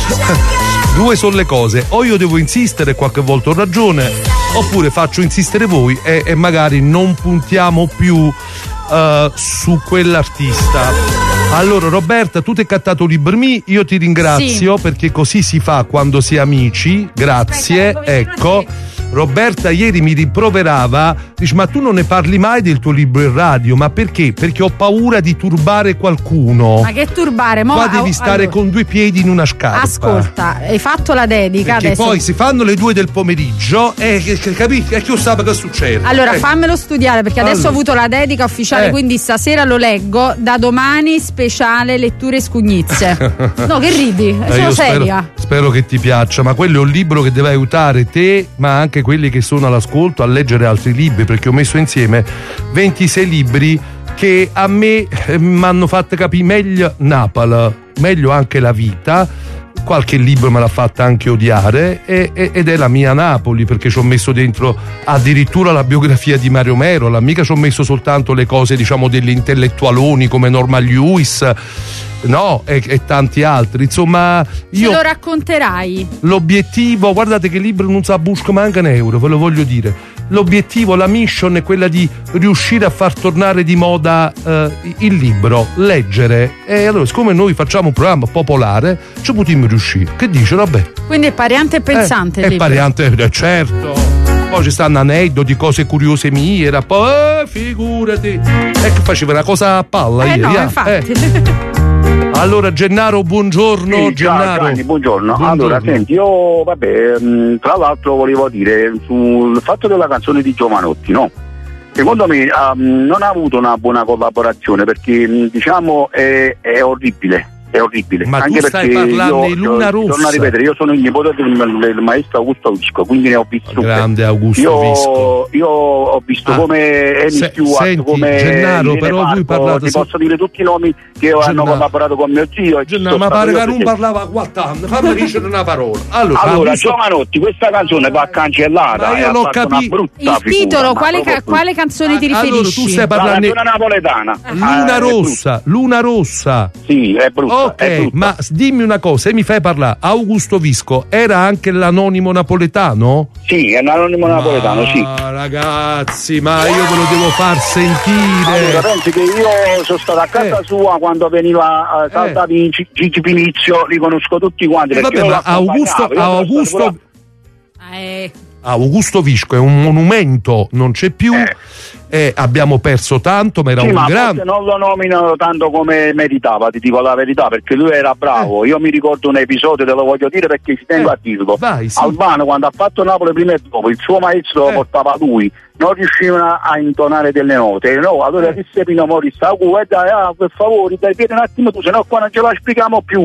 due sono le cose, o io devo insistere, qualche volta ho ragione, oppure faccio insistere voi e, e magari non puntiamo più Uh, su quell'artista. Allora Roberta, tu ti hai cattato libro mi, io ti ringrazio, sì, perché così si fa quando si è amici, grazie. Ecco, Roberta ieri mi rimproverava, dice ma tu non ne parli mai del tuo libro in radio, ma perché? Perché ho paura di turbare qualcuno. Ma che turbare? Mo, qua devi oh, stare allora, con due piedi in una scarpa. Ascolta, hai fatto la dedica, perché adesso poi si fanno le due del pomeriggio e eh, capisci? E chi lo sa che succede? Allora eh. fammelo studiare, perché adesso allora. ho avuto la dedica ufficiale, eh. quindi stasera lo leggo, da domani speciale letture scugnizie. No, che ridi? Sono eh, seria. Spero, spero che ti piaccia, ma quello è un libro che deve aiutare te, ma anche quelli che sono all'ascolto a leggere altri libri, perché ho messo insieme ventisei libri che a me mi hanno fatto capire meglio Napoli, meglio anche la vita. Qualche libro me l'ha fatta anche odiare e, e, ed è la mia Napoli, perché ci ho messo dentro addirittura la biografia di Mario Merola, mica ci ho messo soltanto le cose diciamo degli intellettualoni come Norma Lewis, no, e, e tanti altri, insomma io ce lo racconterai. L'obiettivo, guardate che libro non sa busca manca un euro, ve lo voglio dire. L'obiettivo, la mission è quella di riuscire a far tornare di moda eh, il libro, leggere, e allora siccome noi facciamo un programma popolare ci potremmo riuscire. Che dice? Vabbè. Quindi è pariante e pensante eh, il è libro. pariante, eh, certo. Poi ci stanno aneddoti, cose curiose mie, era poi eh, figurati, e che faceva una cosa a palla eh ieri, no, eh. infatti. Eh. Allora Gennaro, buongiorno. Sì, Gennaro. Gianni, buongiorno. buongiorno. Allora, senti, io vabbè, mh, tra l'altro volevo dire sul fatto della canzone di Giovanotti, no? Secondo me um, non ha avuto una buona collaborazione perché mh, diciamo è, è orribile. È orribile. Ma anche tu stai perché parlando io, di Luna Rossa. Torno a ripetere, io sono il nipote del, del maestro Augusto Visco, quindi ne ho visto. Grande Augusto io, Visco. Io ho visto ah. come Amy Se, Stewart, senti, come Gennaro, però Marco, lui parlato ti posso dire tutti i nomi che Gennaro. hanno collaborato con mio zio. Gennaro, ma pare che non parlava quattro anni, fammi dicere una parola. Allora, allora visto... Giovanotti, questa canzone va cancellata. Ma io l'ho capito. Il titolo, quale, ca- quale canzone ti riferisci? Allora, tu stai parlando la canzone napoletana. Luna ah, Rossa, Luna Rossa. Sì, è brutta. Ok, è brutta. ma dimmi una cosa, e mi fai parlare, Augusto Visco era anche l'anonimo napoletano? Sì, è l'anonimo ma, napoletano, sì. Ragazzi, ma io ve lo devo far sentire. Allora, pensi che io sono stato a casa eh. sua quando veniva uh, Saldavi eh. Gigi Pinizio, li conosco tutti quanti. Eh, vabbè, ma Augusto, Augusto, eh. Augusto Visco è un monumento, non c'è più. Eh. Eh, abbiamo perso tanto, ma era sì, un ma grande. Non lo nominano tanto come meritava, ti dico la verità, perché lui era bravo. Eh. Io mi ricordo un episodio, te lo voglio dire perché ci tengo eh. a dirlo. Vai, sì. Albano, quando ha fatto Napoli prima e dopo, il suo maestro eh. lo portava lui, non riuscivano a intonare delle note. No, allora eh. disse Pino Mori, sta qui, e dai, ah, per favore, dai, piedi un attimo tu, se no qua non ce la spieghiamo più.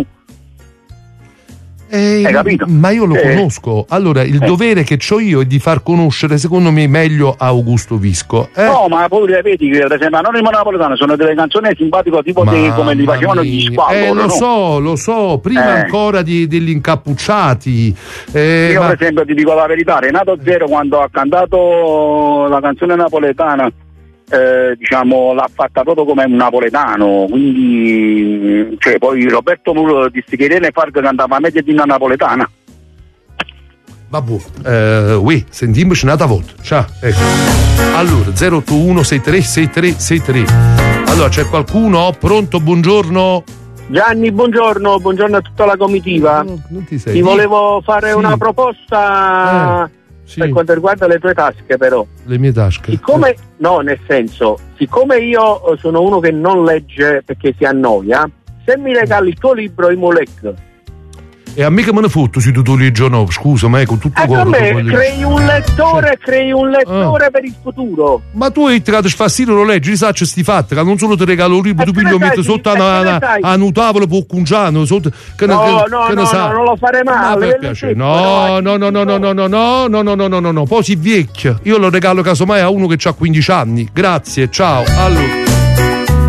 Eh, Hai capito? Ma io lo eh. conosco. Allora il eh. dovere che ho io è di far conoscere secondo me meglio Augusto Visco eh? No, ma pure vedi che per esempio Anonimo Napoletano sono delle canzoni simpatiche tipo te, come li facevano gli squadri. Eh, lo no? so, lo so, prima eh. ancora di, degli incappucciati. Eh, io ma... per esempio ti dico la verità, Renato Zero quando ha cantato la canzone napoletana Eh, diciamo l'ha fatta proprio come un napoletano, quindi cioè, poi Roberto Muro disse che Irene Fargo cantava meglio di una napoletana. Vabbè, eh, oui, sentiamoci un'altra volta. Ciao, ecco. Allora, zero otto uno sei tre sei tre sei tre. Allora, c'è qualcuno? Pronto, buongiorno. Gianni, buongiorno, buongiorno a tutta la comitiva. No, non ti sei. Ti volevo fare sì. una proposta. Eh. Sì. Per quanto riguarda le tue tasche, però le mie tasche siccome no nel senso siccome io sono uno che non legge perché si annoia, se mi regali il tuo libro io mo leggo. E a me che me ne fotto se tu tu leggi o no, scusa, ma con tutto eh, cuore. Me crei un lettore, sì. crei un lettore ah. per il futuro. Ma tu hai tirato fastidio, lo leggi, li sacci sti fatti, che non solo ti regalo un libro, tu pigli lo metti sotto a un tavolo per cunciano, sotto che no, ne, no, che no, ne no, sa. no, non lo fare male. Per piacere. No, no, no, no, no, no, no, no, no, no, no, no, no, no, poi si vecchia. Io lo regalo casomai a uno che ha quindici anni. Grazie, ciao. Allora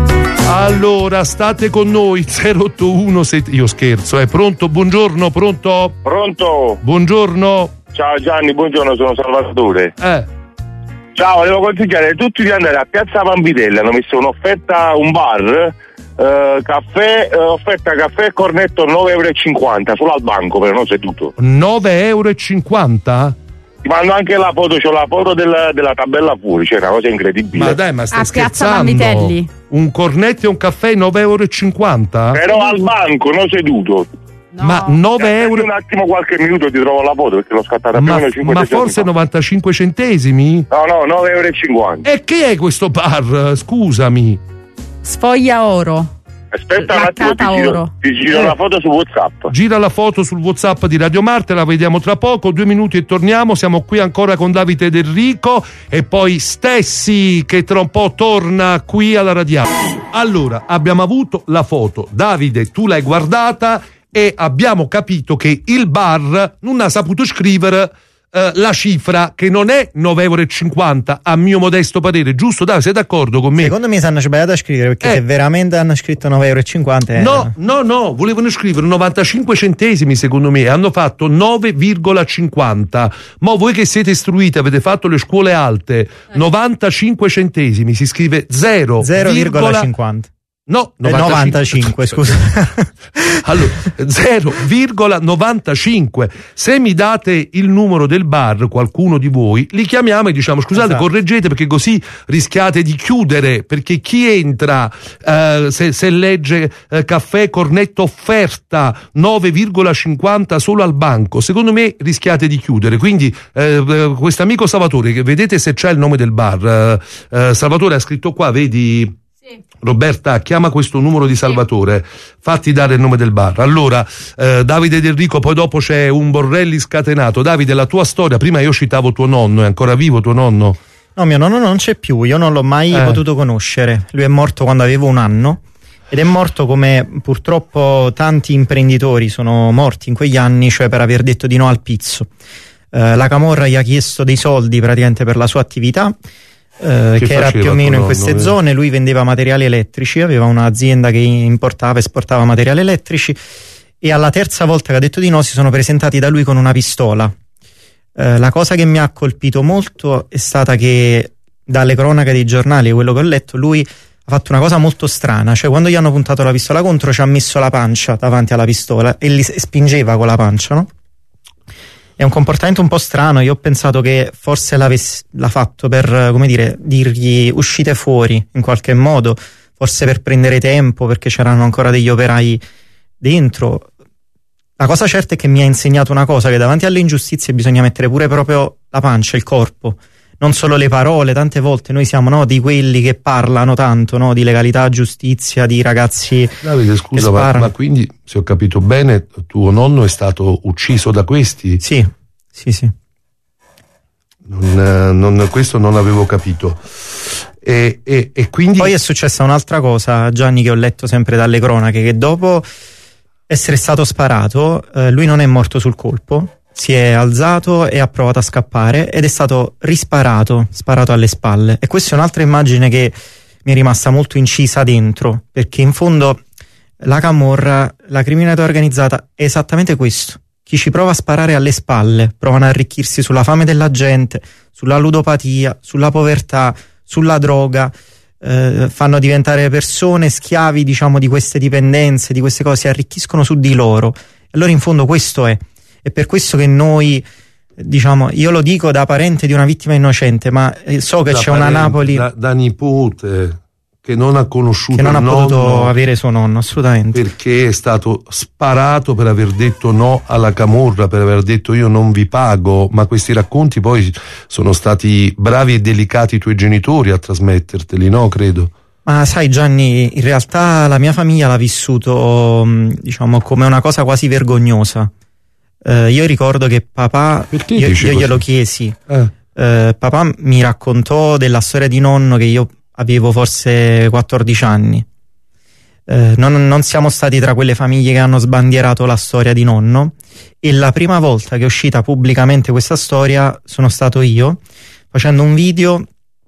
Allora, state con noi, zero otto uno sei... Io scherzo, è eh. pronto? Buongiorno, pronto? Pronto? Buongiorno. Ciao Gianni, buongiorno, sono Salvatore. Eh. Ciao, volevo consigliare a tutti di andare a Piazza Pampitelli, hanno messo un'offerta, un bar, eh, caffè, eh, offerta caffè e cornetto nove euro e cinquanta, solo al banco, però non seduto. nove euro e cinquanta? Ti mando anche la foto, c'ho la foto della, della tabella fuori, c'è una cosa incredibile. Ma dai, ma stai a Piazza scherzando? Pampitelli. Un cornetto e un caffè nove euro e cinquanta? Però al banco, non seduto. No. Ma nove euro? Un attimo, qualche minuto ti trovo la foto perché l'ho scattata ma, più o meno cinque ma forse fa. novantacinque centesimi? No, no, nove euro e cinquanta. E che è questo bar? Scusami. Sfoglia oro. Aspetta un attimo, ti giro, ti giro Eh. la foto su WhatsApp. Gira la foto sul WhatsApp di Radio Marte, la vediamo tra poco, due minuti e torniamo. Siamo qui ancora con Davide ed Enrico e poi Stessi che tra un po' torna qui alla radio. Allora, abbiamo avuto la foto. Davide, tu l'hai guardata e abbiamo capito che il bar non ha saputo scrivere Uh, la cifra, che non è nove euro e cinquanta, a mio modesto parere, giusto? Dai, sei d'accordo con me? Secondo me si hanno sbagliato a scrivere, perché Eh. se veramente hanno scritto nove euro e cinquanta eh, No, no, no, volevano scrivere novantacinque centesimi, secondo me, hanno fatto nove virgola cinquanta. Ma voi che siete istruiti, avete fatto le scuole alte, novantacinque centesimi, si scrive zero virgola cinquanta. No, novantacinque, scusa. Allora, zero virgola novantacinque. Se mi date il numero del bar, qualcuno di voi, li chiamiamo e diciamo scusate, Esatto. correggete, perché così rischiate di chiudere, perché chi entra eh, se, se legge eh, caffè cornetto offerta nove virgola cinquanta solo al banco, secondo me rischiate di chiudere. Quindi eh, quest'amico Salvatore, che vedete se c'è il nome del bar, eh, eh, Salvatore ha scritto qua, vedi? Roberta, chiama questo numero di Salvatore, fatti dare il nome del bar. Allora, eh, Davide ed Enrico, poi dopo c'è un Borrelli scatenato. Davide, la tua storia, prima io citavo tuo nonno, è ancora vivo tuo nonno? No, mio nonno non c'è più, io non l'ho mai Eh. potuto conoscere. Lui è morto quando avevo un anno ed è morto come purtroppo tanti imprenditori sono morti in quegli anni, cioè per aver detto di no al pizzo. Eh, la camorra gli ha chiesto dei soldi praticamente per la sua attività. Eh, che, che era più o meno in queste nonno, zone. Lui vendeva materiali elettrici, aveva un'azienda che importava e esportava materiali elettrici, e alla terza volta che ha detto di no si sono presentati da lui con una pistola. Eh, la cosa che mi ha colpito molto è stata che dalle cronache dei giornali e quello che ho letto, lui ha fatto una cosa molto strana, cioè quando gli hanno puntato la pistola contro ci ha messo la pancia davanti alla pistola e li spingeva con la pancia, no? È un comportamento un po' strano. Io ho pensato che forse l'ha fatto per, come dire, dirgli uscite fuori in qualche modo, forse per prendere tempo, perché c'erano ancora degli operai dentro. La cosa certa è che mi ha insegnato una cosa, che davanti alle ingiustizie bisogna mettere pure proprio la pancia, il corpo, non solo le parole. Tante volte noi siamo, no, di quelli che parlano tanto, no, di legalità, giustizia, di ragazzi. Davide, scusa, ma, ma quindi, se ho capito bene, tuo nonno è stato ucciso da questi? Sì, sì, sì. Non, non, questo non avevo capito. E, e, e quindi poi è successa un'altra cosa, Gianni, che ho letto sempre dalle cronache, che dopo essere stato sparato, eh, lui non è morto sul colpo, si è alzato e ha provato a scappare ed è stato risparato, sparato alle spalle. E questa è un'altra immagine che mi è rimasta molto incisa dentro, perché in fondo la camorra, la criminalità organizzata è esattamente questo: chi ci prova a sparare alle spalle, provano a arricchirsi sulla fame della gente, sulla ludopatia, sulla povertà, sulla droga, eh, fanno diventare persone schiavi, diciamo, di queste dipendenze, di queste cose, si arricchiscono su di loro. Allora in fondo questo è. È per questo che noi, diciamo, io lo dico da parente di una vittima innocente, ma so che da c'è parente, una Napoli da, da nipote che non ha conosciuto che non il ha potuto nonno, avere suo nonno, assolutamente, perché è stato sparato per aver detto no alla camorra, per aver detto io non vi pago. Ma questi racconti poi sono stati bravi e delicati i tuoi genitori a trasmetterteli, no? Credo. Ma sai Gianni, in realtà la mia famiglia l'ha vissuto, diciamo, come una cosa quasi vergognosa. Uh, io ricordo che papà, Perché io, dici io così? glielo chiesi, Eh. uh, papà mi raccontò della storia di nonno che io avevo forse quattordici anni. Uh, non, non siamo stati tra quelle famiglie che hanno sbandierato la storia di nonno, e la prima volta che è uscita pubblicamente questa storia sono stato io, facendo un video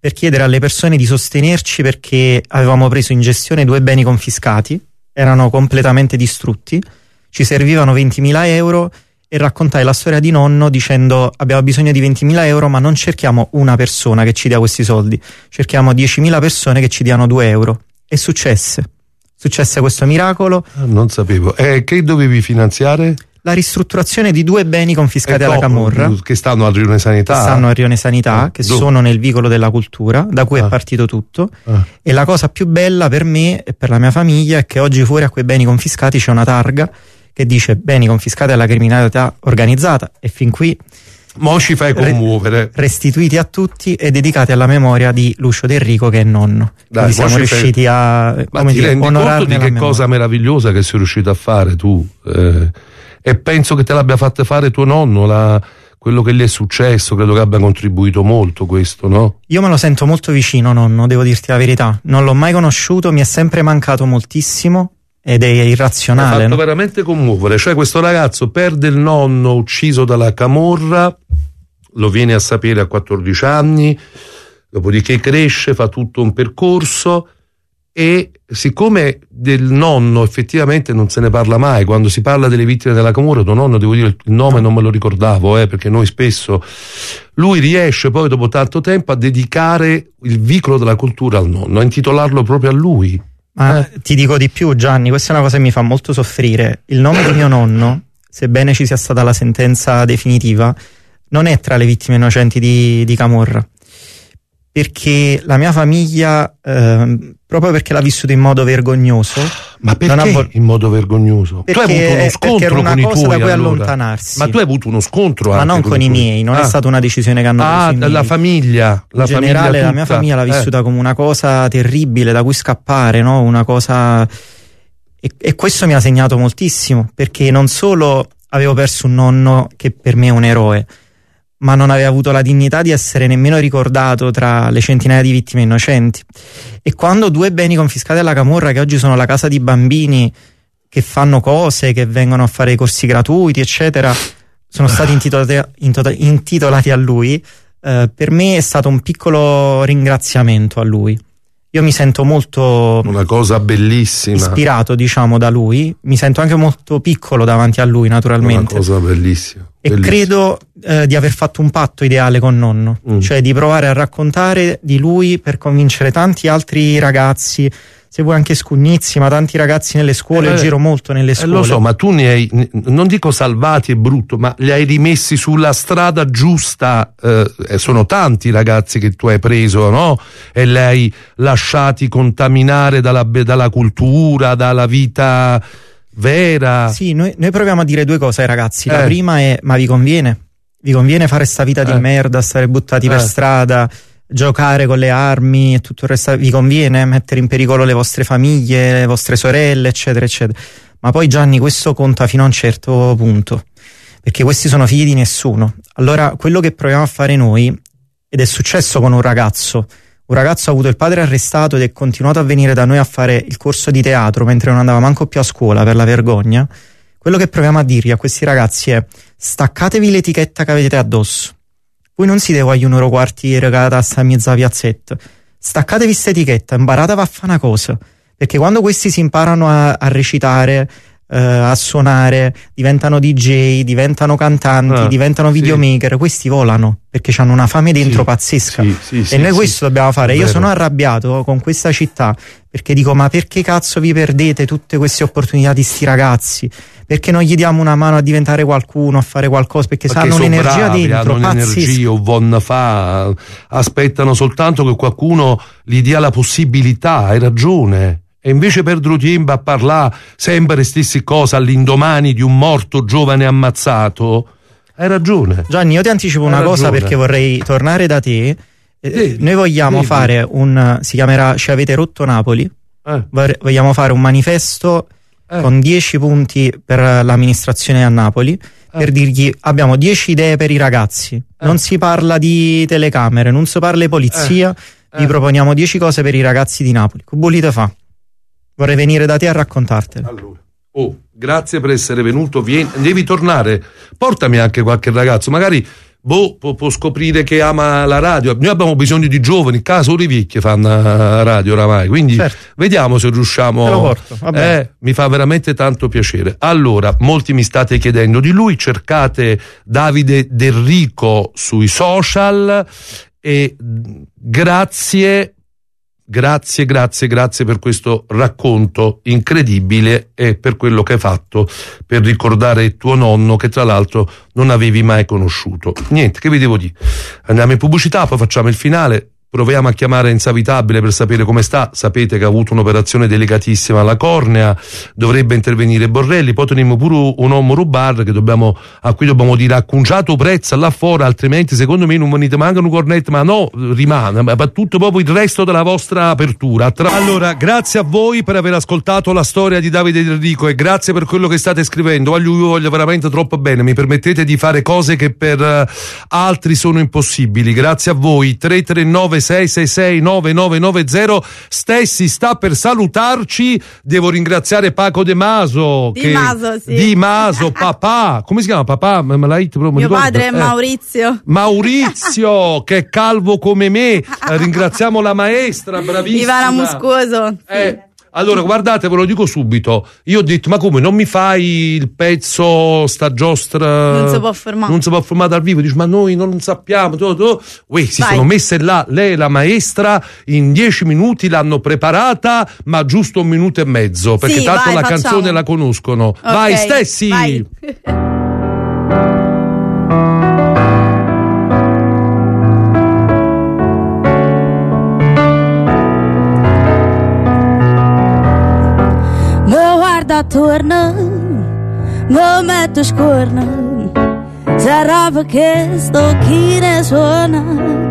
per chiedere alle persone di sostenerci perché avevamo preso in gestione due beni confiscati, erano completamente distrutti, ci servivano ventimila euro e raccontai la storia di nonno dicendo abbiamo bisogno di ventimila euro ma non cerchiamo una persona che ci dia questi soldi, cerchiamo diecimila persone che ci diano due euro. E successe, successe questo miracolo. Ah, non sapevo. E che dovevi finanziare? La ristrutturazione di due beni confiscati alla Camorra che stanno a Rione Sanità, che stanno a Rione Sanità, ah, che dove? sono nel vicolo della cultura, da cui ah. è partito tutto. Ah. E la cosa più bella per me e per la mia famiglia è che oggi fuori a quei beni confiscati c'è una targa che dice beni confiscati alla criminalità organizzata, e fin qui mo ci fai commuovere, restituiti a tutti e dedicati alla memoria di Lucio Del Rico, che è nonno. Dai, quindi siamo riusciti fai... a ma ti dire, rendi conto di che memoria. Cosa meravigliosa che sei riuscito a fare tu, eh, e penso che te l'abbia fatta fare tuo nonno, la, quello che gli è successo, credo che abbia contribuito molto questo, no? Io me lo sento molto vicino, nonno, devo dirti la verità, non l'ho mai conosciuto, mi è sempre mancato moltissimo ed è irrazionale. Mi ha fatto no? veramente commuovere, cioè questo ragazzo perde il nonno ucciso dalla camorra, lo viene a sapere a quattordici anni, dopodiché cresce, fa tutto un percorso, e siccome del nonno effettivamente non se ne parla mai, quando si parla delle vittime della camorra, tuo nonno, devo dire il nome non me lo ricordavo, eh, perché noi spesso, lui riesce poi dopo tanto tempo a dedicare il vicolo della cultura al nonno, a intitolarlo proprio a lui. Ma eh. ti dico di più, Gianni, questa è una cosa che mi fa molto soffrire. Il nome di mio nonno, sebbene ci sia stata la sentenza definitiva, non è tra le vittime innocenti di, di Camorra, perché la mia famiglia, eh, proprio perché l'ha vissuto in modo vergognoso. Ma perché vol- in modo vergognoso? Perché, tu hai avuto uno scontro era una con cosa i tuoi, da cui allora. allontanarsi. Ma tu hai avuto uno scontro ma anche non con, con i tuoi. miei, non ah. è stata una decisione che hanno ah, preso i miei. la famiglia, la in generale famiglia la mia tutta. famiglia l'ha vissuta eh. come una cosa terribile da cui scappare, no? Una cosa, e, e questo mi ha segnato moltissimo, perché non solo avevo perso un nonno che per me è un eroe, ma non aveva avuto la dignità di essere nemmeno ricordato tra le centinaia di vittime innocenti. E quando due beni confiscati alla Camorra, che oggi sono la casa di bambini che fanno cose, che vengono a fare i corsi gratuiti eccetera, sono stati intitolati, intitolati a lui, eh, per me è stato un piccolo ringraziamento a lui. Io mi sento molto una cosa bellissima, ispirato, diciamo, da lui. Mi sento anche molto piccolo davanti a lui, naturalmente. Una cosa bellissima. E bellissima. credo eh, di aver fatto un patto ideale con nonno, mm. cioè di provare a raccontare di lui per convincere tanti altri ragazzi, se vuoi anche Scugnizi, ma tanti ragazzi nelle scuole, eh, giro molto nelle scuole. Eh, lo so, ma tu ne hai, non dico salvati, è brutto, ma li hai rimessi sulla strada giusta. Eh, sono tanti ragazzi che tu hai preso, no? E li hai lasciati contaminare dalla, dalla cultura, dalla vita vera. Sì, noi, noi proviamo a dire due cose ai ragazzi. La eh. prima è: ma vi conviene? Vi conviene fare sta vita eh. di merda, stare buttati eh. per strada, giocare con le armi e tutto il resto? Vi conviene mettere in pericolo le vostre famiglie, le vostre sorelle, eccetera eccetera? Ma poi, Gianni, questo conta fino a un certo punto, perché questi sono figli di nessuno. Allora, quello che proviamo a fare noi, ed è successo con un ragazzo un ragazzo ha avuto il padre arrestato ed è continuato a venire da noi a fare il corso di teatro mentre non andava manco più a scuola per la vergogna. Quello che proviamo a dirgli a questi ragazzi è: staccatevi l'etichetta che avete addosso. Voi non siete voglio un euro quartiere che sta in mezzo alla piazzetta. Staccatevi questa etichetta, imparate a fare una cosa, perché quando questi si imparano a, a recitare, eh, a suonare, diventano D J, diventano cantanti, ah, diventano videomaker, sì. Questi volano perché hanno una fame dentro, sì, pazzesca, sì, sì, e sì, noi sì, questo dobbiamo fare. Io sono arrabbiato con questa città perché dico: ma perché cazzo vi perdete tutte queste opportunità di sti ragazzi? Perché non gli diamo una mano a diventare qualcuno, a fare qualcosa? Perché, perché hanno un'energia bravi, dentro, hanno un'energia, von fa, aspettano soltanto che qualcuno gli dia la possibilità. Hai ragione. E invece perdono tempo a parlare sempre le stesse cose all'indomani di un morto giovane ammazzato. Hai ragione. Gianni, io ti anticipo Hai una ragione. cosa, perché vorrei tornare da te. Eh, Noi vogliamo devi. fare un, si chiamerà Ci avete rotto Napoli. Eh. Vogliamo fare un manifesto eh. con dieci punti per l'amministrazione a Napoli, eh. per dirgli: abbiamo dieci idee per i ragazzi. Eh. Non si parla di telecamere, non si parla di polizia, eh. vi eh. proponiamo dieci cose per i ragazzi di Napoli. Che volete fa? Vorrei venire da te a raccontartele. Allora, oh, grazie per essere venuto. Vieni, devi tornare. Portami anche qualche ragazzo, magari boh, può, può scoprire che ama la radio. Noi abbiamo bisogno di giovani, qua solo i vecchi fanno radio oramai, quindi certo. Vediamo se riusciamo. Te lo porto, eh, mi fa veramente tanto piacere. Allora, molti mi state chiedendo di lui, cercate Davide Del Rico sui social e grazie Grazie, grazie, grazie per questo racconto incredibile e per quello che hai fatto per ricordare tuo nonno, che tra l'altro non avevi mai conosciuto. Niente, che vi devo dire? Andiamo in pubblicità, poi facciamo il finale. Proviamo a chiamare Insavitabile per sapere come sta. Sapete che ha avuto un'operazione delicatissima alla cornea, dovrebbe intervenire Borrelli. Poi teniamo pure un uomo rubar che dobbiamo, a cui dobbiamo dire accunciato prezzo là fuori, altrimenti secondo me non venite manca un cornetto, ma no, rimane, ma tutto proprio il resto della vostra apertura. Tra... Allora, grazie a voi per aver ascoltato la storia di Davide Del Rico e grazie per quello che state scrivendo. Io voglio veramente troppo bene, mi permettete di fare cose che per uh, altri sono impossibili. Grazie a voi. Tre tre nove sei sei sei nove nove nove zero. Stessi sta per salutarci. Devo ringraziare Paco De Maso. Di che... Maso, sì. Di Maso, papà. Come si chiama papà? Me l'hai proprio Mio ricordo? padre è Eh. Maurizio. Maurizio, che è calvo come me. Eh, ringraziamo la maestra, bravissima. Ivana Muscoso. Sì. Eh, allora, guardate, ve lo dico subito. Io ho detto, ma come, non mi fai il pezzo, sta giostra? Non si può fermare. Non si può fermare dal vivo. Dici, ma noi non sappiamo. Tu, tu. Uè, si Vai. sono messe là, lei e la maestra, in dieci minuti l'hanno preparata, ma giusto un minuto e mezzo, perché Sì, tanto vai, la facciamo. canzone la conoscono. Ok, Vai, Stessi! vai. Mi guarda attorno, mi metto scorna, sarà che sto chi ne suona,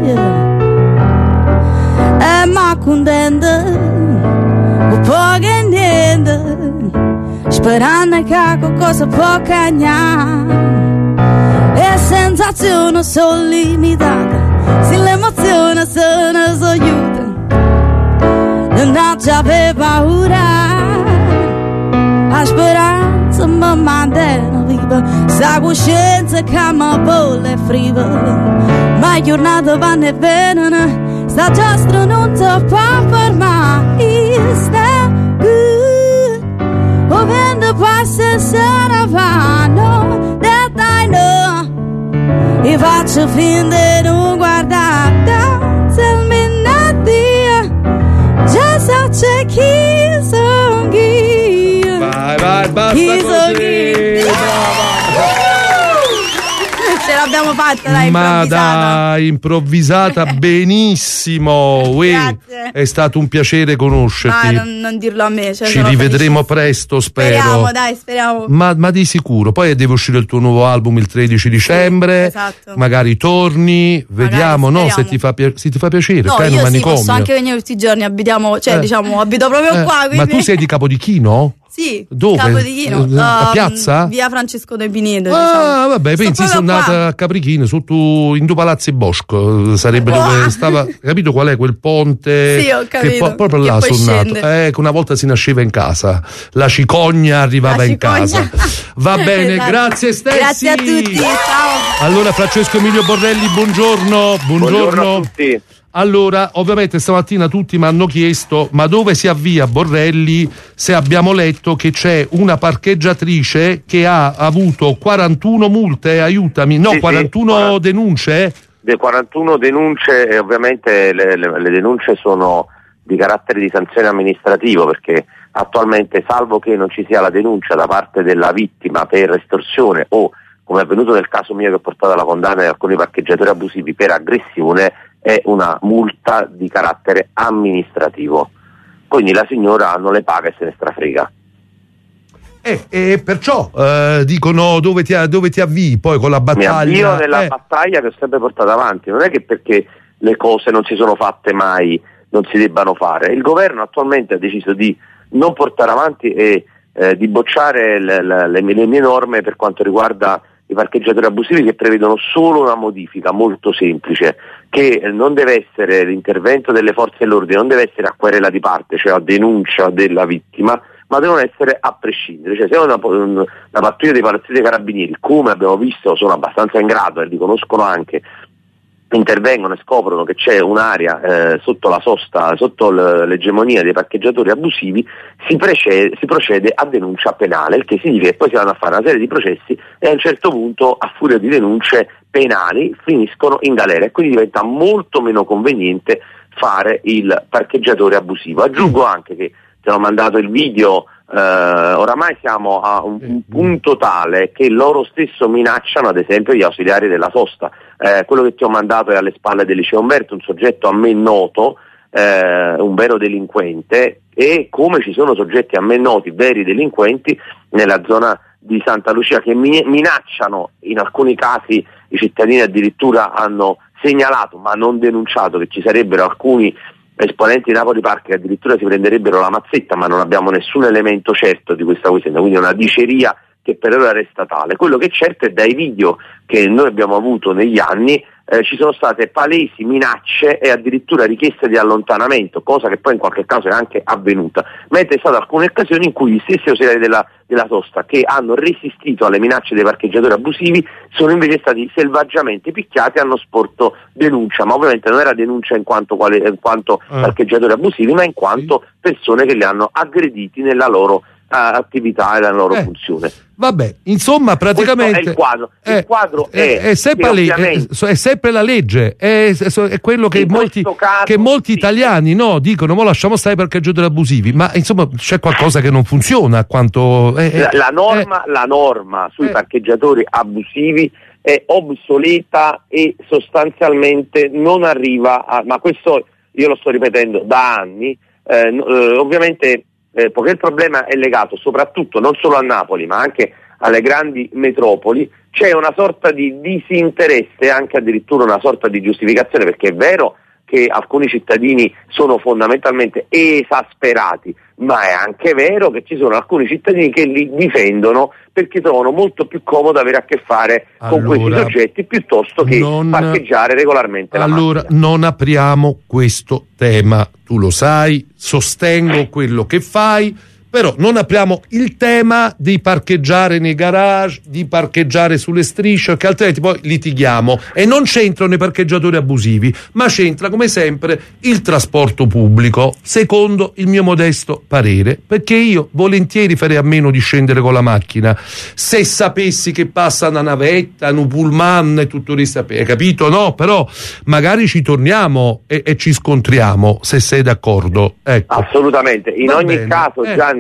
yeah. E ma contenta, un po' che niente, sperando che qualcosa può cambiare. E sensazioni sono limitate, se l'emozione se ne aiuta, non ci avevo paura. La speranza mi mantiene viva, sa coscienza che mi bolle e friva, ma giornate vanno e vengono, sta giostra non si può fermare. Is that good? O vento passa e se ne vanno, that I know. E faccio finta di non guardare, don't tell me nothing, just so c'è chi sono chi. Vai, vai, basta Chi così. sono Ce l'abbiamo fatta, dai, Ma improvvisata. dai, improvvisata benissimo. Uè, Grazie. è stato un piacere conoscerti. Dai, non, non dirlo a me. Cioè, Ci sono rivedremo presto, spero. Speriamo, dai, speriamo. Ma, ma di sicuro. Poi deve uscire il tuo nuovo album il tredici dicembre. esatto. Magari torni, vediamo, no? Se speriamo. ti fa, pia- se ti fa piacere. No, stai in un io sì, manicomio. posso anche venire tutti i giorni, abitiamo, cioè Eh. diciamo, abito proprio Eh, qua. ma Quindi... tu sei di Capodichino? Sì, Dove? Capodichino. Eh, a um, piazza? Via Francesco De Pinedo. Ah, diciamo. vabbè, Sto pensi sono proprio andata qua. a Caprichino, sotto in due palazzi Bosco, sarebbe dove Oh. stava, capito qual è quel ponte? Sì, ho capito. Che po- proprio Che là poi sono nato. scende. Eh, che una volta si nasceva in casa, la cicogna arrivava La in cicogna. casa. Va bene, Esatto. grazie Stessi. Grazie a tutti, ciao. Allora, Francesco Emilio Borrelli, buongiorno. Buongiorno, Buongiorno a tutti. Allora, ovviamente stamattina tutti mi hanno chiesto ma dove si avvia Borrelli, se abbiamo letto che c'è una parcheggiatrice che ha avuto quarantuno multe, aiutami, no, Sì, sì, quarantuno quaranta denunce? De quarantuno denunce e ovviamente le, le- le denunce sono di carattere di sanzione amministrativo, perché attualmente, salvo che non ci sia la denuncia da parte della vittima per estorsione o, come è avvenuto nel caso mio che ho portato alla condanna di alcuni parcheggiatori abusivi per aggressione, è una multa di carattere amministrativo. Quindi la signora non le paga e se ne strafrega. Eh, e perciò eh, dicono dove ti, dove ti avvii poi con la Mi battaglia. avvio nella Eh, battaglia che ho sempre portato avanti, non è che perché le cose non si sono fatte mai non si debbano fare. Il governo attualmente ha deciso di non portare avanti e eh, di bocciare le, le, le mie- le mie norme per quanto riguarda i parcheggiatori abusivi, che prevedono solo una modifica molto semplice, che eh, non deve essere l'intervento delle forze dell'ordine, non deve essere a querela di parte, cioè a denuncia della vittima, ma devono essere a prescindere. Cioè, se una, una pattuglia dei palazzini dei carabinieri, come abbiamo visto, sono abbastanza in grado e li conoscono anche, intervengono e scoprono che c'è un'area eh, sotto la sosta, sotto l'egemonia dei parcheggiatori abusivi, si, precede, si procede a denuncia penale, il che significa che poi si vanno a fare una serie di processi e a un certo punto, a furia di denunce penali, finiscono in galera e quindi diventa molto meno conveniente fare il parcheggiatore abusivo. Aggiungo anche che ti hanno mandato il video. Uh, oramai siamo a un, un punto tale che loro stesso minacciano, ad esempio, gli ausiliari della sosta. Uh, quello che ti ho mandato è alle spalle del liceo Umberto, un soggetto a me noto, uh, un vero delinquente, e come ci sono soggetti a me noti, veri delinquenti, nella zona di Santa Lucia che mi- minacciano, in alcuni casi i cittadini addirittura hanno segnalato ma non denunciato che ci sarebbero alcuni esponenti di Napoli Park che addirittura si prenderebbero la mazzetta, ma non abbiamo nessun elemento certo di questa questione, quindi è una diceria che per ora resta tale. Quello che è certo è dai video che noi abbiamo avuto negli anni eh, ci sono state palesi minacce e addirittura richieste di allontanamento, cosa che poi in qualche caso è anche avvenuta, mentre è stata alcune occasioni in cui gli stessi ausiliari della, della sosta che hanno resistito alle minacce dei parcheggiatori abusivi sono invece stati selvaggiamente picchiati e hanno sporto denuncia, ma ovviamente non era denuncia in quanto, quale, in quanto eh. parcheggiatori abusivi, ma in quanto persone che li hanno aggrediti nella loro attività e la loro eh, funzione. Vabbè, insomma, praticamente questo è il quadro. Il è, quadro è, è, è, sempre le, è, è sempre la legge, è, è quello che molti, caso, che molti sì. italiani no, dicono: mo lasciamo stare i parcheggiatori abusivi, ma insomma c'è qualcosa che non funziona. Quanto è, la, la norma, la norma sui parcheggiatori abusivi è obsoleta e sostanzialmente non arriva a, ma questo io lo sto ripetendo da anni. Eh, eh, ovviamente. Eh, poiché il problema è legato soprattutto non solo a Napoli ma anche alle grandi metropoli, c'è una sorta di disinteresse, anche addirittura una sorta di giustificazione, perché è vero che alcuni cittadini sono fondamentalmente esasperati, ma è anche vero che ci sono alcuni cittadini che li difendono perché trovano molto più comodo avere a che fare allora, con questi soggetti piuttosto che non, parcheggiare regolarmente la allora, macchina. Non apriamo questo tema, tu lo sai, sostengo quello che fai, però non apriamo il tema di parcheggiare nei garage, di parcheggiare sulle strisce, che altrimenti poi litighiamo e non c'entrano i parcheggiatori abusivi, ma c'entra come sempre il trasporto pubblico, secondo il mio modesto parere, perché io volentieri farei a meno di scendere con la macchina se sapessi che passa una navetta, un pullman e tutto il resto, hai capito? No, però magari ci torniamo e, e ci scontriamo, se sei d'accordo. Ecco. Assolutamente, in Va ogni bene. caso eh. Gianni,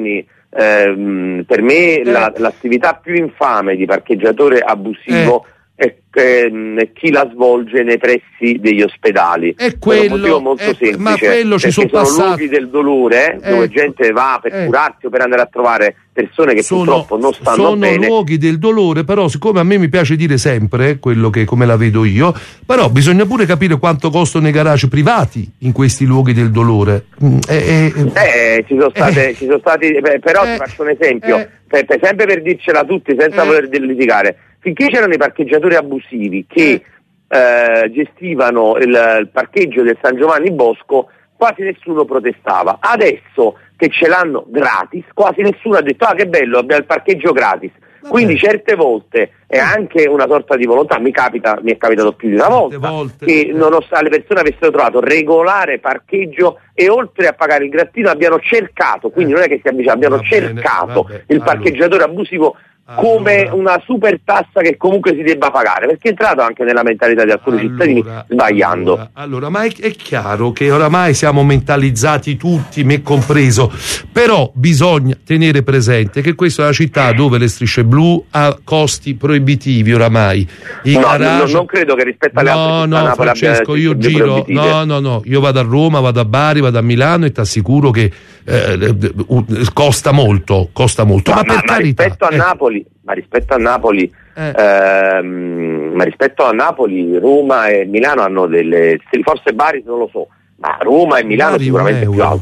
Ehm, per me eh. la, l'attività più infame di parcheggiatore abusivo eh. è, è chi la svolge nei pressi degli ospedali. È quello, per un motivo molto è, semplice, ma quello ci sono, sono luoghi del dolore eh, dove gente va per eh. curarsi o per andare a trovare persone che sono, purtroppo non stanno sono bene. Sono luoghi del dolore, però siccome a me mi piace dire sempre quello che come la vedo io, però bisogna pure capire quanto costano i garage privati in questi luoghi del dolore. Eh, eh, eh, ci sono state, eh, ci sono stati, beh, però eh, ti faccio un esempio, eh, per, per, sempre per dircela a tutti senza eh, voler litigare, finché c'erano i parcheggiatori abusivi che eh. Eh, gestivano il, il parcheggio del San Giovanni Bosco, quasi nessuno protestava. Adesso che ce l'hanno gratis, quasi nessuno ha detto: ah, che bello, abbiamo il parcheggio gratis. Vabbè. Quindi certe volte è anche una sorta di volontà, mi capita, mi è capitato più di una volta volte, che nonostante le persone avessero trovato regolare parcheggio e oltre a pagare il grattino abbiano cercato, quindi eh. non è che si avvicina, abbiano va cercato bene, il parcheggiatore allora. abusivo come allora. una super tassa che comunque si debba pagare, perché è entrato anche nella mentalità di alcuni allora, cittadini sbagliando. Allora, allora ma è, è chiaro che oramai siamo mentalizzati tutti, me compreso, però bisogna tenere presente che questa è una città dove le strisce blu ha costi proibitivi oramai. I no, garage... non credo che rispetto alle no, altre città no, Napoli Francesco, io giro, no, no, no, io vado a Roma, vado a Bari, vado a Milano e ti assicuro che eh, costa molto, costa molto. Ma, ma per ma carità, rispetto a eh. Napoli, ma rispetto a Napoli, eh. ehm, ma rispetto a Napoli, Roma e Milano hanno delle, forse Bari non lo so, ma Roma e Milano Bari sicuramente più alte. Eh.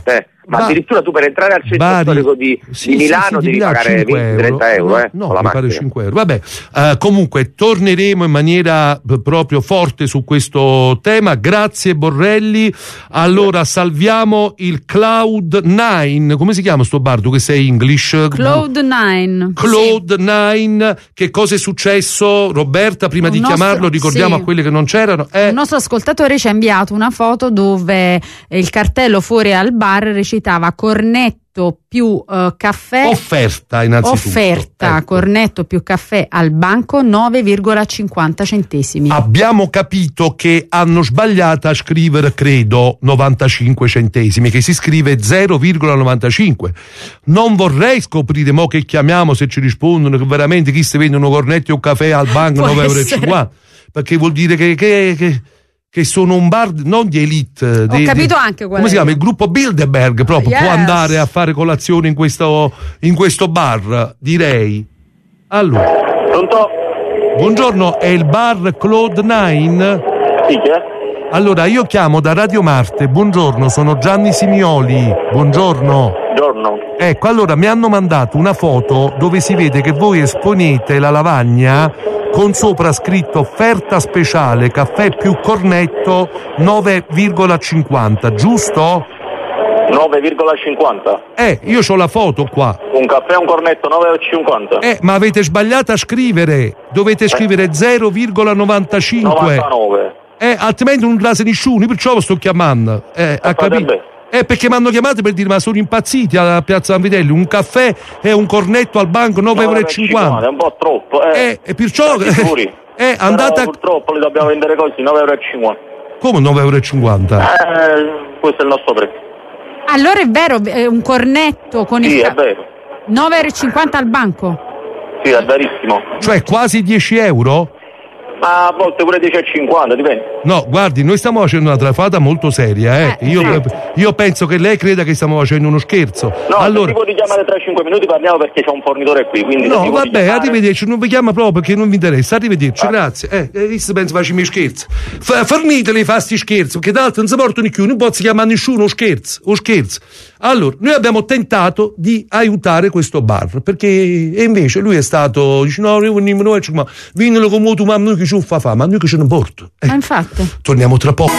Ma Ba- addirittura tu per entrare al centro Bari- storico di, sì, di sì, Milano sì, devi di là pagare cinque venti trenta euro, eh, no, con la mi pare macchina. cinque euro. Vabbè, eh, comunque torneremo in maniera p- proprio forte su questo tema. Grazie Borrelli. Allora salviamo il Cloud nine. Come si chiama sto bar? Tu che sei English? Cloud nine. Cloud nine. Che cosa è successo? Roberta, prima Un di nostro- chiamarlo ricordiamo sì. a quelli che non c'erano. Eh, Un nostro ascoltatore ci ha inviato una foto dove eh, il cartello fuori al bar recitava cornetto più eh, caffè. offerta innanzitutto. Offerta, Ecco. cornetto più caffè al banco nove virgola cinquanta centesimi. Abbiamo capito che hanno sbagliato a scrivere, credo, novantacinque centesimi, che si scrive zero virgola novantacinque. Non vorrei scoprire mo che chiamiamo se ci rispondono che veramente chi si vende un cornetto e un caffè al banco Può nove euro e essere. cinquanta, perché vuol dire che, che, che, che sono un bar non di elite. Ho di- capito di- anche qual come è. si chiama? Il gruppo Bilderberg proprio Yes. può andare a fare colazione in questo, in questo bar, direi. Allora. Pronto? Buongiorno, è il bar Cloud nine? Sì, chi è? Allora, io chiamo da Radio Marte, buongiorno, sono Gianni Simioli, buongiorno. Buongiorno. Ecco, allora mi hanno mandato una foto dove si vede che voi esponete la lavagna con sopra scritto offerta speciale, caffè più cornetto nove virgola cinquanta, giusto? nove virgola cinquanta. Eh, io ho la foto qua. Un caffè e un cornetto nove virgola cinquanta. Eh, ma avete sbagliato a scrivere, dovete scrivere zero virgola novantacinque. novantanove. Eh, altrimenti non trase nessuno, perciò lo sto chiamando. Eh, ha capito? Eh, perché mi hanno chiamato per dire ma sono impazziti a Piazza Vanvitelli, un caffè e un cornetto al banco nove virgola cinquanta. È un po' troppo, eh. Eh, e perciò Sicuri. eh, andate Però a... purtroppo li dobbiamo vendere così, nove virgola cinquanta. Come nove virgola cinquanta? Eh, questo è il nostro prezzo. Allora è vero, è un cornetto con Sì, il è ca- vero. nove virgola cinquanta al banco. Sì, è verissimo. Cioè quasi dieci euro? Ma a volte pure dieci virgola cinquanta, dipende. No, guardi, noi stiamo facendo una trafata molto seria, eh. Io, io penso che lei creda che stiamo facendo uno scherzo. No, allora... se tipo di chiamare tra cinque minuti parliamo perché c'è un fornitore qui, quindi se No, tipo di vabbè, chiamare- arrivederci, non vi chiama proprio perché non vi interessa, arrivederci, grazie. Eh, eh, visto penso faccio i miei scherzi. F- forniteli fa sti scherzi, perché d'altro non si portano più, non posso chiamare nessuno o scherzo, o scherzo. Allora, noi abbiamo tentato di aiutare questo bar, perché e invece lui è stato, dice no, io veniamo noi, ma vinilo come tu, ma noi che ci fa fa, ma noi che ce ne porto. Eh, Ma infatti. torniamo tra poco.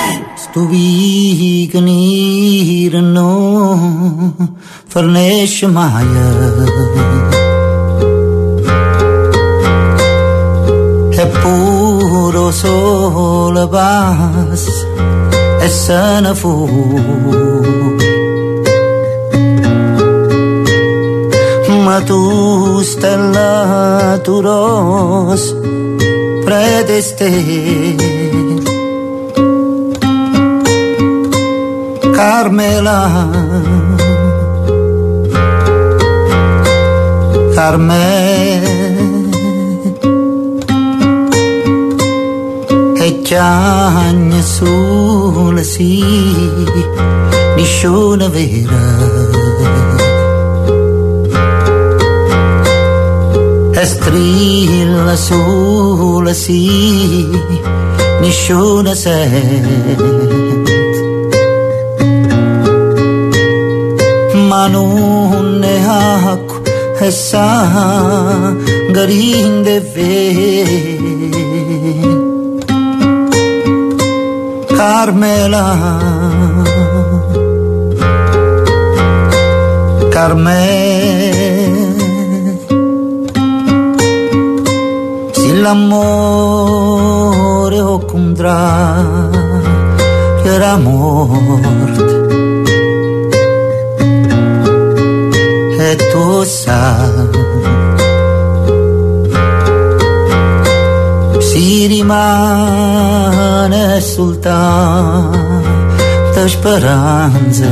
Stuvi che no fornesce mai è puro sole pas e se ne fu ma tu stella tu ros predeste Carmela, Carmela, e chiagna sulle sì, nisciuna vera. E strilla sulle sì, nisciuna sente. Ma non ne acqua e sa garinde ve Carmela Carmela se l'amore o contrario era morte e tu sai si rimane soltanto speranza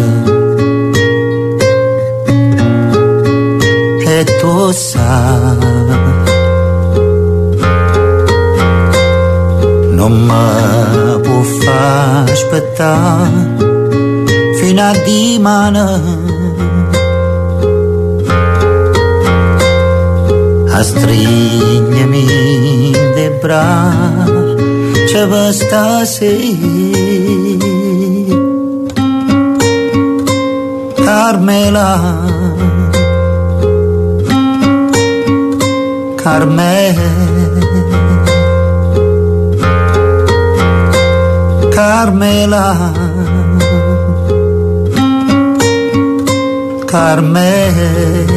e tu sai non mi può far aspettare fino a dimani a strignami de bra ce basta se Carmela, Carmela, Carmela, Carmela.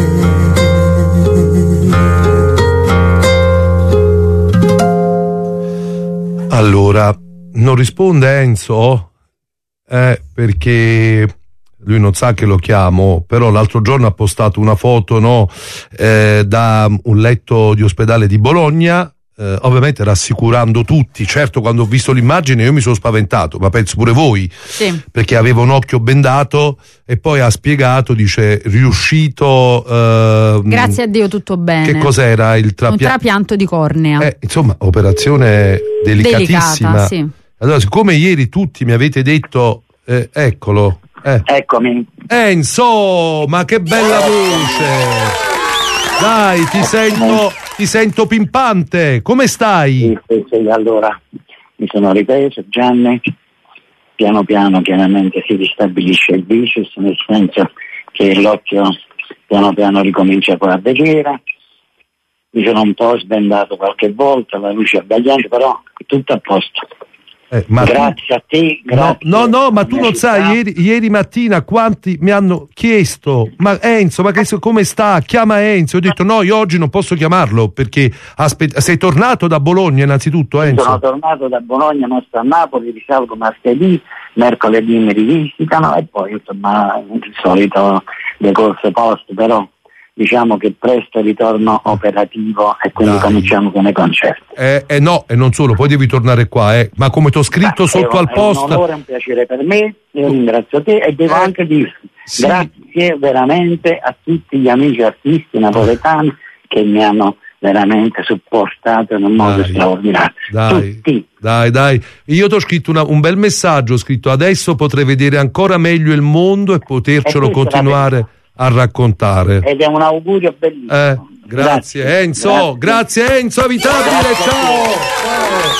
Allora, non risponde Enzo? Eh, perché lui non sa che lo chiamo, però l'altro giorno ha postato una foto, no, eh, da un letto di ospedale di Bologna, eh, ovviamente rassicurando tutti. Certo, quando ho visto l'immagine io mi sono spaventato, ma penso pure voi, sì, perché aveva un occhio bendato e poi ha spiegato, dice, riuscito... Eh, grazie a Dio tutto bene. Che cos'era? Il trapia- un trapianto di cornea. Eh, insomma, operazione delicatissima. Delicata, sì. Allora, siccome ieri tutti mi avete detto, eh, eccolo, eh. Eccomi. Enzo, ma che bella voce! Dai, ti sento, ti sento pimpante. Come stai? Sì, sì, sì, allora mi sono ripreso, Gianni. Piano piano, chiaramente si ristabilisce il bicep, nel senso che l'occhio piano piano ricomincia poi a vedere. Mi sono un po' sbendato qualche volta, la luce abbagliante, però tutto a posto. Eh, ma grazie tu... a te, grazie. No, no, no, ma tu non sai, ieri, ieri mattina quanti mi hanno chiesto, ma Enzo, ma che, come sta? Chiama Enzo. Ho detto no, io oggi non posso chiamarlo perché aspetta, sei tornato da Bologna innanzitutto, Enzo? Sono tornato da Bologna, non sto a Napoli, risalgo martedì, mercoledì mi rivisitano e poi insomma il solito decorso post, però diciamo che presto ritorno operativo e quindi Dai. cominciamo con i concerti. Eh, eh no, e non solo, poi devi tornare qua, eh. Ma come ti ho scritto Beh, sotto è, al post... È un onore, è un piacere per me, io ringrazio te e devo eh, anche dire sì. grazie veramente a tutti gli amici artisti napoletani che mi hanno veramente supportato in un modo dai, straordinario. Dai, tutti. dai, dai. Io ti ho scritto una, un bel messaggio, ho scritto adesso potrei vedere ancora meglio il mondo e potercelo e continuare a raccontare. Ed è un augurio bellissimo. Eh, grazie, grazie Enzo, grazie. grazie Enzo Avitabile, grazie ciao. ciao.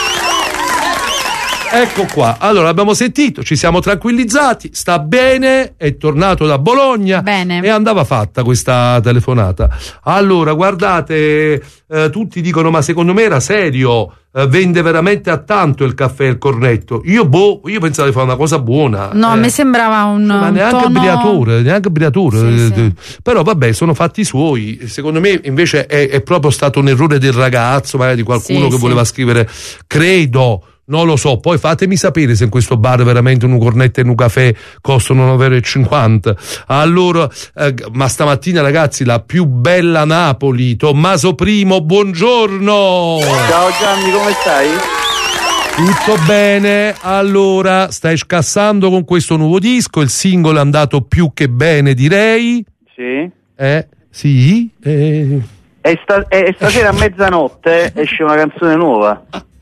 Ecco qua, allora abbiamo sentito, ci siamo tranquillizzati, sta bene, è tornato da Bologna bene. E andava fatta questa telefonata. Allora, guardate, eh, tutti dicono ma secondo me era serio, eh, vende veramente a tanto il caffè e il cornetto. Io boh, io pensavo di fare una cosa buona. No, eh. mi sembrava un Ma neanche tono... briatore, neanche briatore. Sì, sì. Sì. Però vabbè, sono fatti suoi. Secondo me invece è, è proprio stato un errore del ragazzo, magari di qualcuno sì, che sì. voleva scrivere, credo. Non lo so, poi fatemi sapere se in questo bar veramente un cornetto e un caffè costano nove euro e cinquanta. Allora, eh, ma stamattina ragazzi, la più bella Napoli, Tommaso Primo, buongiorno! Ciao Gianni, come stai? Tutto bene, allora stai scassando con questo nuovo disco, il singolo è andato più che bene direi. Sì. Eh, sì? Eh. E, sta- e stasera a mezzanotte esce una canzone nuova.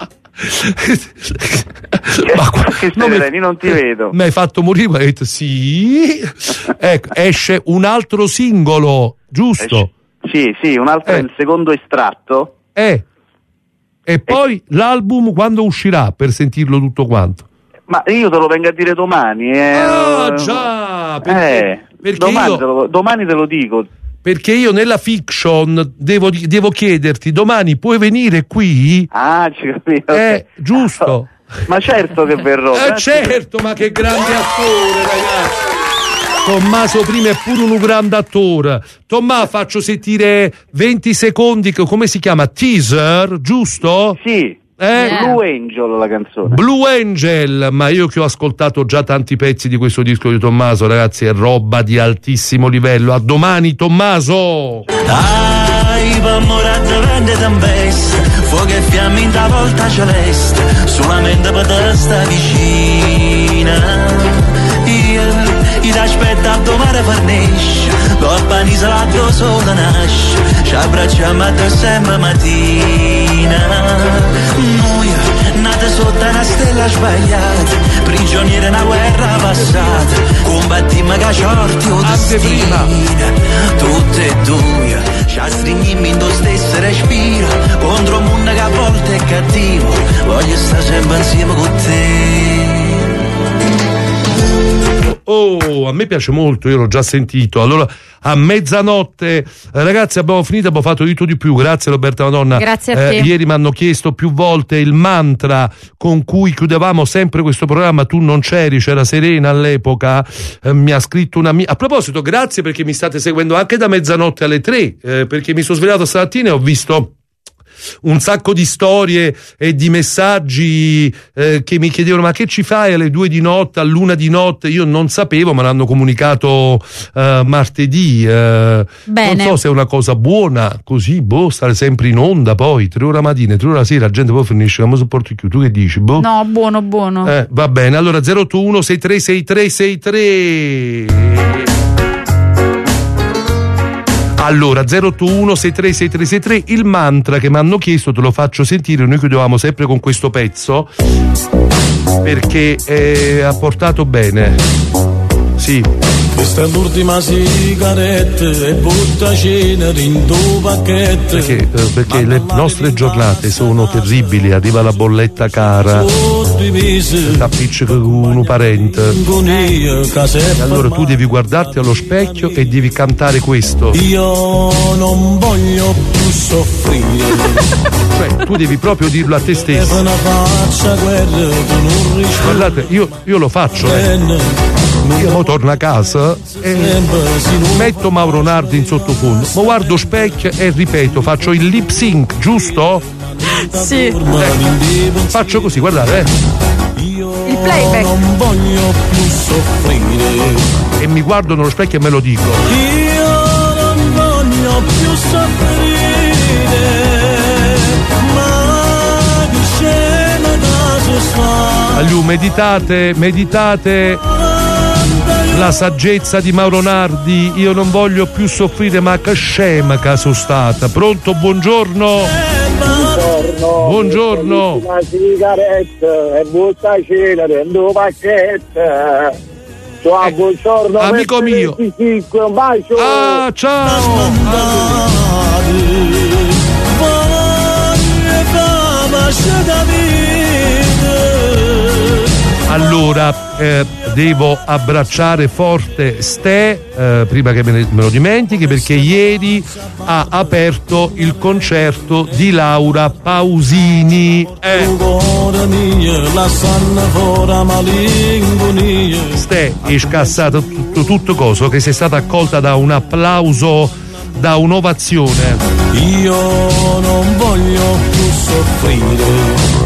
Ma qua, che non mi, io non ti vedo. Mi hai fatto morire, ma hai detto sì. Ecco, esce un altro singolo, giusto? Esce, sì, sì, un altro eh. è il secondo estratto. Eh. E poi eh. l'album quando uscirà per sentirlo tutto quanto? Ma io te lo vengo a dire domani. Eh. Ah, già! Perché, eh, perché domani, io... te lo, domani te lo dico. Perché io nella fiction devo, devo chiederti, domani puoi venire qui? Ah, ci capisco. Eh, giusto. Ma certo che verrò. Eh, certo, ma che grande attore, ragazzi. Tommaso Primo è pure un grande attore. Tommaso, faccio sentire venti secondi, come si chiama? Teaser, giusto? Sì. Eh? Blue Angel la canzone. Blue Angel, ma io che ho ascoltato già tanti pezzi di questo disco di Tommaso, ragazzi, è roba di altissimo livello. A domani, Tommaso. Dai, amore, dipende tempesta, fuoco e fiamme in da volta celeste, solamente per te sta vicina. Io, io ti aspetto a domani per nesce, coppa in isola do sole nasce, ci abbracciamo a te sempre mattina. Noi, nate sotto una stella sbagliata, prigionieri una guerra passata, combattimmo che ciorti o destina, tutte e due, ci stringiamo in lo stesso respiro, contro un mondo che a volte è cattivo, voglio stare sempre insieme con te. Oh, a me piace molto, io l'ho già sentito. Allora, a mezzanotte, eh, ragazzi, abbiamo finito, abbiamo fatto di tutto di più. Grazie Roberta Madonna. Grazie a te. Eh, ieri mi hanno chiesto più volte il mantra con cui chiudevamo sempre questo programma. Tu non c'eri, c'era Serena all'epoca. Eh, mi ha scritto una mia. A proposito, grazie perché mi state seguendo anche da mezzanotte alle tre, eh, perché mi sono svegliato stamattina e ho visto un sacco di storie e di messaggi eh, che mi chiedevano: ma che ci fai alle due di notte, all'una di notte? Io non sapevo, me l'hanno comunicato eh, martedì. Eh, Bene. Non so se è una cosa buona così, boh, stare sempre in onda, poi tre ore mattina, tre ore la sera, la gente poi finisce, come sopporto più. Tu che dici? Boh. No, buono, buono. Eh, va bene, allora zero otto uno sei tre sei tre sei tre. Allora, zero otto uno sei tre sei tre sei tre, il mantra che mi hanno chiesto te lo faccio sentire. Noi chiudevamo sempre con questo pezzo perché eh, ha portato bene. Sì. Questa è l'ultima sigaretta e butta cenere in due pacchetti. Perché, eh, perché le nostre giornate sono terribili, arriva la bolletta cara, t'appiccica un parente. E allora tu devi guardarti allo specchio e devi cantare questo. Io non voglio più soffrire. Cioè, tu devi proprio dirlo a te stesso. Guardate, io, io lo faccio. Eh. Io mo torno a casa e metto Mauro Nardi in sottofondo, ma guardo specchio e ripeto, faccio il lip sync, giusto? Sì. Eh, faccio così, guardate, eh. Il playback. Non voglio più soffrire. E mi guardo nello specchio e me lo dico. Io non voglio più soffrire, ma che scena da sosfare. Allù, meditate, meditate la saggezza di Mauro Nardi. Io non voglio più soffrire, ma che scema che sono stata. Pronto, buongiorno. Buongiorno. Buongiorno. Una sigaretta e butta cenere in due pacchetti. Ciao, buongiorno. Amico mio. venticinque, un bacio. Ah, ciao. Allora, eh, devo abbracciare forte Ste, eh, prima che me, ne, me lo dimentichi, perché ieri ha aperto il concerto di Laura Pausini. Eh. Ste, è scassato tutto, tutto coso, che sei stata accolta da un applauso, da un'ovazione. Io non voglio più soffrire.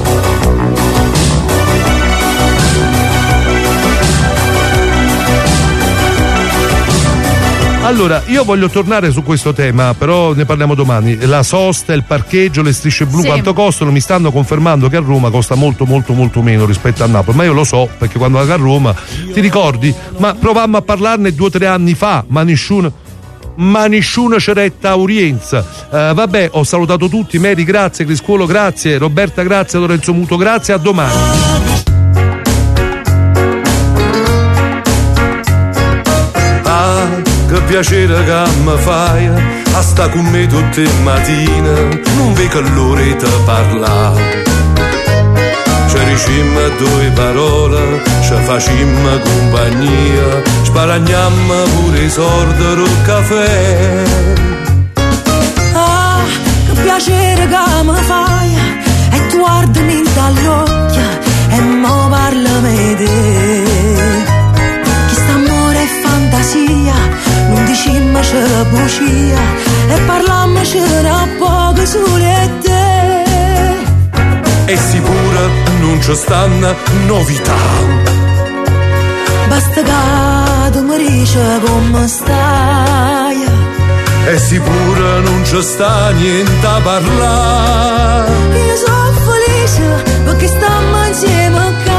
Allora, io voglio tornare su questo tema, però ne parliamo domani. La sosta, il parcheggio, le strisce blu, sì. Quanto costano? Mi stanno confermando che a Roma costa molto molto molto meno rispetto a Napoli, ma io lo so perché quando vado a Roma, ti ricordi? Ma provammo a parlarne due o tre anni fa, ma nessuno ma nessuno ceretta Orienza. Uh, vabbè, ho salutato tutti. Mary, grazie. Criscuolo, grazie. Roberta, grazie. Lorenzo Muto, grazie. A domani. Che piacere che mi fai a sta con me tutte le mattine, non vedo che l'ora ti parla. Ci dicimmo due parole, ci facimmo compagnia, sparagnammo pure i soldi del caffè. Ah, che piacere che mi fai, e tu guardami dall'occhio e mo parlami di te. Chi sta amore e fantasia, non dicimmo c'è bugia e parlammo c'era poco sulle te. E sicura non ci stanno novità. Basta che tu mi dici come stai. E sicura non ci sta niente a parlare. Io sono felice perché stiamo insieme a casa.